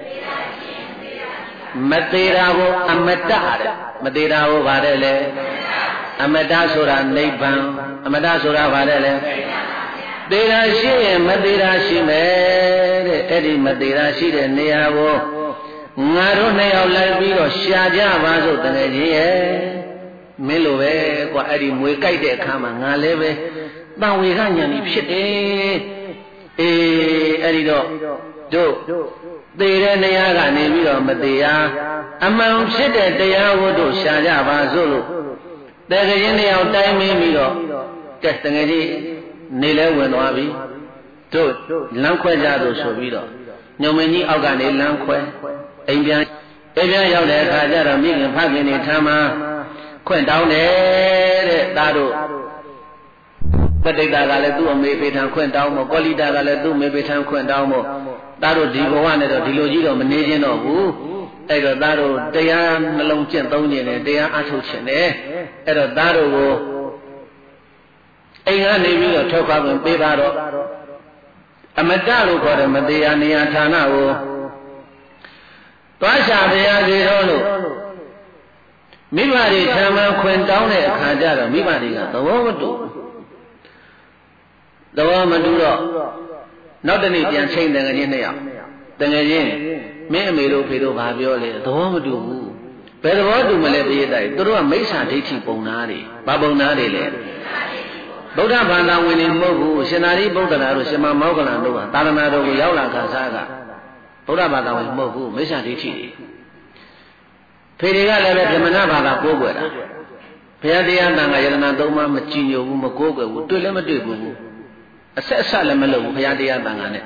မသေးတာကိုအမတ္တတဲ့မသေးတာကိုဗါတဲ့လေအမတ္တဆိုတာနိဗ္ဗာန်အမတ္တဆိုတာဗါတဲ့လေသေးတာရှိရင်မသေးတာရှိမယ်တဲ့အဲ့ဒီမသေးတာရှိတဲ့နေရာကိုငါတို့နှစ်ယောက်လိုက်ပြီးတော့ရှာကြပါစို့တကယ်ကြီးရဲ့မင်းလိုပဲကွာအဲ့ဒီမွေကြိုက်တဲ့အခါမှာငါလည်းပဲတန်ဝေကညာနေဖြစ်တယ်အေးအဲ့ဒီတော့တို့သေတဲ့နေရာကနေပြီးတော့မသေးရအမှန်ဖြစ်တဲ့တရားကိုတို့ရှာကြပါစို့လို့တကယ်ချင်းနှစ်ယောက်တိုင်းမင်းပြီးတော့ကဲတကယ်ကြီးနေလဲဝင်သွားပြီတို့လမ်းခွဲကြလို့ဆိုပြီးတော့ညုံမင်းကြီးအောက်ကနေလမ်းခွဲအိမ်ပြန်ရောက်တဲ့အခါကျတော့မိခင်ဖခင်နေထမ်းမှာခွင့်တောင်းတယ်တဲ့သားတို့ပဋိဒါကလည်းသူ့အမေဖေထံခွင့်တောင်းမို့ကောလိတာကလည်းသူ့အမေဖေထံခွင့်တောင်းမို့သားတို့ဒီဘဝနဲ့တော့ဒီလိုကြီးတော့မနေခြင်းတော့ဘူးအဲ့တော့သားတို့တရားနှလုံးကျင့်သုံးခြင်းနဲ့တရားအထုတ်ခြင်းနဲ့အဲ့တော့သားတို့ကိုအိမ်ကနေပြီးတော့ထုတ်ပါဝင်ပေးပါတော့အမတ္တလို့ခေါ်တဲ့မတရားနေရာဌာနကိုသွားရှာပြရစီတော့လို့မိဘတွေထံမှခွင့်တောင်းတဲ့အခါကျတော့မိဘတွေကသဘောမတူတော့နောက်တနေ့ပြန်ချိန်တယ်ငယ်ချင်းနှစ်ယောက်တကယ်ချင်းမင်းအမေတို့ဖေတို့ဘာပြောလဲသဘောမတူဘူးဘယ်သဘောတူမလဲပြည့်တိုက်သူတို့ကမိစ္ဆာဒိဋ္ဌိပုံနာတွေဘာပုံနာတွေလဲဗုဒ္ဓဘာသာဝင်နေမဟုတ်ဘူးရှင်သာရိပုတ္တရာတို့ရှင်မမောဂလန်တို့ကသာသနာတော်ကိုရောက်လာခါစားကဗုဒ္ဓဘာသာဝင်မဟုတ်ဘူးမိစ္ဆာဒိဋ္ဌိတွေဖေတွေကလည်းပဲဗြဟ္မဏဘာသာကိုးကွယ်တာဘုရားတရားတန်ခါယတနာသုံးပါးမကြည်ညိုဘူးမကိုးကွယ်ဘူးတွေ့လည်းမတွေ့ဘူးအဆက်လည်းမလုပ်ဘူးဘုရားတရားတန်ခါနဲ့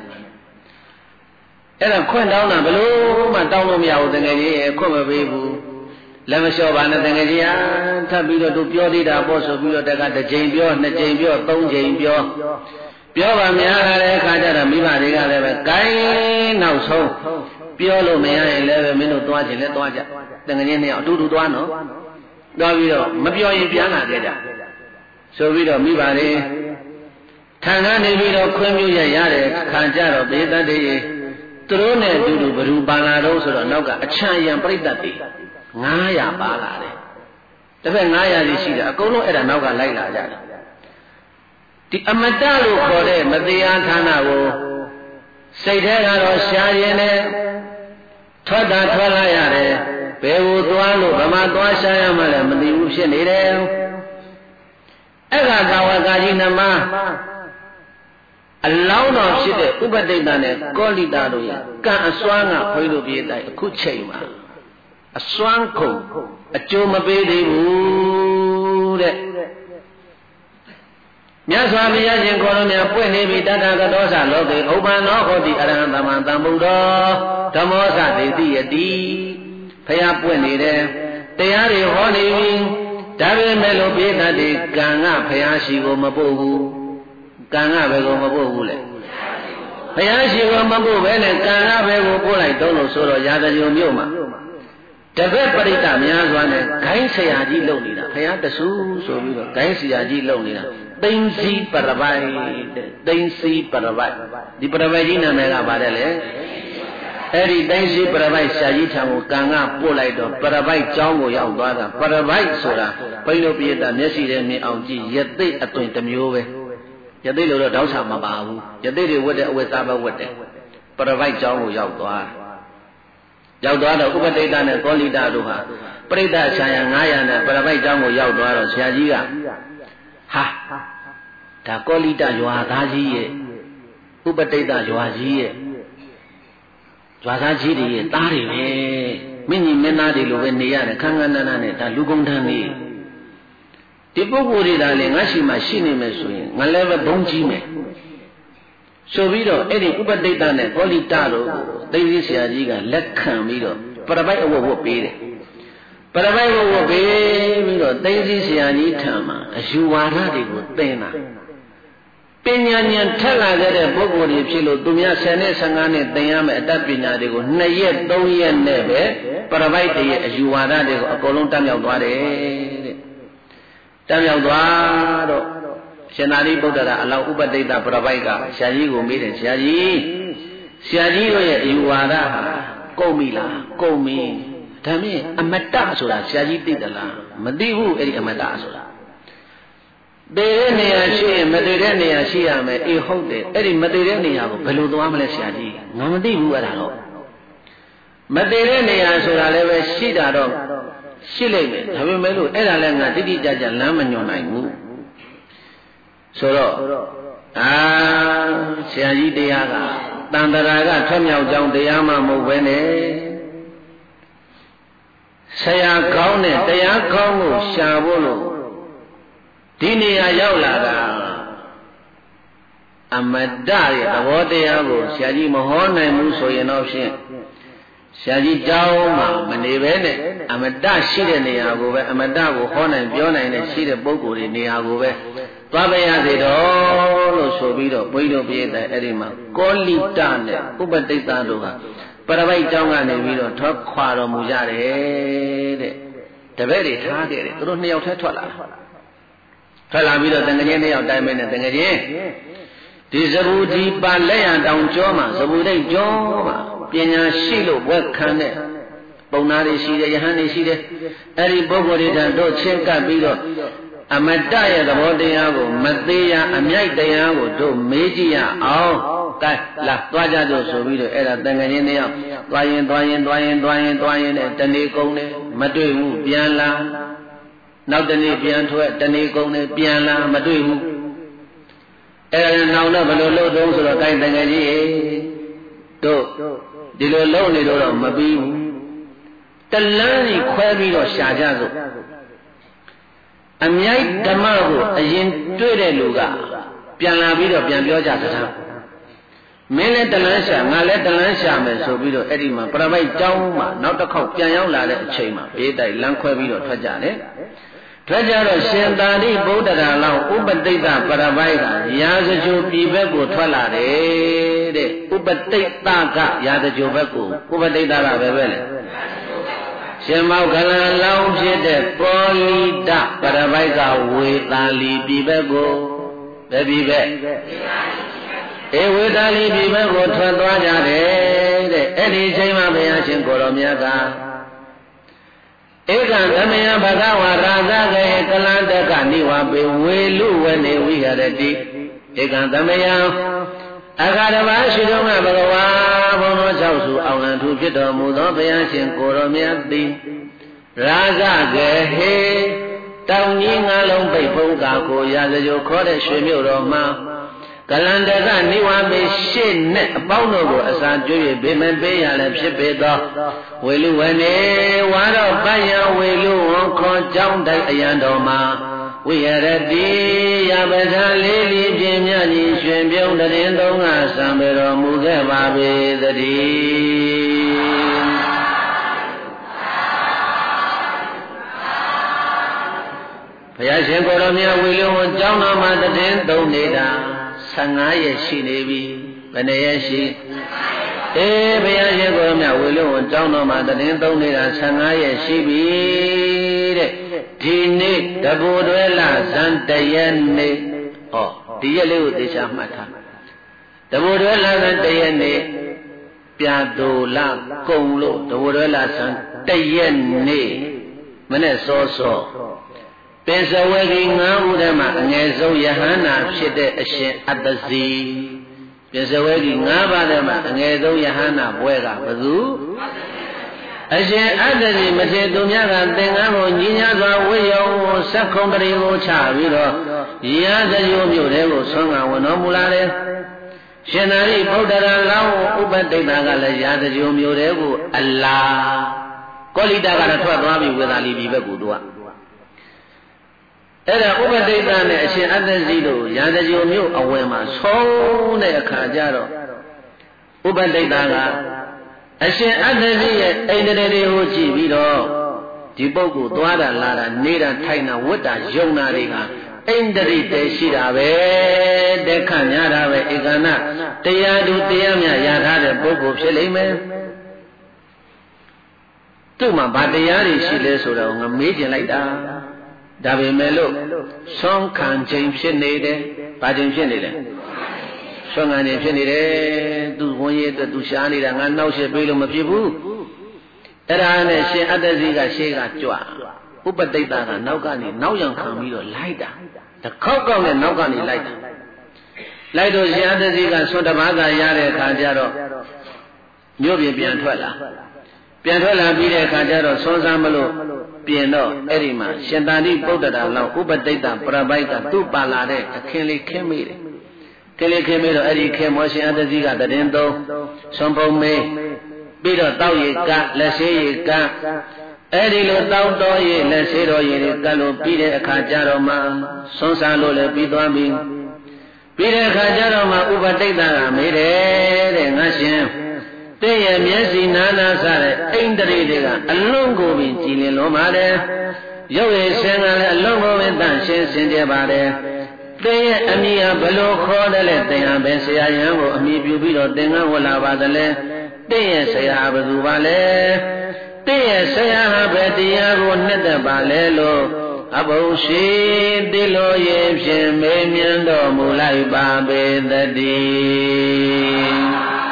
အဲ့ဒါခွင့်တောင်းတာဘယ်လို့မှတောင်းလို့မရဘူးတကယ်ကြီးခွင့်မပေးဘူးလက်မလျှော့ပါနဲ့တကယ်ကြီးထပ်ပြီးတော့သူပြောသေးတာပေါ့ဆိုပြီးတော့တကတစ်ချိန်ပြောနှစ်ချိန်ပြောသုံးချိန်ပြောပါများလာတဲ့အခါကျတော့မိဘတွေကလည်းပဲကိုင်းနောက်ဆုံးပြောလို့မရရင်လည်းပဲမင်းတို့သွားချင်လဲသွားကြတကယ်ကြီးနဲ့အတူတူသွားနော်သွားပြီးတော့မပြောရင်ပြန်လာခဲ့ကြဆိုပြီးတော့မိဘတွေထံကနေပြီးတော့ခွင့်ပြုရတဲ့ခါကြတော့ဘေးတတ်တွေသူတို့နဲ့အတူတူဘ누구ပါလာတော့ဆိုတော့နောက်ကအချမ်းရံပြိတ္တတွေ900ပါလာတယ်တစ်ဖက်900ကြီးရှိတယ်အကုန်လုံးအဲ့ဒါနောက်ကလိုက်လာကြတယ်ဒီအမတလို့ခေါ်တဲ့မတရားဌာနကိုစိတ်ထဲကတော့ရှားရင်နဲ့ထွက်လာရတယ်ဘယ်ကိုသွားလို့ဗမာသွားရှားရမှလည်းမသိဘူးဖြစ်နေတယ်အဲ့ကသာဝကကြီးနမအလောင်းတော်ဖြစ်တဲ့ဥပဒိတ္တနဲ့ကောလိတာတို့ရဲ့ကံအစွမ်းကခွေးတို့ပြေးတိုင်းအခုချိန်မှာအစွမ်းကုန်အကျိုးမပေးသေးဘူးတဲ့မြတ်စွာဘုရားရှင်ကိုယ်တော်များပွင့်နေပြီတတကတောသလောကေဥပ္ပန္နောဟောတိအရဟံသမ္မာသမ္ဗုဒ္ဓောဓမ္မောသဒေတိယတိဘုရားပွင့်နေတယ်တရားတွေဟောနေပြီဒါပေမဲ့လို့ပြေးတတ်တဲ့ကံကဘုရားရှိကိုမပို့ဘူးကံကဘယ်ကိုမပို့ဘူးလဲဘုရားရှိကိုမပို့ဘဲနဲ့ကံကဘယ်ကိုပို့လိုက်တော့လို့ဆိုတော့ရာဇဂုံမြို့မှာတပည့်ပရိသတ်များစွာနဲ့ဂိုင်းဆရာကြီးလုပ်နေတာဘုရားတဆူဆိုပြီးတော့ဂိုင်းဆရာကြီးလုပ်နေတာသိမ့်စီပရပိုက်သိမ့်စီပရပိုက်ဒီပရပိုက်ကြီးနာမည်ကပါတယ်လေအဲ့ဒီသိမ့်စီပရပိုက်ဆရာကြီးထံကိုကံကပို့လိုက်တော့ပရပိုက်ကျောင်းကိုရောက်သွားတာပရပိုက်ဆိုတာဘိန်းတို့ပိဋကမျက်စိထဲမြင်အောင်ကြည့်ရသိအသွင်တစ်မျိုးပဲရသိလို့တော့တောက်ဆာမပါဘူးရသိတွေဝတ်တဲ့အဝတ်စားပဲဝတ်တယ်ပရပိုက်ကျောင်းကိုရောက်သွားတော့ဥပဒိတ္တနဲ့ကောလိတာတို့ဟာပရိသတ်ဆရာ900နဲ့ပရပိုက်ကျောင်းကိုရောက်သွားတော့ဆရာကြီးကဟာဒါကောလိတာရွာသားကြီးရဲ့ဥပဒိတ္တရွာကြီးရဲ့ရွာသားကြီးတွေရဲ့သားတွေပဲမင်းကြီးမင်းသားတွေလိုပဲနေရတယ်ခန်းခန်းနားနားနဲ့ဒါလူကုန်ထမ်းနေဒီပုဂ္ဂိုလ်တွေဒါလေငါရှိမှရှိနေမယ်ဆိုရင်ငါလည်းပဲဘုံကြီးမယ်ဆိုပြီးတော့အဲ့ဒီဥပဒိတ္တနဲ့ကောလိတာတို့သိသိဆရာကြီးကလက်ခံပြီးတော့ပရပိုက်အဝတ်ဝတ်ပေးတယ်ပရပိုက်ဝတ်ပေးပြီးတော့သိသိဆရာကြီးထံမှာအယူဝါဒတွေကိုသင်တာပညာဉာဏ်ထက်လာခဲ့တဲ့ပုဂ္ဂိုလ်တွေဖြစ်လို့သူများ10နဲ့15နဲ့သင်ရမယ့်အတတ်ပညာတွေကို2ရက်3ရက်နဲ့ပဲပရပိုက်တွေရဲ့အယူဝါဒတွေကိုအကုန်လုံးတတ်မြောက်သွားတယ်တဲ့တတ်မြောက်သွားတော့ရှင်သာရိပုတ္တရာအလောင်းဥပဒိတ္တပရပိုက်ကဆရာကြီးကိုမေးတယ်ဆရာကြီးတို့ရဲ့အယူဝါဒဟာကုန်ပြီလားကုန်ပြီဒါမြင်အမတ္တဆိုတာဆရာကြီးသိသလားမသိဘူးအဲ့ဒီအမတ္တဆိုတာသေတဲ့နေရာရှိရင်မသေတဲ့နေရာရှိရမယ်အေးဟုတ်တယ်အဲ့ဒီမသေတဲ့နေရာကိုဘယ်လိုသွားမလဲဆရာကြီးငါမသိဘူးအဲ့ဒါတော့မသေတဲ့နေရာဆိုတာလည်းပဲရှိတာတော့ရှိလိမ့်မယ်ဒါပေမဲ့လို့အဲ့ဒါလည်းငါတိတိကျကျလမ်းမညွှန်နိုင်ဘူးဆိုတော့ဆရာကြီးတရားကတန်တရာကထွက်မြောက်ကြောင်းတရားမှမဟုတ်ပဲနဲ့ဆရာကောင်းတဲ့တရားကောင်းကိုရှာဖို့လို့ဒီနေရာရောက်လာတာအမတ္တရဲ့သဘောတရားကိုဆရာကြီးမဟောနိုင်ဘူးဆိုရင်တော့ဖြင့်ဆရာကြီးတောင်းမှမနေပဲနဲ့အမတ္တရှိတဲ့နေရာကိုပဲအမတ္တကိုဟောနိုင်ပြောနိုင်တဲ့ရှိတဲ့ပုဂ္ဂိုလ်တွေနေရာကိုပဲသွားပါရစေတော့လို့ဆိုပြီးတော့ဘုန်းကြီးတို့ပြည်တဲ့အဲ့ဒီမှာကောလိတနဲ့ဥပဒိတ္တတို့ကပရပိုက်ကျောင်းကနေပြီးတော့ထွက်ခွာတော်မူကြတယ်တဲ့တပည့်တွေထားခဲ့တယ်သူတို့2ယောက်ထဲထွက်လာပြီးတော့တန်ငချင်း2ယောက်တိုင်းပဲနဲ့တန်ငချင်းဒီဇဘူဒီပါလက်ရန်တောင်ကျောမှာဇဘူဒိတ်ကျောမှာပညာရှိလို့ဝက်ခံတဲ့ပုံနာတွေရှိတယ်ယဟန်တွေရှိတယ်အဲ့ဒီပုဂ္ဂိုလ်တွေတို့ချင်းကပ်ပြီးတော့အမတ္တရဲ့သဘောတရားကိုမသေးရအမြိုက်တရားကိုတို့မေးကြည့်ရအောင်ကဲလာသွားကြကြဆိုပြီးတော့အဲ့ဒါတန်ငချင်းတယောက်သွားရင်နဲ့တနေ့ကုန်တယ်မတွေ့ဘူးပြန်လာနောက်တနေ့ပြန်ထွက်တနေ့ကုန်တယ်ပြန်လာမတွေ့ဘူးအဲ့ဒါနောက်တော့ဘယ်လိုလုပ်တော့ဆိုတော့ကိုင်းတန်ငချင်းတို့ဒီလိုလုပ်နေတော့မပြီးဘူးတလန်းကြီးခွဲပြီးတော့ရှာကြစို့အမြိုက်ဓမ္မကိုအရင်တွေ့တဲ့လူကပြန်လာပြီးတော့ပြန်ပြောကြသလားမင်းလည်းတလန်းရှာငါလည်းတလန်းရှာမယ်ဆိုပြီးတော့အဲ့ဒီမှာပရပိုက်ကျောင်းမှာနောက်တစ်ခေါက်ပြန်ရောက်လာတဲ့အချိန်မှာဘေးတိုက်လမ်းခွဲပြီးတော့ထွက်ကြတယ်ထွက်ကြတော့ရှင်သာရိပုတ္တရာလောက်ဥပတိတ်တပရပိုက်ကရာဇဂိုပြည်ဘက်ကိုထွက်လာတယ်တဲ့ဥပတိတ်တကရာဇဂိုဘက်ကိုဥပတိတ်တကပဲလေရှင်မောကလန်လောင်းဖြစ်တဲ့ပေါလီတပရပိုက်ကဝေသာလီပြည်ဘက်ကိုဘယ်ပြည်ဘက်ဧဝေသာလီပြည်ဘက်ကိုထွက်သွားကြတယ်တဲ့အဲ့ဒီအချိန်မှာဘုရားရှင်ကိုရောမြတ်ကဧကံသမယဘဂဝါရာဇကေကလန္တကနိဝပေဝေလူဝနေဝိဟရတိဧကံသမယအခါတပါးရှိတော်ကဘဂဝါဘုံတော်၆စုအောင်လံထူဖြစ်တော်မူသောဘုရားရှင်ကိုရောမြတ်သည်ရာဇကေဟေတောင်ကြီးငါးလုံးပိတ်ဖုံးကာကိုရာဇဂိုခေါ်တဲ့ရွှေမြို့တော်မှာကလန္တကနိဝမေရှေ့နဲ့အပေါင်းတို့ကိုအစာကျွေး၍ဘေမပေးရလည်းဖြစ်ပေသောဝေလူဝနေဝါတော့ပယံဝေလူဝန်ခေါ်ကြောင်းတိုက်အရန်တော်မှာဝိဟရတိယပဒံလေးလီပြင်းမြကြီးရွှင်ပြုံးတရင်သုံးကစံပေတော်မူခဲ့ပါပေသတည်းဘုရားရှင်ကိုယ်တော်မြတ်ဝေလူဝန်ကြောင်းတော်မှာတရင်သုံးနေတာ15ရက်ရှိနေပြီဘယ်နှရက်ရှိဘုရားရှင်ကိုယ်မြတ်ဝေလူဝန်ကျောင်းတော်မှာတရင်သုံးနေတာ15ရက်ရှိပြီတဲ့ဒီနေ့တဘူတွဲလဇန်တရက်နေ့ဟောဒီရက်လေးကိုသေချာမှတ်ထားတဘူတွဲလဇန်တရက်နေ့ပြတူလကုံလို့တဘူတွဲလဇန်တရက်နေ့မနေ့စောစောပင်စဝေကြီး9ဦးထဲမှာအငယ်ဆုံးယဟန္တာဖြစ်တဲ့အရှင်အတ္တစီပင်စဝေကြီး9ပါးထဲမှာအငယ်ဆုံးယဟန္တာဘွဲကဘယ်သူအရှင်အတ္တစီမထေသူများကသင်္ကန်းကိုညီညာစွာဝိယုံစက္ခုံပရိကိုချပြီးတော့ရာဇဂိုမြို့ထဲကိုဆွမ်းကဝင်တော်မူလာတယ်ရှင်သာရိပုတ္တရာလောင်းဥပတိတ်တာကလည်းရာဇဂိုမြို့ထဲကိုအလာကောလိတကတော့ထွက်သွားပြီဝေသာလီပြည်ဘက်ကိုသူကအဲ့ဒါဥပတိတ်တနဲ့အရှင်အတ္တစီတို့ရာဇဂိုမြို့အဝင်မှာဆုံးတဲ့အခါကျတော့ဥပတိတ်တကအရှင်အတ္တစီရဲ့အိန္ဒြေတွေကိုကြည့်ပြီးတော့ဒီပုဂ္ဂိုလ်သွားတာလာတာနေတာထိုင်တာဝတ်တာယုံတာတွေကအိန္ဒြေတည်းရှိတာပဲတက်ခညာတာပဲဧကန္နတရားသူတရားမြတ်ရထားတဲ့ပုဂ္ဂိုလ်ဖြစ်လိမ့်မယ်သူ့မှာဗာတရားတွေရှိလဲဆိုတော့ငါမေးကျင်လိုက်တာဒါပေမဲ့လို့ဆွမ်းခံခြင်းဖြစ်နေတယ်။ဘာခြင်းဖြစ်နေလဲ။ဆွမ်းခံခြင်းဖြစ်နေတယ်။သူဝင်ရတဲ့သူရှားနေတာငါနောက်ရှေ့ပေးလို့မဖြစ်ဘူး။အဲ့ဒါနဲ့ရှင်အတ္တစီကရှေ့ကကြွ။ဥပတိတ်တာကနောက်ကနေနောက်ရံခံပြီးတော့လိုက်တာ။တစ်ခေါက်ကောက်နဲ့နောက်ကနေလိုက်တာ။လိုက်တော့ရှင်အတ္တစီကဆွမ်းတစ်ပါးသာရတဲ့အခါကျတော့မြို့ပြင်ပြန်ထွက်လာ။ပြန်ထွက်လာပြီးတဲ့အခါကျတော့ဆွမ်းစားမလို့ပြင်တော့အဲ့ဒီမှာရှင်သာရိပုတ္တရာလောက်ဥပတိတ်တပရပိုက်ကသူ့ပါလာတဲ့အခင်းလေးခင်းမိတယ်ခင်းလေးခင်းမိတော့အဲ့ဒီခင်းမောရှင်အတ္တစီကတရင်သုံးဆွန်ဖုံမေးပြီးတော့တောက်ရည်ကလက်ဆေးရည်ကအဲ့ဒီလိုတောက်တော်ရည်လက်ဆေးတော်ရည်တွေကလို့ပြီးတဲ့အခါကျတော့မှဆွမ်းစားလို့လည်းပြီးသွားပြီပြီးတဲ့အခါကျတော့မှဥပတိတ်တကမေးတယ်တဲ့ငါရှင်တဲ့ရဲ့မျက်စိနာနာစတဲ့အိန္ဒြေတွေကအလုံးကိုပင်ကြည်လင်လွန်ပါတယ်ရုပ်ရည်ဆင်းကလည်းအလုံးကိုပင်တန့်ရှင်းစင်ကြပါတယ်တဲ့ရဲ့အမိဟာဘလို့ခေါ်တယ်လဲသင်ဟာပဲဆရာရန်ကိုအမိပြုပြီးတော့သင်္ကန်းဝလာပါသလဲတဲ့ရဲ့ဆရာဘယ်သူပါလဲတဲ့ရဲ့ဆရာဟာပဲတရားကိုနှစ်သက်ပါလဲလို့အဘုရှိတိလိုရဲ့ဖြင့်မေးမြန်းတော်မူလိုက်ပါပေသတည်း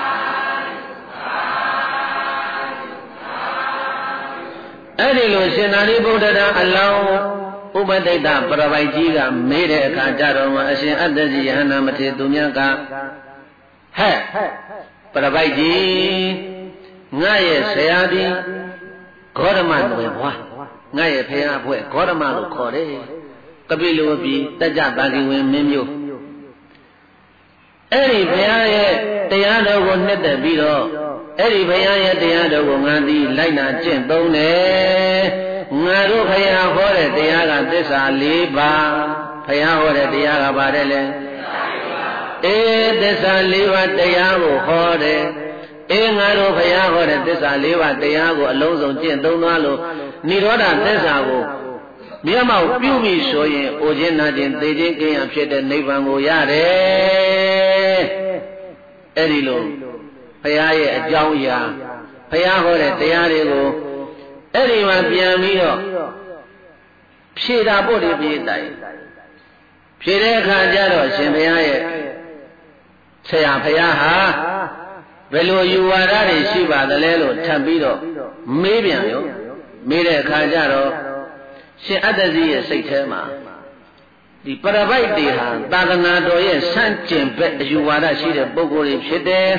အဲ့ဒီလိုရှင်သာရိပုတ္တရာအလောင်းဥပတိတ်တပရပိုက်ကြီးကမေးတဲ့အခါကျတော့မှအရှင်အတ္တစီယဟနာမထေသူမြတ်ကဟဲ့ပရပိုက်ကြီးငါရဲ့ဆရာသည်ဂေါတမနွယ်ဘွားငါရဲ့ဖေဟာဘွဲ့ဂေါတမလို့ခေါ်တယ်ကပိလဝပြည်တကြပါဠိဝင်မင်းမျိုးအဲ့ဒီဘုရားရဲ့တရားတော်ကိုနှစ်သက်ပြီးတော့အဲ့ဒီဘုရားရဲ့တရားတော်ကိုငါသည်လိုက်နာကျင့်သုံးတယ်ငါတို့ဘုရားဟောတဲ့တရားကသစ္စာ၄ပါးဘုရားဟောတဲ့တရားကပါတယ်လေသစ္စာ၄ပါးတရားကိုဟောတယ်ငါတို့ဘုရားဟောတဲ့သစ္စာ၄ပါးတရားကိုအလုံးစုံကျင့်သုံးသွားလို့និရောဓသစ္စာကိုမျက်မှောက်ပြုပြီဆိုရင်အိုခြင်းနာခြင်းသိခြင်းကင်းရဖြစ်တဲ့နိဗ္ဗာန်ကိုရတယ်အဲ့ဒီလိုဘုရားရဲ့အကြောင်းအရာဘုရားဟောတဲ့တရားတွေကိုအဲ့ဒီမှာပြန်ပြီးတော့ဖြေတာပို့တယ်ပြေးတိုင်ဖြေတဲ့အခါကျတော့ရှင်ဘုရားရဲ့ဆရာဘုရားဟာဘယ်လိုယူဝါဒတွေရှိပါသလဲလို့ထပ်ပြီးတော့မေးပြန်ရောမေးတဲ့အခါကျတော့ရှင်အတ္တဇိရဲ့စိတ်ထဲမှာဒီပရပိုက်တွေဟာသာသနာတော်ရဲ့ဆန့်ကျင်ဘက်အယူဝါဒရှိတဲ့ပုဂ္ဂိုလ်တွေဖြစ်တယ်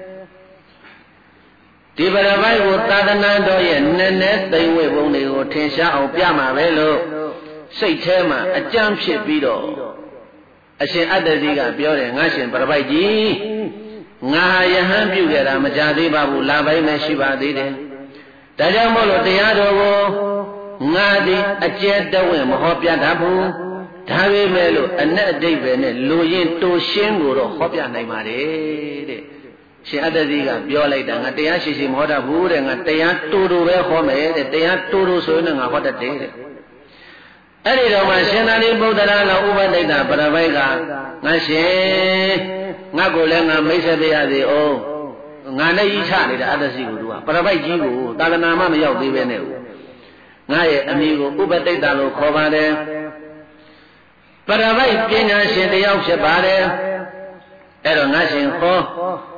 ဒီပရပိုက်ကိုသာသနာတော်ရဲ့နည်းနည်းသိမ့်ဝဲပုံတွေကိုထင်ရှားအောင်ပြမှာပဲလို့စိတ်ထဲမှာအကြမ်းဖြစ်ပြီးတော့အရှင်အတ္တဇိကပြောတယ်ငါရှင်ပရပိုက်ကြီးငါယဟန်ပြုခဲ့တာမကြသေးပါဘူးလာပိုင်းမရှိပါသေးတယ်ဒါကြောင့်မို့လို့တရားတော်ကိုငါသည်အကျဉ်းတဝင့်မဟောပြတတ်ဘူးဒါပေမဲ့လို့အနက်အတိတ်ပဲနဲ့လူရင်တိုရှင်းကိုတော့ဟောပြနိုင်ပါတယ်တဲ့ရှင်အတ္တဇိကပြောလိုက်တာငါတရားရှိရှိမဟောတတ်ဘူးတဲ့ငါတရားတူတူပဲဟောမယ်တဲ့တရားတူတူဆိုရင်ငါဟောတတ်တယ်တဲ့အဲ့ဒီတော့မှရှင်သာရိပုတ္တရာလောဥပဒိတ္တပရပိုက်ကငါရှင်ငါကိုလည်းငါမိတ်ဆက်ပြရစီအောင်ငါနဲ့ဤချနေတာအတ္တဇိကိုသူကပရပိုက်ကြီးကိုသာသနာမှမရောက်သေးပဲနဲ့ငါရဲ့အမိကိုဥပဒိတ္တလို့ခေါ်ပါတယ်ပရပိုက်ပညာရှင်တယောက်ဖြစ်ပါတယ်အဲ့တော့ငါရှင်ဟော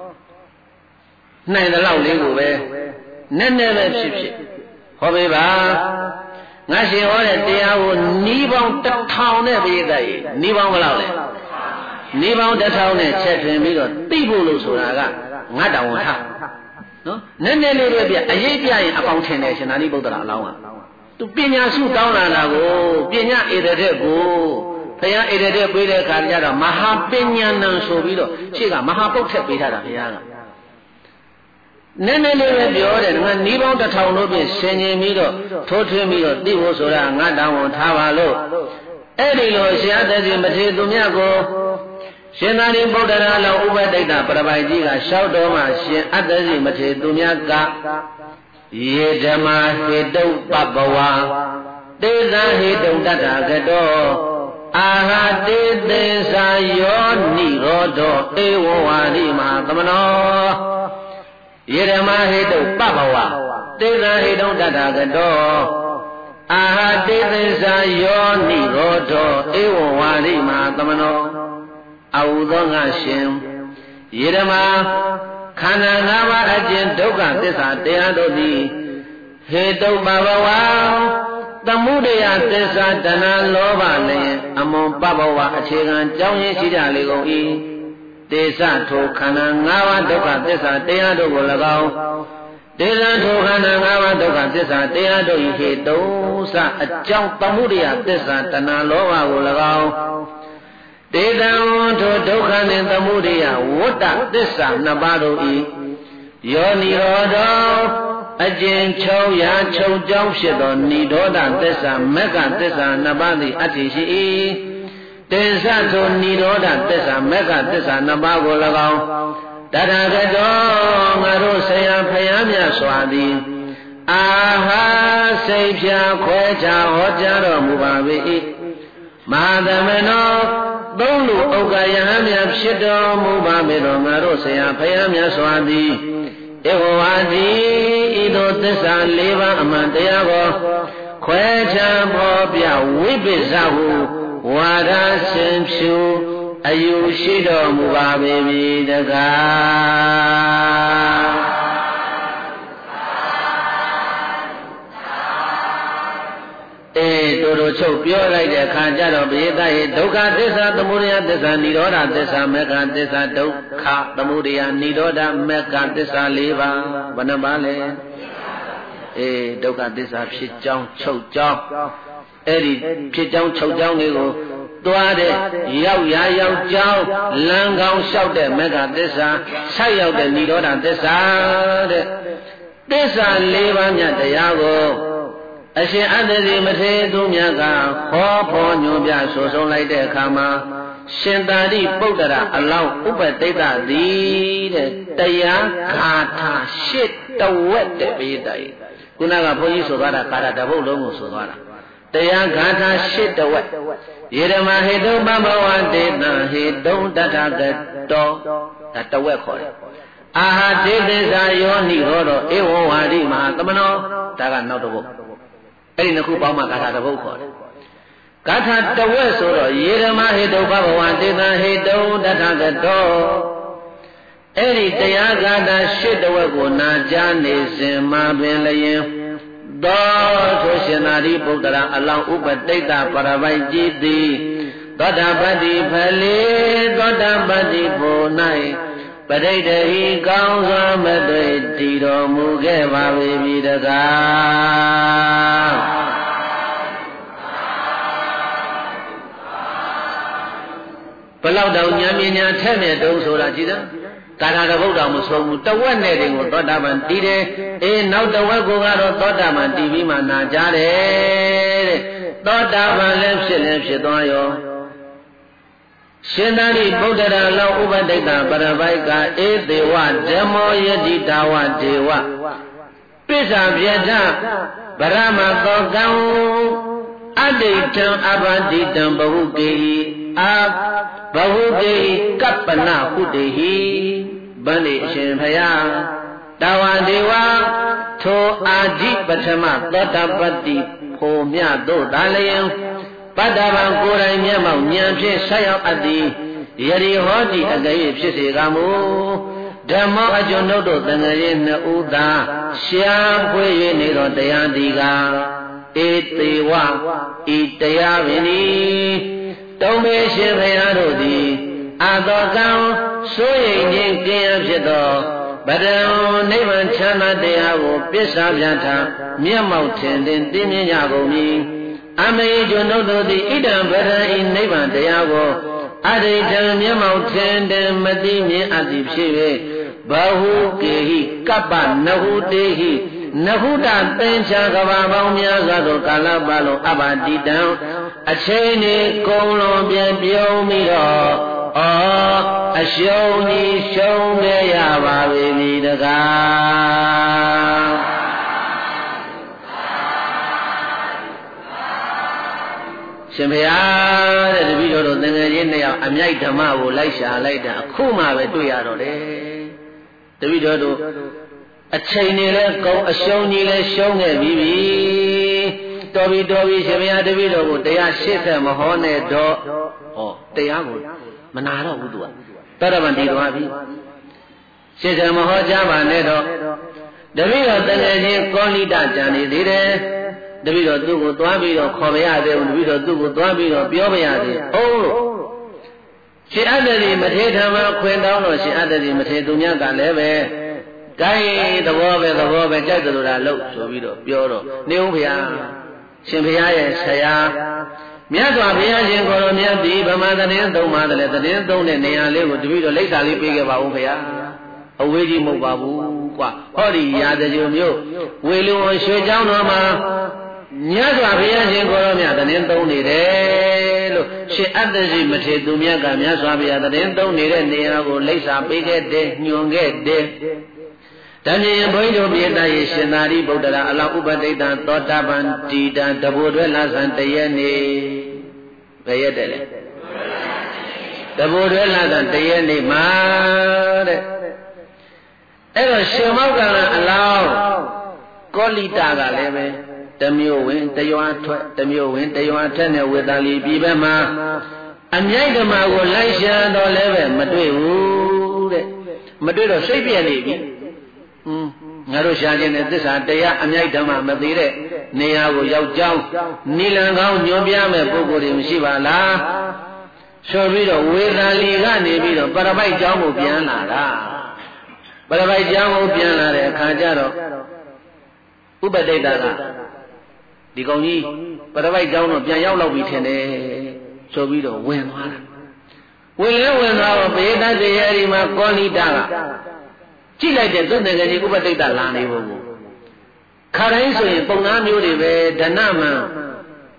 နိုင်တဲ့လောက်လေးကိုပဲနည်းနည်းပဲဖြစ်ဖြစ်ဟောပေးပါငါရှင်ဟောတဲ့တရားကိုနီးပေါင်း1000နဲ့ပြည့်တဲ့နီးပေါင်းဘယ်လောက်လဲနီးပေါင်း1000နဲ့ချက်ထွင်ပြီးတော့သိဖို့လို့ဆိုတာကငါတောင်းဝန်ထားနော်နည်းနည်းလေးပဲပြအရေးပြရင်အပေါင်းထင်တယ်ရှင်သာရိပုတ္တရာအလောင်းကသူပညာစုတောင်းလာတာကိုပညာဧရတဲ့ကိုဘုရားဧရတဲ့ပေးတဲ့အခါကျတော့မဟာပညာဏံဆိုပြီးတော့ရှေ့ကမဟာပုတ်ထက်ပေးထားတာဘုရားကနည်းနည်းလေးပဲပြောတယ်ငါနီးပေါင်း1000လို့ပြင်ဆင်ញင်ပြီးတော့ထိုးထွင်းပြီးတော့သိဖို့ဆိုတာငါတောင်းဝန်ထားပါလို့အဲ့ဒီလိုရှင်အတ္တဇိမထေရသူမြတ်ကိုရှင်သာရိပုတ္တရာလောဥပဒိတ္တပရပိုက်ကြီးကလျှောက်တော်မှာရှင်အတ္တဇိမထေရသူမြတ်ကယေဓမ္မာဟေတုပပဝါတေဇာဟေတုတတ္တကတောအာဟာတေသေသာယောနိရောဓောဧဝဝါရိမဟာသမနောယေဓမ္မာဟေတုပပဝါတေဇာဟေတုတတ္တကတောအာဟာတေသေသာယောနိရောဓောဧဝဝါရိမဟာသမနောအဟုသောငါရှင်ယေဓမ္မာခန္ဓာ၅ပါးအကျဉ်ဒုက္ခသစ္စာတရားတို့သည်ဟေတုပဘဝသမုဒယသစ္စာတဏှာလောဘလည်းအမွန်ပဘဝအခြေခံကြောင်းရင်းရှိကြလေကုန်၏တေသထိုခန္ဓာ၅ပါးဒုက္ခသစ္စာတရားတို့ကို၎င်းတေသထိုခန္ဓာ၅ပါးဒုက္ခသစ္စာတရားတို့၏ဟေတုစအကြောင်းသမုဒယသစ္စာတဏှာလောဘကို၎င်းတေတံထိုဒုက္ခနှင့်သမုဒယဝတ္တသစ္စာနှစ်ပါးတို့၏ယောနိရောဓောအကျဉ်ချုပ်ရာချုပ်ကြောင်းဖြစ်သောနိရောဓသစ္စာမက္ခသစ္စာနှစ်ပါးသည်အတ္တိရှိ၏တေသထိုနိရောဓသစ္စာမက္ခသစ္စာနှစ်ပါးကို၎င်းတထာဂတောငါတို့ဆရာဖယားမြတ်စွာသည်အာဟာစိတ်ဖြာခွဲခြားဟောကြားတော်မူပါ၏မဟာသမနောသုံးလူဥက္ကယဟမြတ်ဖြစ်တော်မူပါမေတော်ငါတို့ဆရာဖယားမြတ်စွာသည်ဧဝဝါတိဤသို့သစ္စာ၄ပါးအမှန်တရားကိုခွဲခြားဖော်ပြဝိပိစ္ဆဟုဝါဒဆင်ဖြူအယူရှိတော်မူပါပေပြီတကားတို့ချုပ်ပြောလိုက်တဲ့အခါကျတော့ဘေဒဟေဒုက္ခသစ္စာသမုဒယသစ္စာនិရောဓသစ္စာမေဃသစ္စာဒုက္ခသမုဒယនិရောဓမေဃသစ္စာ၄ပါးဘယ်နှပါလဲဒုက္ခသစ္စာဖြစ်ကြောင်းချုပ်ကြောင်းအဲ့ဒီဖြစ်ကြောင်းချုပ်ကြောင်းလေးကိုသွားတဲ့ရောက်ရာရောက်ကြောင်းလမ်းကောင်းလျှောက်တဲ့မေဃသစ္စာဆက်ရောက်တဲ့និရောဓသစ္စာတဲ့သစ္စာ၄ပါးမြတ်တရားကိုအရှင်အတ္တဇိမထေရသူမြတ်ကဟောဖို့ညွှန်ပြဆိုဆုံးလိုက်တဲ့အခါမှာရှင်သာရိပုတ္တရာအလောင်းဥပတိတ်တသည်တဲ့တရားဂါထာရှစ်တဝက်တဲ့ပိဋကကြီးခုနကဘုန်းကြီးဆိုသွားတာကာရတပုတ်လုံးကိုဆိုသွားတာတရားဂါထာရှစ်တဝက်ယေရမဟေတုပဘဝတေတံဟေတုတထကတောဒါတဝက်ခေါ်တယ်အာဟာဒေသဇာယောနိဟောတော့ဧဝဝါရိမဟာသမနောဒါကနောက်တစ်ပုဒ်အဲ့ဒီနှစ်ခုပေါင်းမှဂါထာတစ်ပုဒ်ခေါ်တယ်ဂါထာတဝက်ဆိုတော့ယေရမဟေတုဘဝတေတံဟေတုတထကတောအဲ့ဒီတရားဂါထာရှစ်တဝက်ကိုနာကြားနေစဉ်မှာပင်လျင်သောထိုရှင်သာရိပုတ္တရာအလောင်းဥပတိတ်တပရပိုက်ကြည်သည်သောတာပတ္တိဖလေသောတာပတ္တိဖို့၌ပဋိတ္တိကောင်းစွာမသွေတည်တော်မူခဲ့ပါပြီတကားဘလောက်တောင်ဉာဏ်ပညာထက်မြက်တုံးဆိုတာကြည်သားကာထာတပုဒ်တော်မဆုံးဘူးတဝက်နဲ့တင်ကိုသောတာပန်တည်တယ်အေးနောက်တဝက်ကိုကတော့သောတာပန်တည်ပြီးမှနာကြတယ်တဲ့သောတာပန်လည်းဖြစ်သွားရောရှင်သာရိပုတ္တရာလောဥပတိတ်တပရပိုက်ကဧသေဝဓမ္မောယတိတာဝဒေဝပိစ္ဆာပြထဗရမသောကံအဋ္ဌိတံအပတိတံဘဟုကေဟိအာဘဟုကေဟိကပ္ပနဟုတေဟိဗန္တိအရှင်ဘုရားတာဝဒေဝထိုအာဇိပထမသောတာပတ္တိဖို့မြတ်တို့သာလျင်ပတ္တဗံကိုယ်တိုင်မျက်မှောက်ဉာဏ်ဖြင့်ဆက်ရောက်အပ်သည်ယရိဟောတိအကရေဖြစ်စေကမူဓမ္မောအကျွန်ုပ်တို့သံဃာရေးနှစ်ဦးသာရှားဖွေ၍နေတော်တရားဒီကဧသေဝဤတရားပင်ဤတုံးမေရှင်ဘုရားတို့သည်အာသောကံစိုးရိမ်ခြင်းကင်းရဖြစ်သောဗဒံနိဗ္ဗာန်ချမ်းသာတရားကိုပစ္စာပြထမျက်မှောက်ထင်သိမြင်ကြကုန်မည်အမေကျွန်ုပ်တို့သည်ဣဒံဗဒံဤနိဗ္ဗာန်တရားကိုအဋ္ဌိတံမျက်မှောက်ထင်တယ်မသိမြင်အပ်သည်ဖြစ်၍ဘဟုကေဟိကပ္ပနဟုတေဟိနဟုတသင်္ချာကဘာပေါင်းများစွာသောကာလပတ်လုံးအဘာတိတံအချိန်ဤကုံလုံးပြန်ပြုံးပြီးတော့အရှုံးဤရှုံးခဲ့ရပါပြီတကားရှင်ဘုရားတဲ့တပည့်တော်တို့သင်္ကန်းကြီးနှစ်ယောက်အမြိုက်ဓမ္မကိုလိုက်ရှာလိုက်တာအခုမှပဲတွေ့ရတော့တယ်တပည့်တော်တို့အချိန်နေလဲကောင်းအရှုံးကြီးလဲရှုံးခဲ့ပြီတော်ပြီရှင်ဘုရားတပည့်တော်ကိုတရား80မဟောနဲ့တော့တရားကိုမနာတော့ဘူးသူကသောတာပန်တည်သွားပြီ80မဟောကြားပါနဲ့တော့တပည့်တော်တကယ်ချင်းကောလိတကြံနေသေးတယ်တပည့်တော်သူ့ကိုသွားပြီးတော့ခေါ်မရသေးဘူးတပည့်တော်သူ့ကိုသွားပြီးတော့ပြောမရသေးဘူးလို့ရှင်အတ္တိမထေရဓမ္မခွင်တောင်းတော့ရှင်အတ္တိမထေရသူမြတ်ကလည်းပဲဂိုင်းသဘောပဲကြိုက်သလိုလားလို့ဆိုပြီးတော့ပြောတော့နေဦးဖေဟာရှင်ဘုရားရဲ့ဆရာမြတ်စွာဘုရားရှင်ကိုယ်တော်မြတ်သည်ဗမာသတင်းသုံးပါတယ်သတင်းသုံးတဲ့နေရာလေးကိုတပည့်တော်လိပ်စာလေးပေးခဲ့ပါဦးဖေဟာအဝေးကြီးမဟုတ်ပါဘူးကွာဟောဒီရာဇဂုံမျိုးဝေလူဝရွှေเจ้าတော်မှာမြတ်စွာဘုရားရှင်ကိုယ်တော်မြတ်သတင်းသုံးနေတယ်လို့ရှင်အတ္တရှိမထေသူမြတ်ကမြတ်စွာဘုရားသတင်းသုံးနေတဲ့နေရာကိုလိပ်စာပေးခဲ့တယ်ညွှန်ခဲ့တယ်တဏှင်ဘုန်းကြီးတို့ပြည်သားရေရှင်သာရိပုတ္တရာအလောင်းဥပတိတ်တံသောတာပန်တိတံတဘိုတွဲလဆန်တရက်နေဘယ်ရက်တယ်လဲတဘိုတွဲလဆန်တရက်နေမှာတဲ့အဲ့တော့ရှင်မောက္ကလံအလောင်းကောလိတကလည်းပဲတမျိုးဝင်တရွာထွက်တမျိုးဝင်တရွာထက်နဲ့ဝေသာလီပြည်ဘက်မှာအမြိုက်ဓမ္မကိုလိုက်ရှာတော့လည်းပဲမတွေ့ဘူးတဲ့မတွေ့တော့စိတ်ပြည့်နေပြီငါတို့ရှာခြင်းနဲ့သစ္စာတရားအမြိုက်ဓမ္မမသိတဲ့နေရာကိုရောက်ကြောင်းနိလန်ကောင်းညွှန်ပြမဲ့ပုဂ္ဂိုလ်တွေမရှိပါလားဆိုပြီးတော့ဝေသာလီကနေပြီးတော့ပရပိုက်ကျောင်းကိုပြန်လာတာပရပိုက်ကျောင်းကိုပြန်လာတဲ့အခါကျတော့ဥပတိတ်တာကဒီကောင်ကြီးပရပိုက်ကျောင်းတော့ပြန်ရောက်လောက်ပြီထင်တယ်ဆိုပြီးတော့ဝင်သွားတာဝင်သွားတော့ဘေဒသေယရီမှာကောလိတကကြည့်လိုက်တဲ့သုတ္တကကြီးဥပတိတ်လာနေဖို့ခါတိုင်းဆိုရင်ပုံသားမျိုးတွေပဲဒဏမံ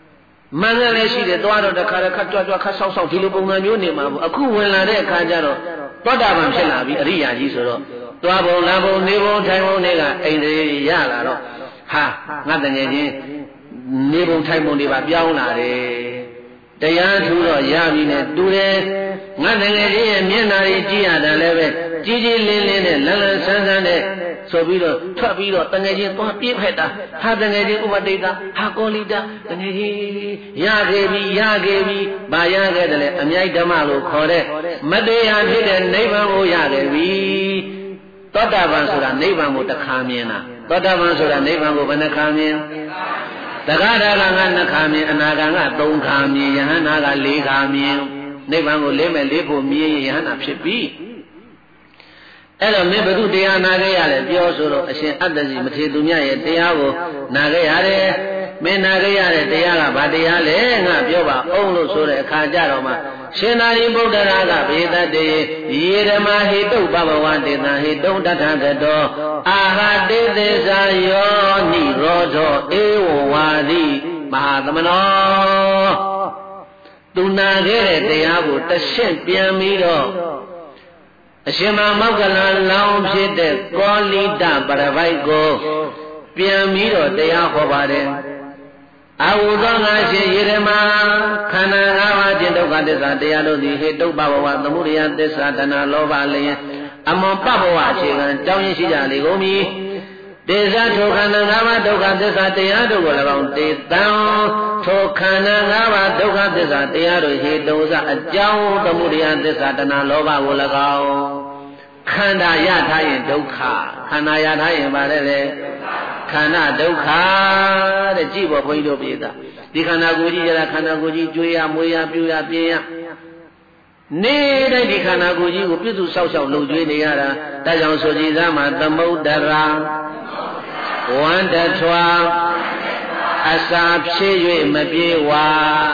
မှန်တယ်လည်းရှိတယ်သွားတော့တခါတခါကြွကြွခတ်ဆောက်ဆောက်ဒီလိုပုံစံမျိုးနေမှာပေါ့အခုဝင်လာတဲ့အခါကျတော့သောတာပန်ဖြစ်လာပြီအရိယာကြီးဆိုတော့သွားပုံလာပုံနေပုံထိုင်ပုံတွေကအိမ်တွေရလာတော့ဟာငါတငယ်ချင်းနေပုံထိုင်ပုံတွေပါပြောင်းလာတယ်တရားထူတော့ရပြီနဲ့တူတယ်ငါတငယ်ချင်းရဲ့မျက်နှာကြီးကြည့်ရတာလည်းပဲကြီးကြီးလင်းလင်းနဲ့လန်းလန်းဆန်းဆန်းနဲ့ဆိုပြီးတော့ထွက်ပြီးတော့တငယ်ချင်းသွားပြေးဖက်တာဟာတငယ်ချင်းဥပဒိတာဟာကောလိတာတငယ်ချင်းရခဲ့ပြီဗာရခဲ့တယ်လေအမြိုက်ဓမ္မလို့ခေါ်တဲ့မတရားဖြစ်တဲ့နိဗ္ဗာန်ကိုရခဲ့ပြီသောတာပန်ဆိုတာနိဗ္ဗာန်ကိုတစ်ခါမြင်တာသောတာပန်ဆိုတာနိဗ္ဗာန်ကိုဘယ်နှခါမြင်တဂါရကငါ2ခါမြင်အနာဂံက3ခါမြင်ယဟန္တာက4ခါမြင်နိဗ္ဗာန်ကို4မဲ့4ဖို့မြင်ရင်ယဟန္တာဖြစ်ပြီအဲ့တော့မင်းဘုသူတရားနာခဲ့ရတယ်ပြောဆိုတော့အရှင်အတ္တစီမထေသူမြတ်ရဲ့တရားကိုနာခဲ့ရတယ်မင်းနာခဲ့ရတဲ့တရားကဘာတရားလဲငါပြောပါအောင်လို့ဆိုတဲ့အခါကြတော့မှရှင်သာရိပုတ္တရာကဘေသတ္တေယေဓမ္မဟိတုပ္ပဘဝတေတံဟိတုတထကတောအာဟာတေသေသာယောနိရောဓောဧဝဝါတိမဟာသမနောသူနာခဲ့တဲ့တရားကိုတစ်ရှင်းပြန်ပြီးတော့အရှင်မောက္ကလန်လောင်းဖြစ်တဲ့ကောလိတပရပိုက်ကိုပြန်ပြီးတော့တရားဟောပါတယ်အာဟုသောငါရှင်ယေရမခန္ဓာ၅ပါးခြင်းဒုက္ခသစ္စာတရားတို့သည်ဟေတုပ္ပဘဝသမုဒယသစ္စာတဏှာလောဘလျင်အမွန်ပဘဝအခြေခံတောင်းရင်ရှိကြလေကုန်ပြီတေဇာထိုခန္ဓာ၅ပါးဒုက္ခသစ္စာတရားတို့ကို၎င်းတေတံထိုခန္ဓာ၅ပါးဒုက္ခသစ္စာတရားတို့ဟေတုစအကြောင်းသမုဒယသစ္စာတဏှာလောဘကို၎င်းခန္ဓာရထားရင်ဒုက္ခခန္ဓာရထားရင်ပါလေခန္ဓာဒုက္ခတဲ့ကြည့်ဖို့ဘုန်းကြီးတို့ပြေတာဒီခန္ဓာကိုယ်ကြီးကြတာခန္ဓာကိုယ်ကြီးကြွေးရမွေးရပြူရပြင်းရနေတဲ့ဒီခန္ဓာကိုယ်ကြီးကိုပြည့်စုံဆောက်ရှောက်လုံကျွေးနေရတာဒါကြောင့်ဆိုကြည်သားမှာသမုဒ္ဒရာဝန္တထွာအစာဖြစ်၍မပြေဝါ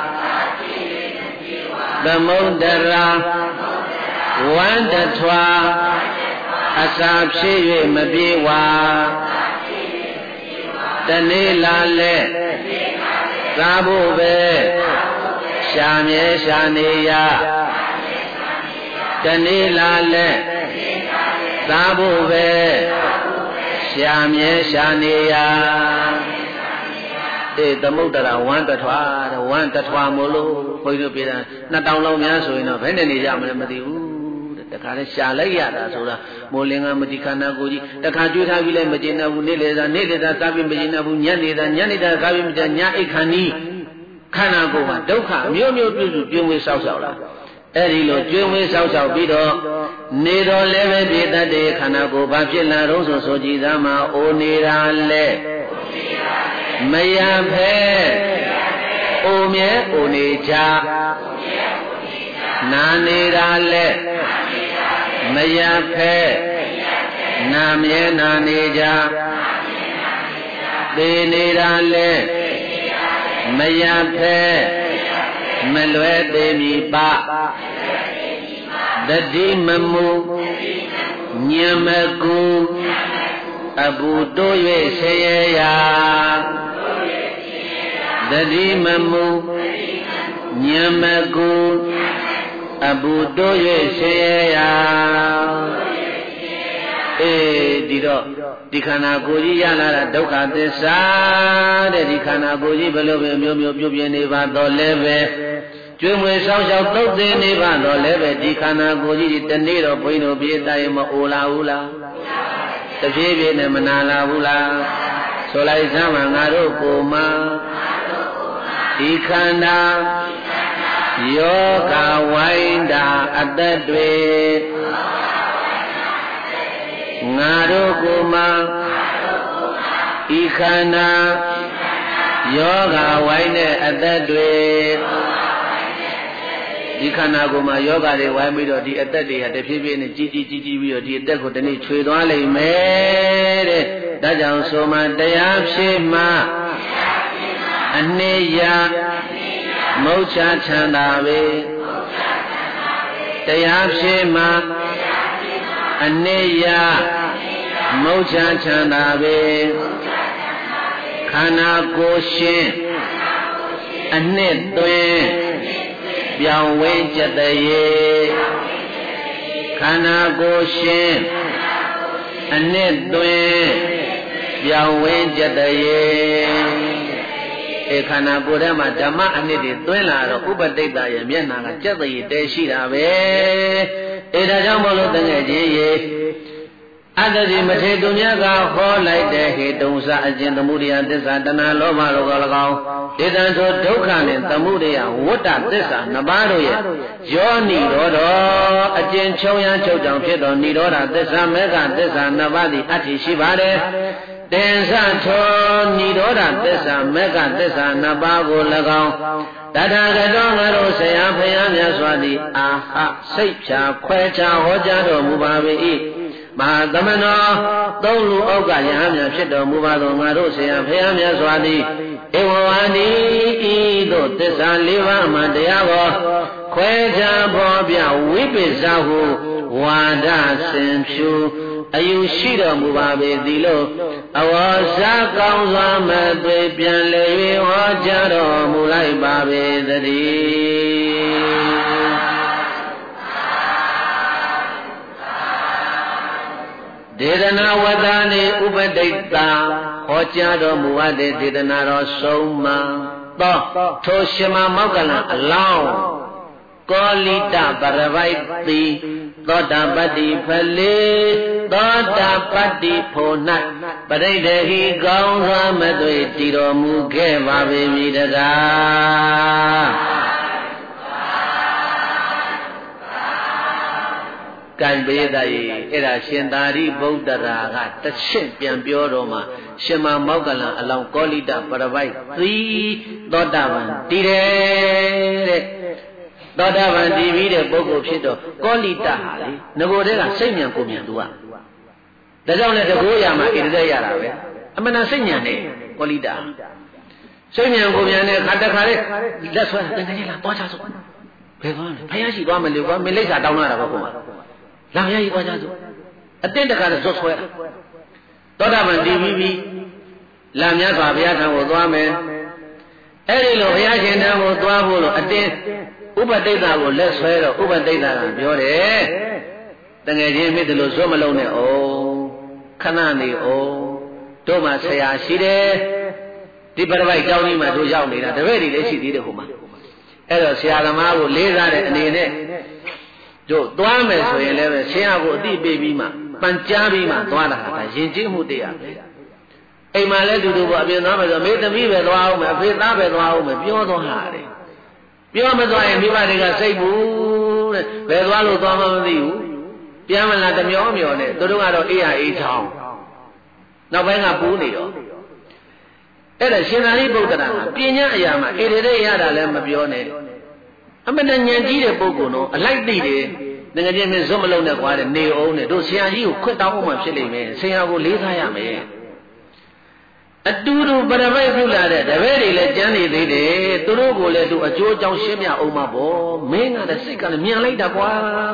သမုဒ္ဒရာဝန္တထွာအစာဖြစ်၍မပြေဝါတနေ့လာလဲသာဖို့ပဲရှာမြဲရှာနေရတနေ့လာလဲသာဖို့ပဲရှာမြဲရှာနေရသမုဒ္ဒရာဝန္တထွာတဲ့ဝန္တထွာမို့လို့ဘုန်းကြီးတို့ပြည်တာ2000လုံးများဆိုရင်တော့ဘယ်နဲ့နေကြမလဲမသိဘူးတခါလဲရှာလိုက်ရတာဆိုတာမိုးလင်ကမတိခန္ဓာကိုယ်ကြီးတခါကျွေးထားပြီးလဲမကျင်တော့ဘူးနေ့လေသာစားပြီးမကျင်တော့ဘူးညနေသာစားပြီးမကျင်ညအိတ်ခန္ဒီခန္ဓာကိုယ်မှာဒုက္ခမျိုးမျိုးပြုစုပြင်းဝေးဆောက်ရှောက်လာအဲ့ဒီလိုကျွေးဝေးဆောက်ရှောက်ပြီးတော့နေတော်လည်းပဲပြည့်တတ်တဲ့ခန္ဓာကိုယ်ဘာဖြစ်လာတော့ဆိုကြည်သားမှာအိုနေတာလဲမယံဖဲအိုမြဲအိုနေကြနာနေတာလဲမယံဖဲနာမြဲနာနေကြသေနေတာလဲမယံဖဲမလွဲသေးမီပါတတိမမူညံမကူအဘူတိုး၍ဆင်းရဲရာတတိမမူညံမကူအဘူတိုး၍ဆင်းရဲရာဒီတော့ဒီခန္ဓာကိုယ်ကြီးရလာတာဒုက္ခသစ္စာတဲ့ဒီခန္ဓာကိုယ်ကြီးဘယ်လိုပဲမျိုးမျိုးပြုပြင်နေပါတော့လဲပဲကျွေးမွေးဆောင်းရှောက်သုတ်သိနေပါတော့လဲပဲဒီခန္ဓာကိုယ်ကြီးတနေ့တော့ဘုန်းကြီးတို့ပြေးတိုင်းမအိုလာဘူးလားတဖြည်းဖြည်းနဲ့မနာလာဘူးလားဆိုလိုက်စမ်းမှာငါတို့ကိုမှဒီခန္ဓာယောဂဝိုင်းတာအသက်တွေငါတို့ကိုမှဤခန္ဓာယောဂဝိုင်းတဲ့အသက်တွေဒီခန္ဓာကိုယ်မှာယောဂတွေဝိုင်းပြီးတော့ဒီအသက်တွေဟာတဖြည်းဖြည်းနဲ့ကြီးပြီးတော့ဒီအသက်ကိုတနေ့ခြွေသွားလိမ့်မယ်တဲ့ဒါကြောင့်ဆိုမှတရားဖြစ်မှအနှစ်ရမုတ်ချချမ်းသာပဲတရားဖြစ်မှအနှစ်ရမုတ်ချချမ်းသာပဲခန္ဓာကိုယ်ရှင်အနှစ်သွင်းပြောင်းဝဲကြတရေခန္ဓာကိုယ်ရှင်အနှစ်သွင်းပြောင်းဝဲကြတရေခန္ဓာကိုယ်ထဲမှာဓမ္မအနှစ်တွေသွင်းလာတော့ဥပတိတ်တာရဲ့မျက်နှာကကြက်တရေတဲရှိတာပဲဒါကြောင့်မလို့တကယ်ကြီးရေအတ္တတိမထေသူမြတ်ကဟောလိုက်တဲ့ဟေတုံစအကျဉ်သမုဒယသစ္စာတဏှာလောဘတို့က၎င်းဒေသံသောဒုက္ခနဲ့သမုဒယဝတ္တသစ္စာနှစ်ပါးတို့ရဲ့ယောနိရောဓအကျဉ်ချုံရချုပ်ကြောင့်ဖြစ်သောနိရောဓသစ္စာမေဃသစ္စာနှစ်ပါးသည်အတ္တိရှိပါတယ်တင်္စထောနိရောဓသစ္စာမေဃသစ္စာနှစ်ပါးကို၎င်းတထာဂတောငါတို့ဆရာဖယားများစွာသည်အာဟစိတ်ဖြာခွဲခြားဟောကြားတော်မူပါ၏မဟာသမဏောသုံးလူအောက်ကယဟန်များဖြစ်တော်မူပါသောငါတို့ဆရာဖယားများစွာသည်ဧဝဝါနိဤသို့သစ္စာလေးပါးမှတရားကိုခွဲခြားဖော်ပြဝိပိစ္ဆဟုဝါဒဆင်ဖြူအယူရှိတော်မူပါပေသည်လို့အဝါစာကောင်းစွာမသွေပြန်လေ၍ဟောကြားတော်မူလိုက်ပါပေသတည်းဒေသနာဝတ္တနေဥပတိတ်တာဟောကြားတော်မူအပ်တဲ့ဒေသနာတော်ဆုံးမသောထိုရှင်မမောက္ကလံအလောင်းကောလိတပရပိုက်တိသောတာပတ္တိဖလေသောတာပတ္တိဖို့၌ပရိဒေဟိကောင်းစွာမသွေတည်တော်မူခဲ့ပါပေမည်တကားကံပေတရေအဲ့ဒါရှင်သာရိပုတ္တရာကတရှင်းပြန်ပြောတော်မှာရှင်မမောက္ကလံအလောင်းကောလိတပရပိုက်သီသောတာပန်တည်တယ်တဲ့သောတာပန်တည်ပြီးတဲ့ပုဂ္ဂိုလ်ဖြစ်တော့ကောလိတဟာလေငကိုတည်းကစိတ်ဉာဏ်ကိုဉာဏ်သူကဒါကြောင့်လည်းတကူရမှာဣတိတဲ့ရတာပဲအမှန်တန်စိတ်ဉာဏ်နဲ့ကောလိတစိတ်ဉာဏ်ကိုဉာဏ်နဲ့ခါတခါလေးလက်ဆွဲတကယ်ကြီးလားသွားချစို့ဘယ်သွားလဲဖယားရှိသွားမလို့ကွာမင်းလိပ်စာတောင်းလာတာပေါ့ကွာလာဖယားရှိသွားချစို့အတင်းတခါနဲ့ဇွတ်ဆွဲသောတာပန်တည်ပြီးလာမြတ်စွာဘုရားထံကိုသွားမယ်အဲ့ဒီလိုဘုရားရှင်ထံကိုသွားဖို့လို့အတင်းဥပတိတ်တာကိုလက်ဆွဲတော့ဥပတိတ်တာကပြောတယ်တကယ်ချင်းမိတယ်လို့ဇွတ်မလုံးနဲ့ခဏနေတို့မှဆရာရှိတယ်ဒီပရပိုက်တောင်းကြီးမှာတို့ရောက်နေတာတပည့်တွေလည်းရှိသေးတယ်ဟိုမှာအဲ့တော့ဆရာသမားကိုလေးစားတဲ့အနေနဲ့တို့သွားမယ်ဆိုရင်လည်းပဲဆရာကိုအတိပေးပြီးမှပန်ကြားပြီးမှသွားတာဟာယဉ်ကျေးမှုတရားပဲအိမ်မှာလည်းတူတူပေါ့အပြင်သွားမယ်ဆိုမေသမီးပဲသွားအောင်မယ်အဖေသားပဲသွားအောင်မယ်ပြောသွားတာတဲ့ပြောမသွားရင်မိဘတွေကစိတ်ဘူးတဲ့ဘယ်သွားလို့သွားမှမသိဘူးပြန်မလာတမျောမျောနဲ့သူတို့ကတော့အေးရအေးချောင်းနောက်ပိုင်းကပူးနေတော့အဲ့ဒါရှင်သာရိပုတ္တရာကပညာအရာမှာဣတိရေရတာလည်းမပြောနဲ့အမှန်တန်ဉာဏ်ကြီးတဲ့ပုဂ္ဂိုလ်တော့အလိုက်သိတယ်ငကချင်းမင်းဇွတ်မလုံးနဲ့ကွာတဲ့နေအောင်နဲ့တို့ဆရာကြီးကိုခွတ်တောင်းမှဖြစ်လိမ့်မယ်ဆရာကိုလေးစားရမယ်အတူတူပရပိုက်ပြုလာတဲ့တပည့်တွေလည်းကြမ်းနေသေးတယ်သူတို့ကိုလည်းသူအကျိုးအကြောင်းရှင်းပြအောင်မှာပေါ့မင်းကလည်းစိတ်ကလည်းမြန်လိုက်တာကွာ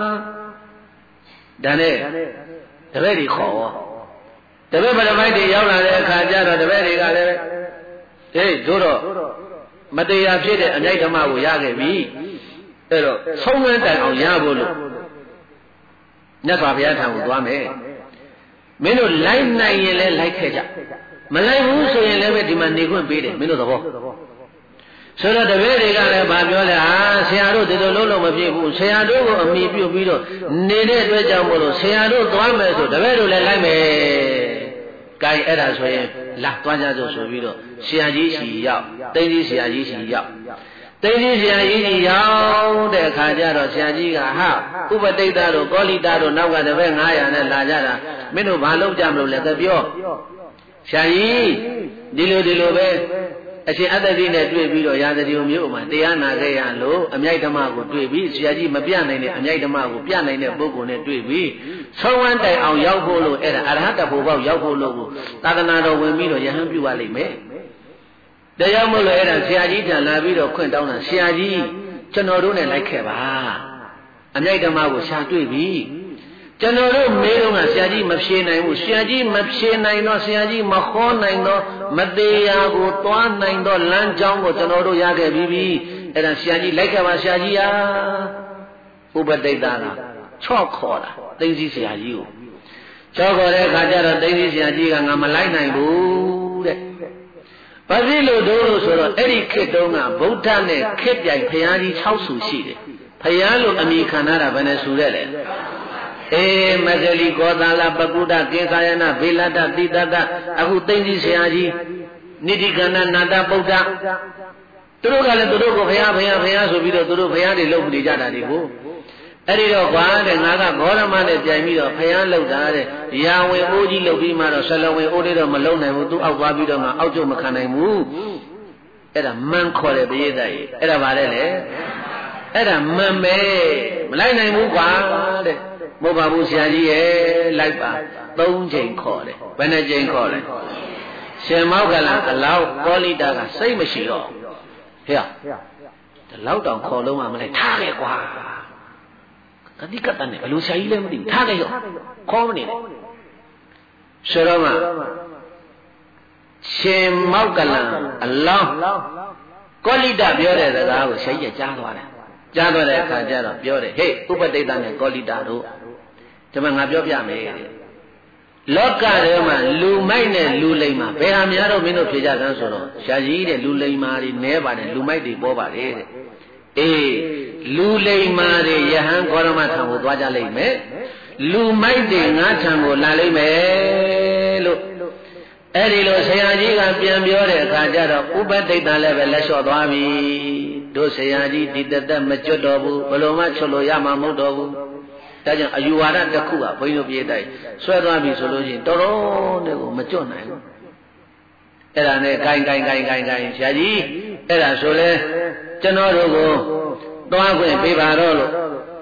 ဒါနဲ့တပည့်တွေခေါ်တပည့်ပရပိုက်တွေရောက်လာတဲ့အခါကျတော့တပည့်တွေကလည်းဟေးတို့တော့မတရားဖြစ်တဲ့အမြိုက်ဓမ္မကိုရခဲ့ပြီအဲ့တော့ဆုံးမတိုင်အောင်ရဖို့လို့မြတ်စွာဘုရားထံကိုသွားမယ်မင်းတို့လိုက်နိုင်ရင်လည်းလိုက်ခဲ့ကြမလိုက်ဘူးဆိုရင်လည်းပဲဒီမှာနေခွင့်ပေးတယ်မင်းတို့သဘောဆိုတော့တပည့်တွေကလည်းဗာပြောတယ်ဟာဆရာတို့ဒီလိုလုံးမဖြစ်ဘူးဆရာတို့ကိုအမိပြုတ်ပြီးတော့နေတဲ့အတွက်ကြောင့်မို့လို့ဆရာတို့သွားမယ်ဆိုတပည့်တို့လည်းလိုက်မယ်။ကိုင်အဲ့ဒါဆိုရင်လာသွားကြစို့ဆိုပြီးတော့ဆရာကြီးစီရောက်တိန်ကြီးဆရာကြီးစီရောက်တိန်ကြီးဆရာကြီးကြီးရောက်တဲ့အခါကျတော့ဆရာကြီးကဟာဥပတိတ်တာတို့ကောလိတာတို့နောက်ကတပည့်900နဲ့လာကြတာမင်းတို့ဘာလုပ်ကြမလို့လဲသပြောဆရာကြီးဒီလိုပဲအရှင်အတ္တတိနဲ့တွေ့ပြီးတော့ရာဇတိမျိုးမှာတရားနာခဲ့ရလို့အမြိုက်ဓမ္မကိုတွေ့ပြီးဆရာကြီးမပြနိုင်တဲ့အမြိုက်ဓမ္မကိုပြနိုင်တဲ့ပုဂ္ဂိုလ်နဲ့တွေ့ပြီးဆုံးဝမ်းတိုင်အောင်ရောက်ဖို့လို့အဲ့ဒါအရဟတဖို့ပေါက်ရောက်ဖို့လို့သာသနာတော်ဝင်ပြီးတော့ယဟန်ပြုပါလိမ့်မယ်တရားမို့လို့အဲ့ဒါဆရာကြီးထံလာပြီးတော့ခွင့်တောင်းတာဆရာကြီးကျွန်တော်တို့နဲ့လိုက်ခဲ့ပါအမြိုက်ဓမ္မကိုရှာတွေ့ပြီကျွန်တော်တို့မေးတော့ကဆရာကြီးမဖြေနိုင်ဘူးဆရာကြီးမဖြေနိုင်တော့ဆရာကြီးမခေါ်နိုင်တော့မသေးရာကိုသွားနိုင်တော့လမ်းကြောင်းကိုကျွန်တော်တို့ရခဲ့ပြီးပြီအဲ့ဒါဆရာကြီးလိုက်ခဲ့ပါဆရာကြီးဟာဥပတိတ်တာကချော့ခေါ်တာသိသိဆရာကြီးကိုချော့ခေါ်တဲ့အခါကျတော့သိသိဆရာကြီးကငါမလိုက်နိုင်ဘူးတဲ့ဘာဖြစ်လို့တို့လို့ဆိုတော့အဲ့ဒီခေတ်တုန်းကဗုဒ္ဓနဲ့ခေတ်ပြိုင်ဘုရားကြီး6ဆူရှိတယ်ဘုရားလို့အမိခံရတာဘယ်နဲ့ဆူတဲ့လဲမဂလိကောသလပကုဒ္ဒကေကာယနာဗေလတ္တတိတတအခုသိသိဆရာကြီးနိတိကန္နနာတဗုဒ္ဓသူတို့ကလည်းသူတို့ကိုဘုရားဘုရားဘုရားဆိုပြီးတော့သူတို့ဘုရားတွေလုပ်နေကြတာဒီကိုအဲ့ဒီတော့ကွာတဲ့ငါကဂေါရမနဲ့ပြိုင်ပြီးတော့ဘုရားလုပ်တာတဲ့ရာဝင်အိုးကြီးလုပ်ပြီးမှတော့ဆလဝင်အိုးလေးတော့မလုံနိုင်ဘူးသူအောက်သွားပြီးတော့ငါအောက်ကျုံမခံနိုင်ဘူးအဲ့ဒါမန်ခေါ်တယ်ပရိသတ်ကြီးအဲ့ဒါဗါလဲလေအဲ့ဒါမန်ပဲမလိုက်နိုင်ဘူးကွာတဲ့မဟုတ်ပါဘူးဆရာကြီးရဲ့လိုက်ပါ3ချိန်ခေါ်တယ်ဘယ်နှချိန်ခေါ်လဲရှင်မောကလန်အလောက်ကောလိတာကစိတ်မရှိတော့ဟဲ့ဒီလောက်တောင်ခေါ်လုံးမှမလိုက်ထားခဲ့ကွာကတိကတနဲ့ဘလို့ဆရာကြီးလည်းမသိဘူးထားခဲ့ရောခေါ်မနေနဲ့ဆိုတော့မှရှင်မောကလန်အလောက်ကောလိတာပြောတဲ့စကားကိုဆရာကြီးကြားသွားတယ်ကြားသွားတဲ့အခါကျတော့ပြောတယ်ဟေ့ဥပတိတ်တနဲ့ကောလိတာတို့ဒီမှာငါပြောပြမယ်တဲ့လောကထဲမှာလူမိုက်နဲ့လူလိမ္မာဘယ်ဟာများတော့မင်းတို့ဖြေကြသန်းဆိုတော့ရှားကြီးတဲ့လူလိမ္မာတွေနဲပါတယ်လူမိုက်တွေပေါ်ပါတယ်တဲ့လူလိမ္မာတွေယဟန်ဂေါရမထံကိုသွားကြလိမ့်မယ်လူမိုက်တွေငါထံကိုလာလိမ့်မယ်လို့အဲ့ဒီလိုဆရာကြီးကပြန်ပြောတဲ့အခါကျတော့ဥပတိတ်တလည်းပဲလက်လျှော့သွားပြီတို့ဆရာကြီးဒီတသက်မကျွတ်တော်ဘူးဘလို့မှချွတ်လို့ရမှာမဟုတ်တော့ဘူးဒါကြောင့်အယူဝါဒတစ်ခုကဘုန်းကြီးတို့ပြေးတိုက်ဆွဲသွားပြီဆိုလို့ရှိရင်တော်တော်နဲ့ကိုမကျွတ်နိုင်ဘူးအဲ့ဒါနဲ့ဂိုင်းဆရာကြီးအဲ့ဒါဆိုလဲကျွန်တော်တို့ကိုသွားခွင့်ပေးပါတော့လို့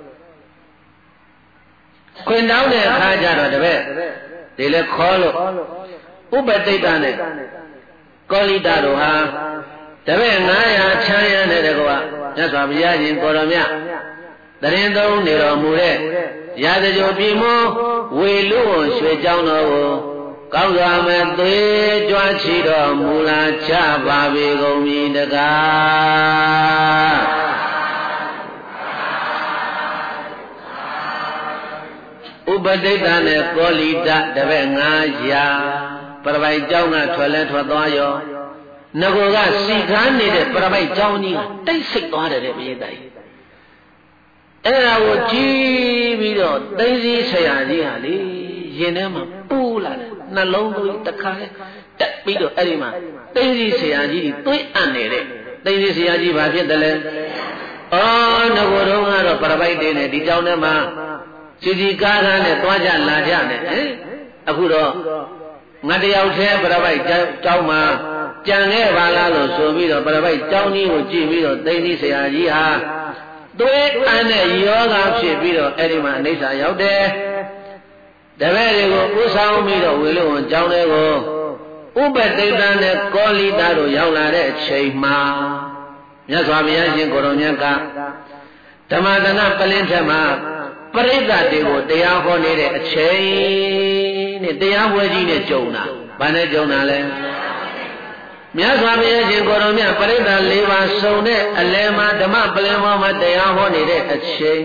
ခွင့်တောင်းတဲ့အခါကျတော့တပည့်ဒီလဲခေါ်လို့ဥပတိတ်တနဲ့ကောလိတာတို့ဟာတပည့်900ချမ်းရတဲ့တကွာမြတ်စွာဘုရားရှင်ကိုရောမြတ်တရင်သုံးနေတော်မူတဲ့ရာဇဂိုပြည်မောဝေလူဝရွှေကြောင်းတော်ကိုကောင်းစွာမဲ့သွေးကြွားချီတော်မူလာချပါပေကုန်ပြီတကားဥပတိတ်တနဲ့ကောလိတတပည့်900ပရပိုက်เจ้าကထွက်လဲထွက်သွားရောငကိုကစီခန်းနေတဲ့ပရပိုက်เจ้าကြီးကတိတ်ဆိတ်သွားတယ်တဲ့ဘုရားကြီးအဲ့ဒါကိုကြည့်ပြီးတော့သိသိဆရာကြီးဟာလေရင်ထဲမှာပူလာတယ်နှလုံးသွေးတစ်ခါလဲတက်ပြီးတော့အဲ့ဒီမှာသိသိဆရာကြီးသွေးအံ့နေတဲ့သိသိဆရာကြီးဘာဖြစ်တယ်လဲအော်ငကိုတော့ကတော့ပရပိုက်တွေနဲ့ဒီကြောင်းထဲမှာစီကားနဲ့သွားကြလာကြနဲ့အခုတော့ငါတယောက်တည်းပရပိုက်ကျောင်းမှာကြံခဲ့ပါလားလို့ဆိုပြီးတော့ပရပိုက်ကျောင်းကြီးကိုကြည့်ပြီးတော့သိသိဆရာကြီးဟာသွေးအံ့တဲ့ယောဂဖြစ်ပြီးတော့အဲ့ဒီမှာအိဋ္ဌာရောက်တယ်တပည့်တွေကိုဥဆောင်ပြီးတော့ဝေလို့ကျောင်းတွေကိုဥပတိတ်တနဲ့ကောလိတာတို့ရောက်လာတဲ့အချိန်မှာမြတ်စွာဘုရားရှင်ကိုရောမြတ်ကဓမ္မသနပလင်းထက်မှာပရိသတ်တွေကိုတရားဟောနေတဲ့အချိန်နဲ့တရားပွဲကြီးနဲ့ကြုံတာဘာနဲ့ကြုံတာလဲမြတ်စွာဘုရားရှင်ကိုရောမြတ်ပရိသတ်၄ပါးစုံတဲ့အလယ်မှာဓမ္မပလင်ပေါ်မှာတရားဟောနေတဲ့အချိန်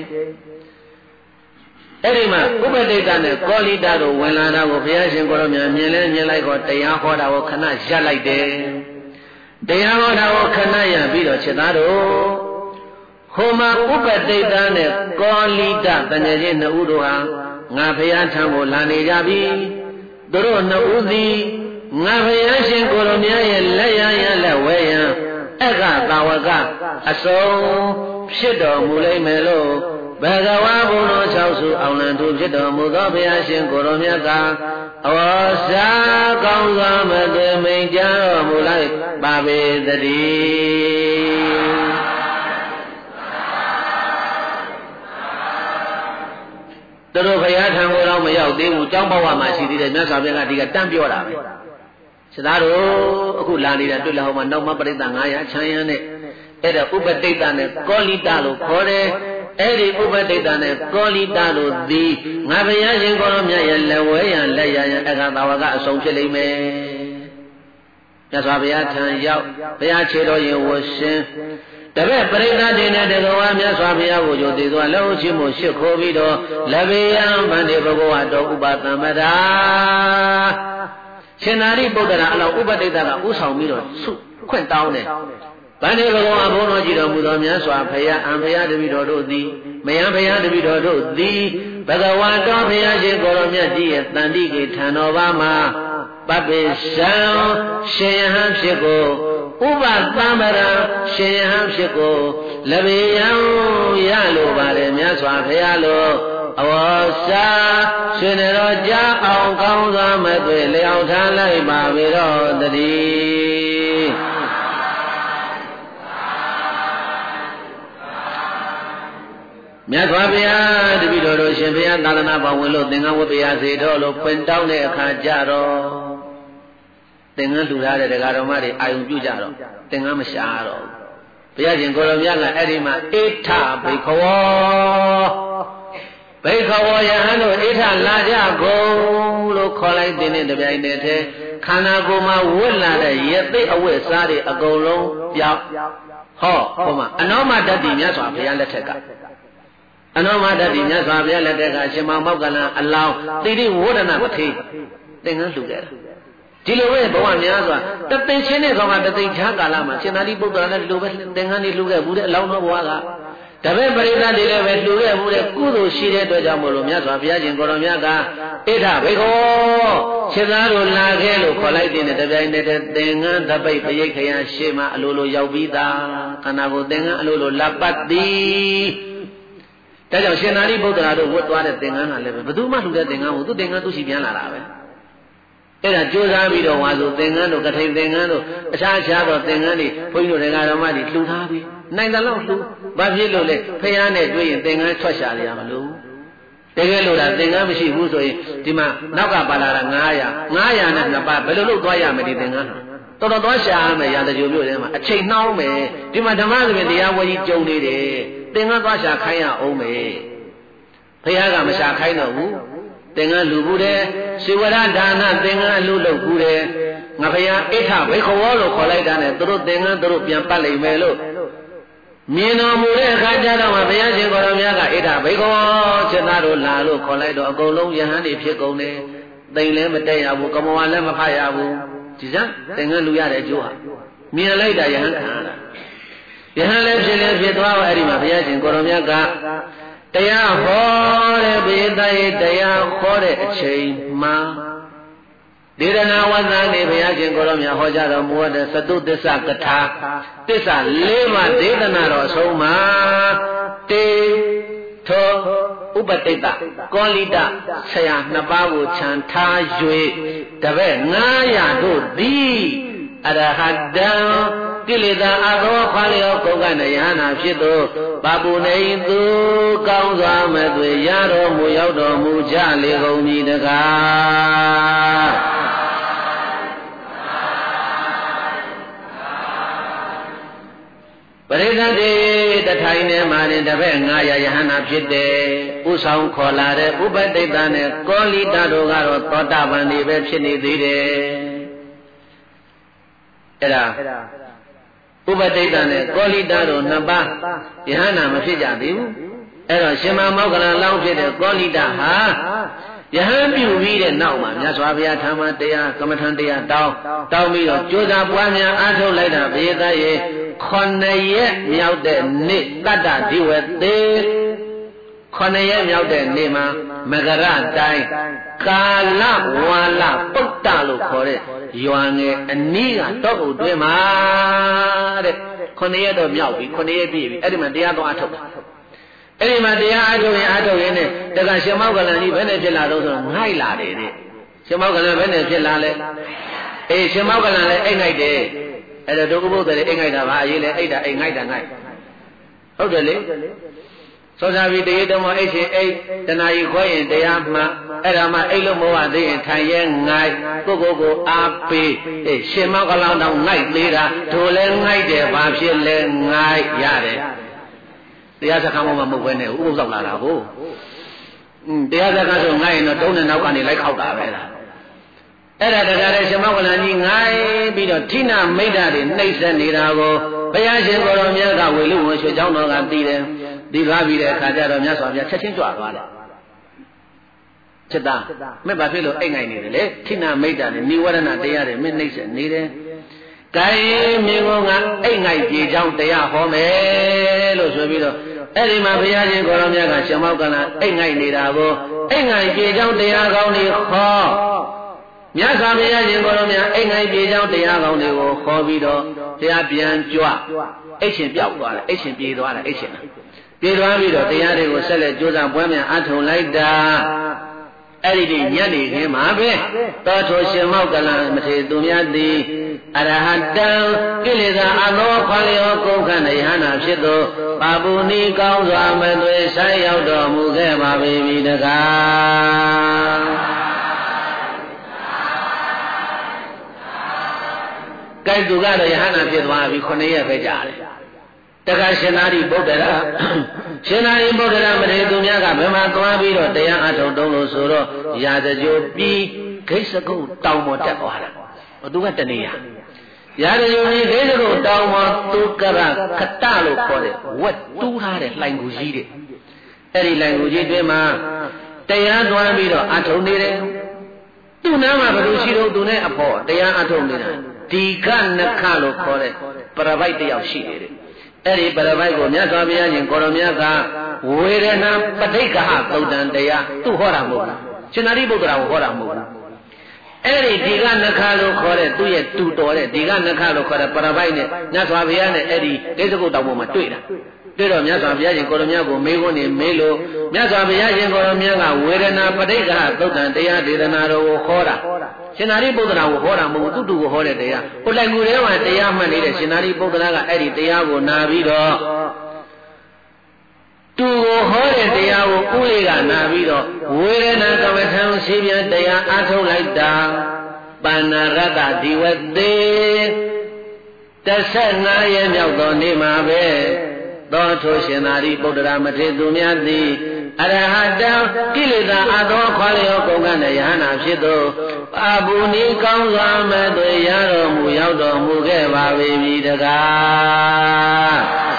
အဲ့ဒီမှာဥပတိတ်တနဲ့ကောလိတာတို့ဝင်လာတာကိုဘုရားရှင်ကိုရောမြတ်မြင်လဲမြင်လိုက်တော့တရားဟောတာကိုခဏရပ်လိုက်တယ်တရားဟောတာကိုခဏရပ်ပြီးတော့ချက်သားတို့ဟိုမှာဥပတိတ်တနဲ့ကောလိတတဏှေချင်းနှစ်ဦးတို့ဟာငါဘုရားထံကိုလာနေကြပြီသူတို့နှစ်ဦးသည်ငါဘုရားရှင်ကိုရောမြတ်ရဲ့လက်ရန်ရလက်ဝဲရန်အခသာဝကအစုံဖြစ်တော်မူလိမ့်မယ်လို့ဘဂဝါဘုံတော်6စုအောင်လံသူဖြစ်တော်မူသောဘုရားရှင်ကိုရောမြတ်ကအဝါစာကောင်းစွာမသွေမိန်ကြားတော်မူလိုက်ပါပေသတည်းသူတို့ဘုရားထံကိုတော့မရောက်သေးဘူးကြောင်းဘဝမှာရှိသေးတယ်မြတ်စွာဘုရားကဒီကတန်းပြောတာပဲခြေသားတို့အခုလာနေတာတွေ့လာဟောမှာနောက်မှပရိသတ်900ချမ်းရမ်းနဲ့အဲ့ဒါဥပတိတ်တနဲ့ကောလိတလို့ခေါ်တယ်အဲ့ဒီဥပတိတ်တနဲ့ကောလိတတို့သည်ငါဘုရားရှင်ကိုရောမြတ်ရဲ့လက်ဝဲရန်လက်ရန်အခါသာဝကအဆုံးဖြစ်လိမ့်မယ်မြတ်စွာဘုရားထံရောက်ဘုရားခြေတော်ရင်ဝရှင်တပည့်ပရိသတ်တွေနဲ့တကဝါမြတ်စွာဘုရားကိုကြိုတည်သွားလက်ဥချင်းမှုရှစ်ခိုးပြီးတော့လက်ဘေးယံဗန္တိဘဂဝါတော်ဥပသမ္ပဒါရှင်သာရိပုတ္တရာအလောင်းဥပတိတ်တကဥဆောင်ပြီးတော့ဆုခွင့်တောင်းတယ်ဗန္တိဘဂဝါဘုန်းတော်ကြည်တော်မူသောမြတ်စွာဘုရားအံဘုရားတပည့်တော်တို့သည်မယံဘုရားတပည့်တော်တို့သည်ဘဂဝါတော်ဘုရားရှင်ကိုရောမြတ်ကြီးရဲ့တန်တိကေထံတော်ဘာမှာပပိရှံရှင်ယဟန်ဖြစ်ကိုဥပသမ္ပရာရှင်ယဟန်ဖြစ်ကိုလဘေယံရလိုပါတယ်မြတ်စွာဘုရားလိုအဝေါ်စာရှင်တော်ကြားအောင်ကောင်းစွာမသွေလျောက်ထားလိုက်ပါပြီတော့တည်းမြတ်စွာဘုရားတပည့်တော်တို့ရှင်ဘုရားသာသနာပေါင်းဝင်လို့သင်္ကန်းဝတ်တရားစေတော်လို့ဖွင့်တောင်းတဲ့အခါကြတော့သင်္ကန်းလှူထားတဲ့ဒကာတော်မတွေအာယုံပြုကြတော့သင်္ကန်းမရှာတော့ဘုရားရှင်ကိုယ်တော်မြတ်ကအဲ့ဒီမှာအေထဘိခဝောဘိခဝောယဟန်တို့အေထလာကြကုန်လို့ခေါ်လိုက်တဲ့တပြိုင်တည်းထဲခန္ဓာကိုယ်မှာဝတ်လာတဲ့ရသိအဝတ်စားတွေအကုန်လုံးပြောက်ဟောမှာအနောမတ္တိမြတ်စွာဘုရားလက်ထက်ကအနောမတ္တိမြတ်စွာဘုရားလက်ထက်ကရှင်မောက္ကလံအလောင်းတိတိဝဒနာမထေသင်္ကန်းလှူခဲ့တာဒီလိုပဲဘဝများစွာတသိချင်းတဲ့ကောင်ကတသိချာကာလမှာရှင်သာရိပုတ္တရာလည်းဒီလိုပဲသင်္ကန်းတွေလှူခဲ့ဘူးတဲ့အလောင်းတော်ဘဝကတပည့်ပရိသတ်တွေလည်းပဲလှူခဲ့ဘူးတဲ့ကုသိုလ်ရှိတဲ့အတွက်ကြောင့်မို့လို့မြတ်စွာဘုရားရှင်ကိုရောမြတ်ကဣထဘိခောခြေသားတို့လာခဲ့လို့ခေါ်လိုက်တဲ့တပြိုင်တည်းသင်္ကန်းတပိတ်ပရိတ်ခရရှေ့မှာအလိုလိုရောက်ပြီးသားခန္ဓာကိုယ်သင်္ကန်းအလိုလိုလပ်ပတ်သည်ဒါကြောင့်ရှင်သာရိပုတ္တရာတို့ဝတ်သွားတဲ့သင်္ကန်းကလည်းပဲဘယ်သူမှလှူတဲ့သင်္ကန်းကိုသူသင်္ကန်းသူရှိပြန်လာတာပဲအဲ့ဒါကြိုးစားပြီးတော့ဝါဆိုသင်္ကန်းတို့ကထိန်သင်္ကန်းတို့အခြားသောသင်္ကန်းတွေဘုန်းကြီးတို့ဓမ္မတော်မတွေလှူထားပြီးနိုင်တယ်လို့လှူဘာဖြစ်လို့လဲဖះနဲ့တွေ့ရင်သင်္ကန်းထွက်ရှာရမလို့တကယ်လို့ဒါသင်္ကန်းမရှိဘူးဆိုရင်ဒီမှာနောက်ကပါလာတာ900နဲ့နှစ်ပါးဘယ်လိုလုပ်သွားရမလဲဒီသင်္ကန်းတော်တော်သွားရှာရမယ်ရာဇဂိုမြို့ထဲမှာအချိန်နှောင်းမယ်ဒီမှာဓမ္မသဘင်တရားဝဲကြီးကြုံနေတယ်သင်္ကန်းသွားရှာခိုင်းရအောင်မယ်ဖះကမရှာခိုင်းတော့ဘူးသင်္ကန်းလူဘူးတယ်စေဝရဒါနသင်္ကန်းအလူလုပ်ဘူးတယ်ငါဖះအိဋ္ဌဘိခဝောလို့ခေါ်လိုက်တာနဲ့သူတို့သင်္ကန်းသူတို့ပြန်ပတ်လိမ့်မယ်လို့မြင်တော်မူတဲ့အခါကျတော့မှဘုရားရှင်ကိုယ်တော်မြတ်ကဣဋ္ဌဘိခဝောစေသားတို့လာလို့ခေါ်လိုက်တော့အကုန်လုံးယဟန်တွေဖြစ်ကုန်တယ်သိမ်လည်းမတက်ရဘူးကမဝါလည်းမဖတ်ရဘူးဒီစမ်းသင်္ကန်းလူရတဲ့အကျိုးဟာမြင်လိုက်တာယဟန်ခံရတာယဟန်လည်းဖြစ်သွားတော့အဲ့ဒီမှာဘုရားရှင်ကိုယ်တော်မြတ်ကတရားဟောတဲ့ဘိသယေတရားဟောတဲ့အချိန်မှာဒေရနာဝသံနေဘုရားရှင်ကိုယ်တော်မြတ်ဟောကြားတော်မူတဲ့သတုသစ္စာကထာသစ္စာ၄ပါးဒေသနာတော်အဆုံးမှာတေထောဥပတိတ္တကောလိတဆရာနှစ်ပါးကိုခြံထား၍တပည့်900တို့သည်အရဟတံကိလေသာအသောခွာလျောကုက္ကနယဟနာဖြစ်သောပပုနေသူကောင်းစွာမသွေရတော်မူရောက်တော်မူကြလေကုန်မည်တကားပရိသတ်တွေတထိုင်ထဲမှာတပည့်900ယဟနာဖြစ်တယ်ဥဆောင်ခေါ်လာတဲ့ဥပတိတ္တနဲ့ကောလိတတို့ကတော့သောတာပန်တွေပဲဖြစ်နေသေးတယ်အဲ့ဒါဥပတိတ္တနဲ့ကောလိတတို့နှစ်ပါးယဟနာမဖြစ်ကြသေးဘူးအဲ့တော့ရှင်မောက္ကလလောင်းဖြစ်တဲ့ကောလိတဟာယဟန်ပြုပြီးတဲ့နောက်မှာမြတ်စွာဘုရားထာမတရားကမ္မထံတရားတောင်းပြီးတော့ကြိုးစားပွားများအားထုတ်လိုက်တာဘုရားသားရဲ့9ရက်မြောက်တဲ့နေ့တတ္တဒီဝသေ9ရက်မြောက်တဲ့နေ့မှာမကရတိုင်းကာလဝါလပုတ္တလို့ခေါ်တဲ့ရွာငယ်အနီးကတော့ဟုတ်တွင်မှာတဲ့9ရက်တော့မြောက်ပြီ9ရက်ပြည့်ပြီအဲ့ဒီမှာတရားတော်အားထုတ်အဲ့ဒီမှာတရားအားထုတ်ရင်နဲ့တက္ကရှင်မောက္ကလန်ကြီးဘယ်နဲ့ဖြစ်လာတော့ဆိုတော့ငိုက်လာတယ်တဲ့ရှင်မောက္ကလန်ဘယ်နဲ့ဖြစ်လာလဲအေးရှင်မောက္ကလန်လည်းအိတ်ငိုက်တယ်အဲ့ဒါဒုက္ခဘုဒ္ဓလည်းအိတ်ငိုက်တာပါအရေးလည်းအိတ်တာအိတ်ငိုက်တာငိုက်ဟုတ်တယ်လေသောသာပိတေတမောအိတ်ရှင်အိတ်တဏှာကြီးခွဲရင်တရားမှအဲ့ဒါမှအိတ်လို့မဟုတ်သေးရင်ထိုင်ရဲငိုက်ကိုကိုအားပေးအေးရှင်မောက္ကလန်တော့ငိုက်သေးတာတို့လည်းငိုက်တယ်ဘာဖြစ်လဲငိုက်ရတယ်တတရားစခန်းမှာမဟုတ်ဘဲနဲ့ဥပုသ်ဆောင်လာတာကိုတရားစခန်းဆိုငိုင်းရင်တော့တုံးတဲ့နောက်ကနေလိုက်ခောက်တာပဲလားအဲ့ဒါတရားတဲ့ရှင်မောကလန်ကြီးငိုင်းပြီးတော့ထိနာမိတ်တာတွေနှိမ့်ဆက်နေတာကိုဘုရားရှင်ကိုရောမြတ်ကဝေလူဝန်ရွှေเจ้าတော်ကသိတယ်သိသွားပြီးတဲ့အခါကျတော့မြတ်စွာဘုရားချက်ချင်းကြွသွားတယ်จิตตาမဲ့ဘာဖြစ်လို့အိတ်ငိုင်နေတယ်လေထိနာမိတ်တာနဲ့និဝရဏတရားတွေမင်းနှိမ့်ဆက်နေတယ်။ကိုင်းမြင်ကောငါအိတ်ငိုင်ပြေချောင်းတရားဟောမယ်လို့ဆိုပြီးတော့အဲ့ဒီမှာဘုရားရှင်ကိုရောမြတ်ကရှင်မောကလန်အိတ်ငိုင်နေတာကိုအိတ်ငိုင်ပြေချောင်းတရားကောင်းတွေခေါ်မြတ်စွာဘုရားရှင်ကိုရောမြတ်အိတ်ငိုင်ပြေချောင်းတရားကောင်းတွေကိုခေါ်ပြီးတော့တရားပြန်ကြွအိတ်ရှင်ပြောက်သွားတယ်အိတ်ရှင်ပြေသွားတယ်အိတ်ရှင်ပြေသွားပြီးတော့တရားတွေကိုဆက်လက်ကြိုးစားပွဲမြန်အထုံလိုက်တာအဲ့ဒီညနေခင်းမှာပဲတောထိုရှင်မောကလန်မထေသူများသည်အရဟတံကိလေသာအသောခွာလျောကုန်ခဏယဟနာဖြစ်သောပါပုနိကောင်းစွာမသွေဆိုင်ရောက်တော်မူခဲ့ပါပြီတကားကဲသူကတော့ယဟနာဖြစ်သွားပြီ9ရက်ပဲကြာတယ်တက္ကရှင်သာရိပုတ္တရာရှင်သာရိပုတ္တရာမထေရသူများကဘယ်မှာသွားပြီးတော့တရားအထုတ်တုံးလို့ဆိုတော့ရာဇကြိုပြီးဂိတ်စကုတ်တောင်ပေါ်တက်သွားတာသူကတနေရရာဇကြိုပြီးဂိတ်စကုတ်တောင်ပေါ်သူကရခတလို့ခေါ်တယ်ဝက်တူးထားတဲ့လှိုင်ကူကြီးတဲ့အဲ့ဒီလှိုင်ကူကြီးတွင်မှာတရားသွားပြီးတော့အထုတ်နေတယ်သူ့နားမှာဘယ်လိုရှိတော့သူနဲ့အဖို့တရားအထုတ်နေတာဒီကနခလို့ခေါ်တဲ့ပရပိုက်တယောက်ရှိနေတယ်အဲ့ဒီပရပိုက်ကိုမြတ်စွာဘုရားရှင်ကိုရောမြတ်ကဝေဒနာပဋိက္ခသုတ်တံတရားသူ့ဟောတာမဟုတ်ဘူးရှင်သာရိပုတ္တရာကိုဟောတာမဟုတ်ဘူးအဲ့ဒီဒီကနခလို့ခေါ်တဲ့သူ့ရဲ့တူတော်တဲ့ဒီကနခလို့ခေါ်တဲ့ပရပိုက်နဲ့မြတ်စွာဘုရားနဲ့အဲ့ဒီဒိဋ္ဌကုတ်တောင်ပေါ်မှာတွေ့တာတွေ့တော့မြတ်စွာဘုရားရှင်ကိုရောမြတ်ကိုမေးခွန်းနေမေးလို့မြတ်စွာဘုရားရှင်ကိုရောမြတ်ကဝေဒနာပဋိက္ခသုတ်တံတရားဒေသနာတော်ကိုဟောတာရှင်သာရိပုတ္တရာကိုဟောတာမဟုတ်ဘူးသူ့ကိုဟောတဲ့တရားဟိုလိုက်ကူထဲမှာတရားမှတ်နေတဲ့ရှင်သာရိပုတ္တရာကအဲ့ဒီတရားကိုနာပြီးတော့သူကိုဟောတဲ့တရားကိုဥလေးကနာပြီးတော့ဝေဒနာကမ္မထံရှိပြန်တရားအားထုတ်လိုက်တာပဏ္ဏရတ္တဒီဝသေ15ရက်မြောက်သောနေ့မှာပဲသောထိုရှင်သာရိပုတ္တရာမထေရသူများသည်အရဟတံကိလေသာအသောခွာလျောကုန်ကနေယဟနာဖြစ်သောပါပုနိကောင်းစွာမသွေရတော်မူရောက်တော်မူခဲ့ပါပြီတကား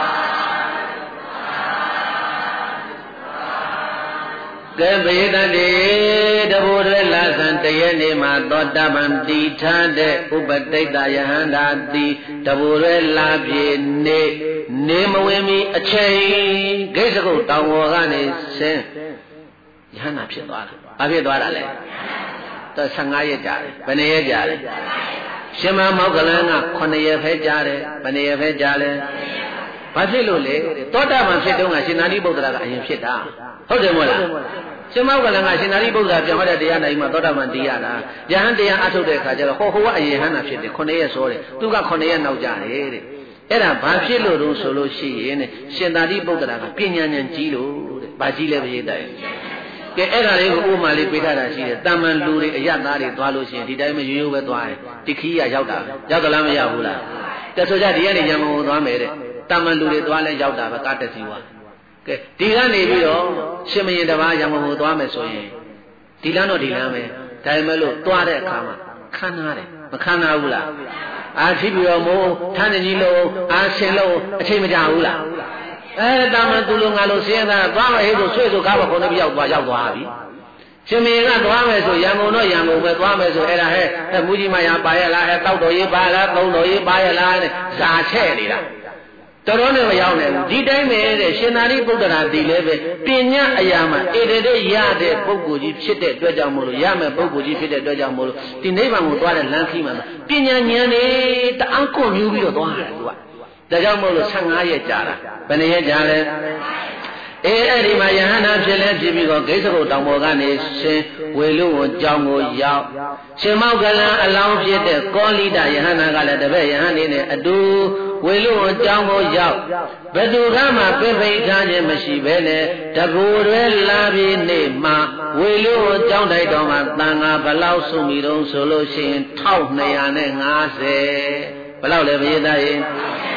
ကဲဘေဒတိတဘုရလသံတရက်နေမှာသောတပန်တိထားတဲ့ဥပတိတ်တယဟန္တာတိတဘုရလာပြေနေမဝင်မီအချိန်ဂိတ်စကုတ်တောင်ပေါ်ကနေဆင်းယဟန္တာဖြစ်သွားတာဘာဖြစ်သွားတာလဲတော့15ရက်ကြာတယ်ဘယ်နှစ်ရက်ကြာလဲရှင်မမောကလန်က9ရက်ပဲကြာတယ်ဘယ်နှစ်ရက်ပဲကြာလဲဘာဖြစ်လို့လဲသောတာပန်ဖြစ်တုန်းကရှင်သာရိပုတ္တရာကအရင်ဖြစ်တာဟုတ်တယ်မို့လားရှင်မောကလန်ကရှင်သာရိပုတ္တရာပြောင်းတဲ့တရားနိုင်မှာသောတာပန်တရားတာယဟန်တရားအထုတ်တဲ့အခါကျတော့ဟိုကအရင်ဟန်တာဖြစ်တယ်9ရက်စောတယ်သူက9ရက်နောက်ကြတယ်တဲ့အဲ့ဒါဘာဖြစ်လို့တော့ဆိုလို့ရှိရင်ရှင်သာရိပုတ္တရာကပညာဉာဏ်ကြီးလို့တဲ့ဘာကြီးလဲပြည့်တဲ့ကဲအဲ့ဒါလေးကိုဥမာလေးပေးထားတာရှိတယ်တာမန်လူတွေအယတ်သားတွေသွားလို့ရှိရင်ဒီတိုင်းမရိုးရိုးပဲသွားတယ်ဒီခီးရရောက်တာရောက်သလားမရောက်ဘူးလားတဆိုကြဒီကနေရံကုန်သွားမယ်တဲ့တာမန်လူတွေသွားလဲရောက်တာပဲကားတက်စီဝါကဲဒီကနေပြီးတော့ရှင်မရင်တပါးရံကုန်သွားမယ်ဆိုရင်ဒီလမ်းတော့ဒီလမ်းပဲဒါပေမဲ့လို့သွားတဲ့အခါမှာခန်းနာတယ်မခန်းနာဘူးလားအာဖြစ်ပြီးတော့မို့ထန်းကြီးလို့အာရှင်လို့အချိန်မကြာဘူးလားတာမန်သူလိုငါလိုဆင်းရဲတာသွားမယ်ဟဲ့ဆိုဆွေးဆိုကားပါခုနှစ်ပြောက်သွားပြီရှင်မင်းကသွားမယ်ဆိုရံကုန်တော့ရံကုန်ပဲသွားမယ်ဆိုအဲ့ဒါဟဲ့မူကြီးမရပါရဲ့လားတောက်တော်ရေးပါလားသုံးတော်ရေးပါရဲ့လားတဲ့ဇာချဲ့နေတာတော်တော်နဲ့မရောက်နိုင်ဘူးဒီတိုင်းပဲတဲ့ရှင်သာရိပုတ္တရာဒီလည်းပဲပညာအရာမှာဧတတဲ့ရတဲ့ပုဂ္ဂိုလ်ကြီးဖြစ်တဲ့အတွက်ကြောင့်မို့လို့ရမယ်ပုဂ္ဂိုလ်ကြီးဖြစ်တဲ့အတွက်ကြောင့်မို့လို့ဒီနိဗ္ဗာန်ကိုသွားတဲ့လမ်းခီးမှာပညာဉာဏ်နဲ့တအားကွန်မြူးပြီးတော့သွားတယ်သူကဒါကြောင့်မို့လို့15ရက်ကြာတာဘယ်နှစ်ရက်ကြာလဲအဲ့ဒီမှာယဟန္တာဖြစ်လဲဖြစ်ပြီးတော့ဂိတ်စကုတ်တောင်ပေါ်ကနေရှင်ဝေလူဝန်ကြောင်းကိုရောက်ရှင်မောကလန်အလောင်းဖြစ်တဲ့ကောလိတယဟန္တာကလည်းတပည့်ယဟန်နေနဲ့အတူဝေလူဝန်ကြောင်းကိုရောက်ဘယ်သူကမှပြပိတ်ထားခြင်းမရှိဘဲနဲ့တကူတွေလာပြီးနေမှာဝေလူဝန်ကြောင်းတိုက်တော်မှာတန်ဃာဘလောက်စုမိတုံးဆိုလို့ရှိရင်1250ဘလောက်လဲဘုရားသားရင်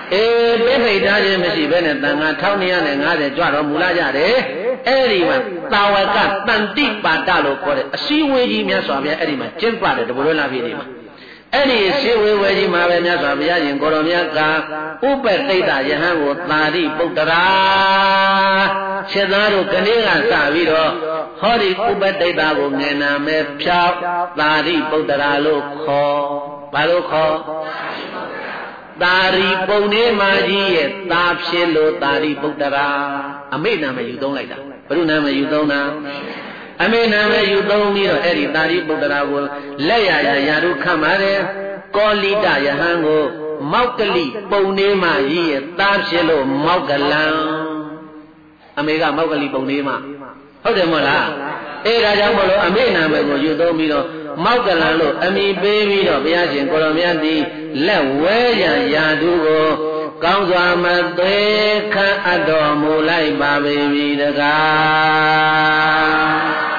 ပြိဋ္ဌာခြင်းမရှိဘဲနဲ့တန်ခါ1250ကြွတော်မူလာကြတယ်အဲ့ဒီမှာတာဝကတန်တိပါဒလို့ခေါ်တဲ့အစည်းအဝေးကြီးမြတ်စွာဘုရားအဲ့ဒီမှာကျင့်ပါတယ်တဘလို့လာပြီဒီမှာအဲ့ဒီစည်းဝေးဝဲကြီးမှာပဲမြတ်စွာဘုရားရှင်ကိုရောမြတ်ကဥပ္ပတိတ်တယဟန်ကိုသာရိပုတ္တရာခြေသားတို့ကနေကစပြီးတော့ဟောဒီဥပ္ပတိတ်တကိုငယ်နာမဲ့ဖြောက်သာရိပုတ္တရာလို့ခေါ်ဘာလို့ခေါ်သာရိပုန်နေမာကြီးရဲ့သားဖြစ်လို့သာရိပုတ္တရာအမိနာမယူသုံးလိုက်တာဘယ်လိုနာမယူသုံးတာအမေနာမယူသုံးပြီးတော့အဲ့ဒီသာရိပုတ္တရာကိုလက်ရရာတို့ခံပါတယ်ကောလိတယဟန်ကိုမောက်ကလိပုံနေမကြီးရဲ့သားဖြစ်လို့မောက်ကလံအမေကမောက်ကလိပုံနေမဟုတ်တယ်မဟုတ်လားအဲ့ဒါကြောင့်မလို့အမေနာမကိုယူသုံးပြီးတော့မောက်ကလံလို့အမိပေးပြီးတော့ဘုရားရှင်ကိုရောမြတ်သည်လက်ဝဲရရာတို့ကိုကောင်းစွာမသွေခန့်အပ်တော်မူလိုက်ပါပေပြီတကား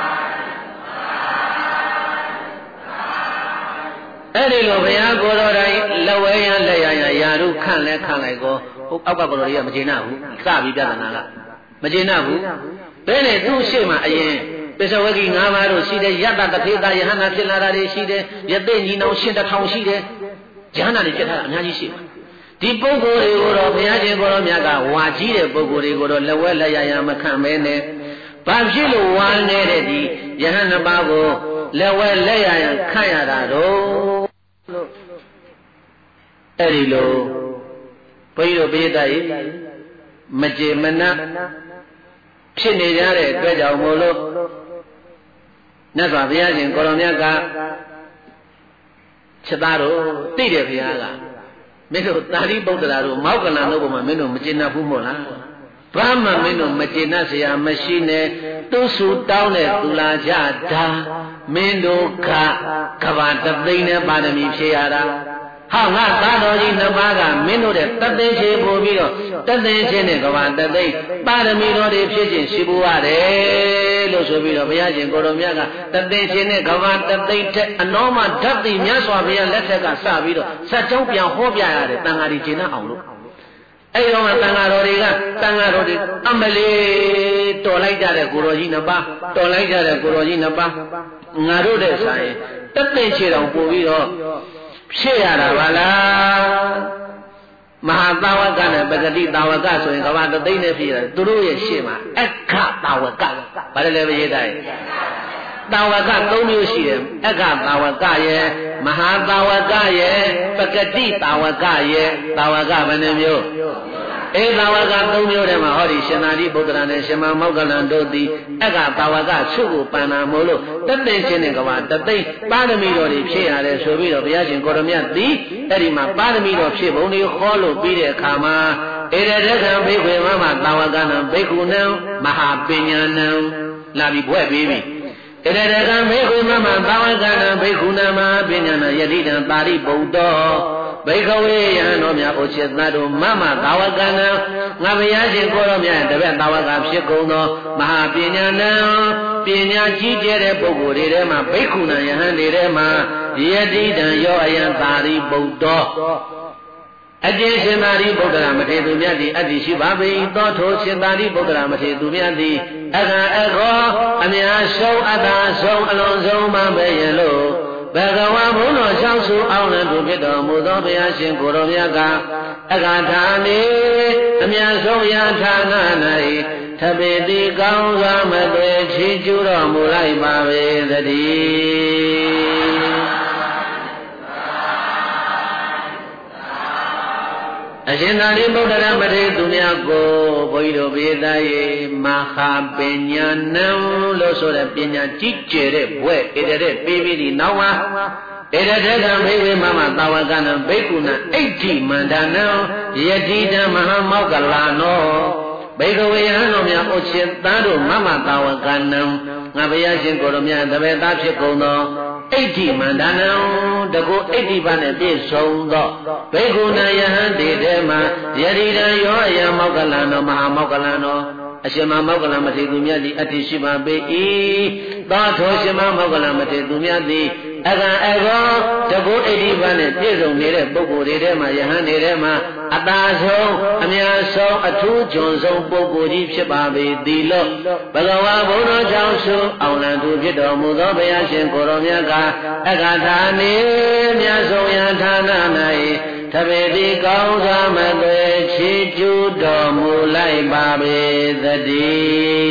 အဲ့ဒီလိုဘုရားကိုယ်တော်တိုင်လက်ဝဲရလက်ရရာတို့ခန့်လဲခန့်လိုက်ကိုအောက်ကကိုယ်တော်ကြီးကမကျေနပ်ဘူးစပြီးပြဿနာကမကျေနပ်ဘူးဘယ်နဲ့သူ့ရှေ့မှာအရင်ပစ္စဝဂီ၅ပါးတို့ရှိတယ်ယတ္တတထေတာယဟန္တာဖြစ်လာတာတွေရှိတယ်ယသိညီနောင်1000ရှိတယ်ယဟန္တာတွေဖြစ်တာအများကြီးရှိတယ်ဒီပုဂ္ဂိုလ်တွေကိုတော့ဘုရားရှင်ကိုရောမြတ်ကဝါကြီးတဲ့ပုဂ္ဂိုလ်တွေကိုတော့လက်ဝဲလက်ရမခံမဲနဲ့ဘာဖြစ်လို့ဝါနေတဲ့ဒီယဟန်နှစ်ပါးကိုလက်ဝဲလက်ရခန့်ရတာတော့အဲ့ဒီလိုဘုန်းကြီးတို့ပိဋကကြီးမကြေမနပ်ဖြစ်နေကြတဲ့အတွက်ကြောင့်မို့လို့မြတ်စွာဘုရားရှင်ကိုရောမြတ်ကချက်သားတို့သိတယ်ဘုရားကမင်းတို့သာရိပုတ္တရာတို့မောက္ကလန်တို့ကမှမင်းတို့မကျေနပ်ဘူးမို့လားဘာမှမင်းတို့မကျေနပ်เสียမရှိနဲ့သူစုတောင်းတဲ့သူလာကြတာမင်းတို့ကဘာတသိန်းနဲ့ပါရမီဖြည့်ရတာဟာငါသားတော်ကြီးနှစ်ပါးကမင်းတို့တဲ့တသိန်းချေပို့ပြီးတော့တသိန်းချင်းနဲ့ကဘာတသိန်းပါရမီတော်တွေဖြစ်ခြင်းရှိဖို့ရတယ်လို့ဆိုပြီးတော့ဘုရားရှင်ကိုတော်မြတ်ကတသိန်းချင်းနဲ့ကဘာတသိန်းတဲ့အနောမဓာတ်တိမြတ်စွာဘုရားလက်ထက်ကစပြီးတော့စัจကြောင်းပြန်ဟောပြရတယ်တန်ဃာတွေကျင့်အောင်လို့အဲ့တော့မှတန်ဃာတော်တွေအမလေးတော်လိုက်ကြတဲ့ကိုတော်ကြီးနှစ်ပါးတော်လိုက်ကြတဲ့ကိုတော်ကြီးနှစ်ပါးငါတို့တဲ့ဆိုင်တသိန်းချေတော်ပို့ပြီးတော့ဖြစ်ရတာပါလားမဟာသာဝကနဲ့ပဂတိသာဝကဆိုရင်ကဘာတသိန်းနဲ့ဖြစ်ရတယ်သူတို့ရဲ့ရှေ့မှာအခသာဝကဘာလဲပဲရေးတိုင်းသာဝက3မျိုးရှိတယ်အခသာဝကရဲ့မဟာသာဝကရဲ့ပဂတိသာဝကရဲ့သာဝကဘယ်နှမျိုးသာဝက3မျိုးထဲမှာဟောဒီရှင်သာရိပုတ္တရာနဲ့ရှင်မမောက္ကလန်တို့သည်အခသာဝကဆုကိုပန်နာမို့လို့တသိန်းချင်းနဲ့ကဘာတသိန်းပါရမီတော်တွေဖြည့်ရတယ်ဆိုပြီးတော့ဘုရားရှင်ကိုရမြတ်သည်အဲ့ဒီမှာပါရမီတော်ဖြည့်ပုံတွေခေါ်လို့ပြီးတဲ့အခါမှာဧရဒကံဘိက္ခွေမမသာဝကနံဘိက္ခုနံမဟာပညာနံလာပြီးဘွဲ့ပြီးပြီဧရဒကံဘိက္ခွေမမသာဝကနံဘိက္ခုနံမဟာပညာနံယတိတံပါရိပုတ္တောဘိက္ခဝေယံတော်များဩချစ်သားတို့မမသာဝကနံငါဘုရားရှင်ကိုရောမြတ်တပည့်သာဝကဖြစ်ကုန်သောမဟာပညာနံပညာကြီးကျယ်တဲ့ပုဂ္ဂိုလ်တွေထဲမှာဘိက္ခုနံယဟန်တွေထဲမှာယတိတံယောအယံသာရိပုတ္တောအကျဉ်ရှင်သာရိပုတ္တရာမထေရသူမြတ်သည်အတ္တိရှိပါပေ၏သောထိုရှင်သာရိပုတ္တရာမထေရသူမြတ်သည်အခါအခောအများဆုံးအတ္တဆုံးအလွန်ဆုံးမှပဲရလို့ဘဂဝါဘုန်းတော်ရှောင်းစုအောင်လည်းသူဖြစ်တော်မူသောဘုရားရှင်ကိုရောမြတ်ကအခါထာနေအများဆုံးရာဌာန၌ထပေတိကောင်းစွာမသွေချီးကျူးတော်မူလိုက်ပါပေသတည်းအရှင်သာရိပုတ္တရာမထေရသူများကိုဘုန်းကြီးတို့ဘေးသားရေမဟာပညာနံလို့ဆိုတဲ့ပညာကြီးကျယ်တဲ့ဘွဲ့ဧတတဲ့ပြီးပြီးဒီနောက်မှာဧတတဲ့ကံဘိဝေမမသာဝကနံဘိက္ခုနံအဋ္ဌိမန္တနံယတိတံမဟာမောက္ကလာနောဘိက္ခဝေယံတော်များဥချစ်သားတို့မမသာဝကနံငါဘုရားရှင်ကိုယ်တော်မြတ်တပည့်သားဖြစ်ကုန်သောအဋ္ဌိမန္တနံတကုအဋ္ဌိပါနဲ့ပြည့်စုံသောဘိက္ခုနယဟန်တေတဲမှာယတိတံယောအယံမောက္ကလံတော်မဟာမောက္ကလံတော်အရှင်မမောက္ကလံမထေရသူမြတ်သည်အတ္တိရှိပါပေ၏သောထိုရှင်မမောက္ကလံမထေရသူမြတ်သည်အခါအခောတကုအဋ္ဌိပါနဲ့ပြည့်စုံနေတဲ့ပုဂ္ဂိုလ်တွေထဲမှာယဟန်တွေထဲမှာအသာဆုံးအများဆုံးအထူးကျွန်ဆုံးပုဂ္ဂိုလ်ကြီးဖြစ်ပါပေသည်လို့ဘဂဝါဘုန်းတော်ကြောင့်ဆိုအောင်လံသူဖြစ်တော်မူသောဘုရားရှင်ကိုရောမြတ်ကအက္ခထာနေမြတ်ဆုံးယထာနာ၌သဗ္ဗေတိကောင်းစွာမသွေချီးကျူးတော်မူလိုက်ပါပေသတည်း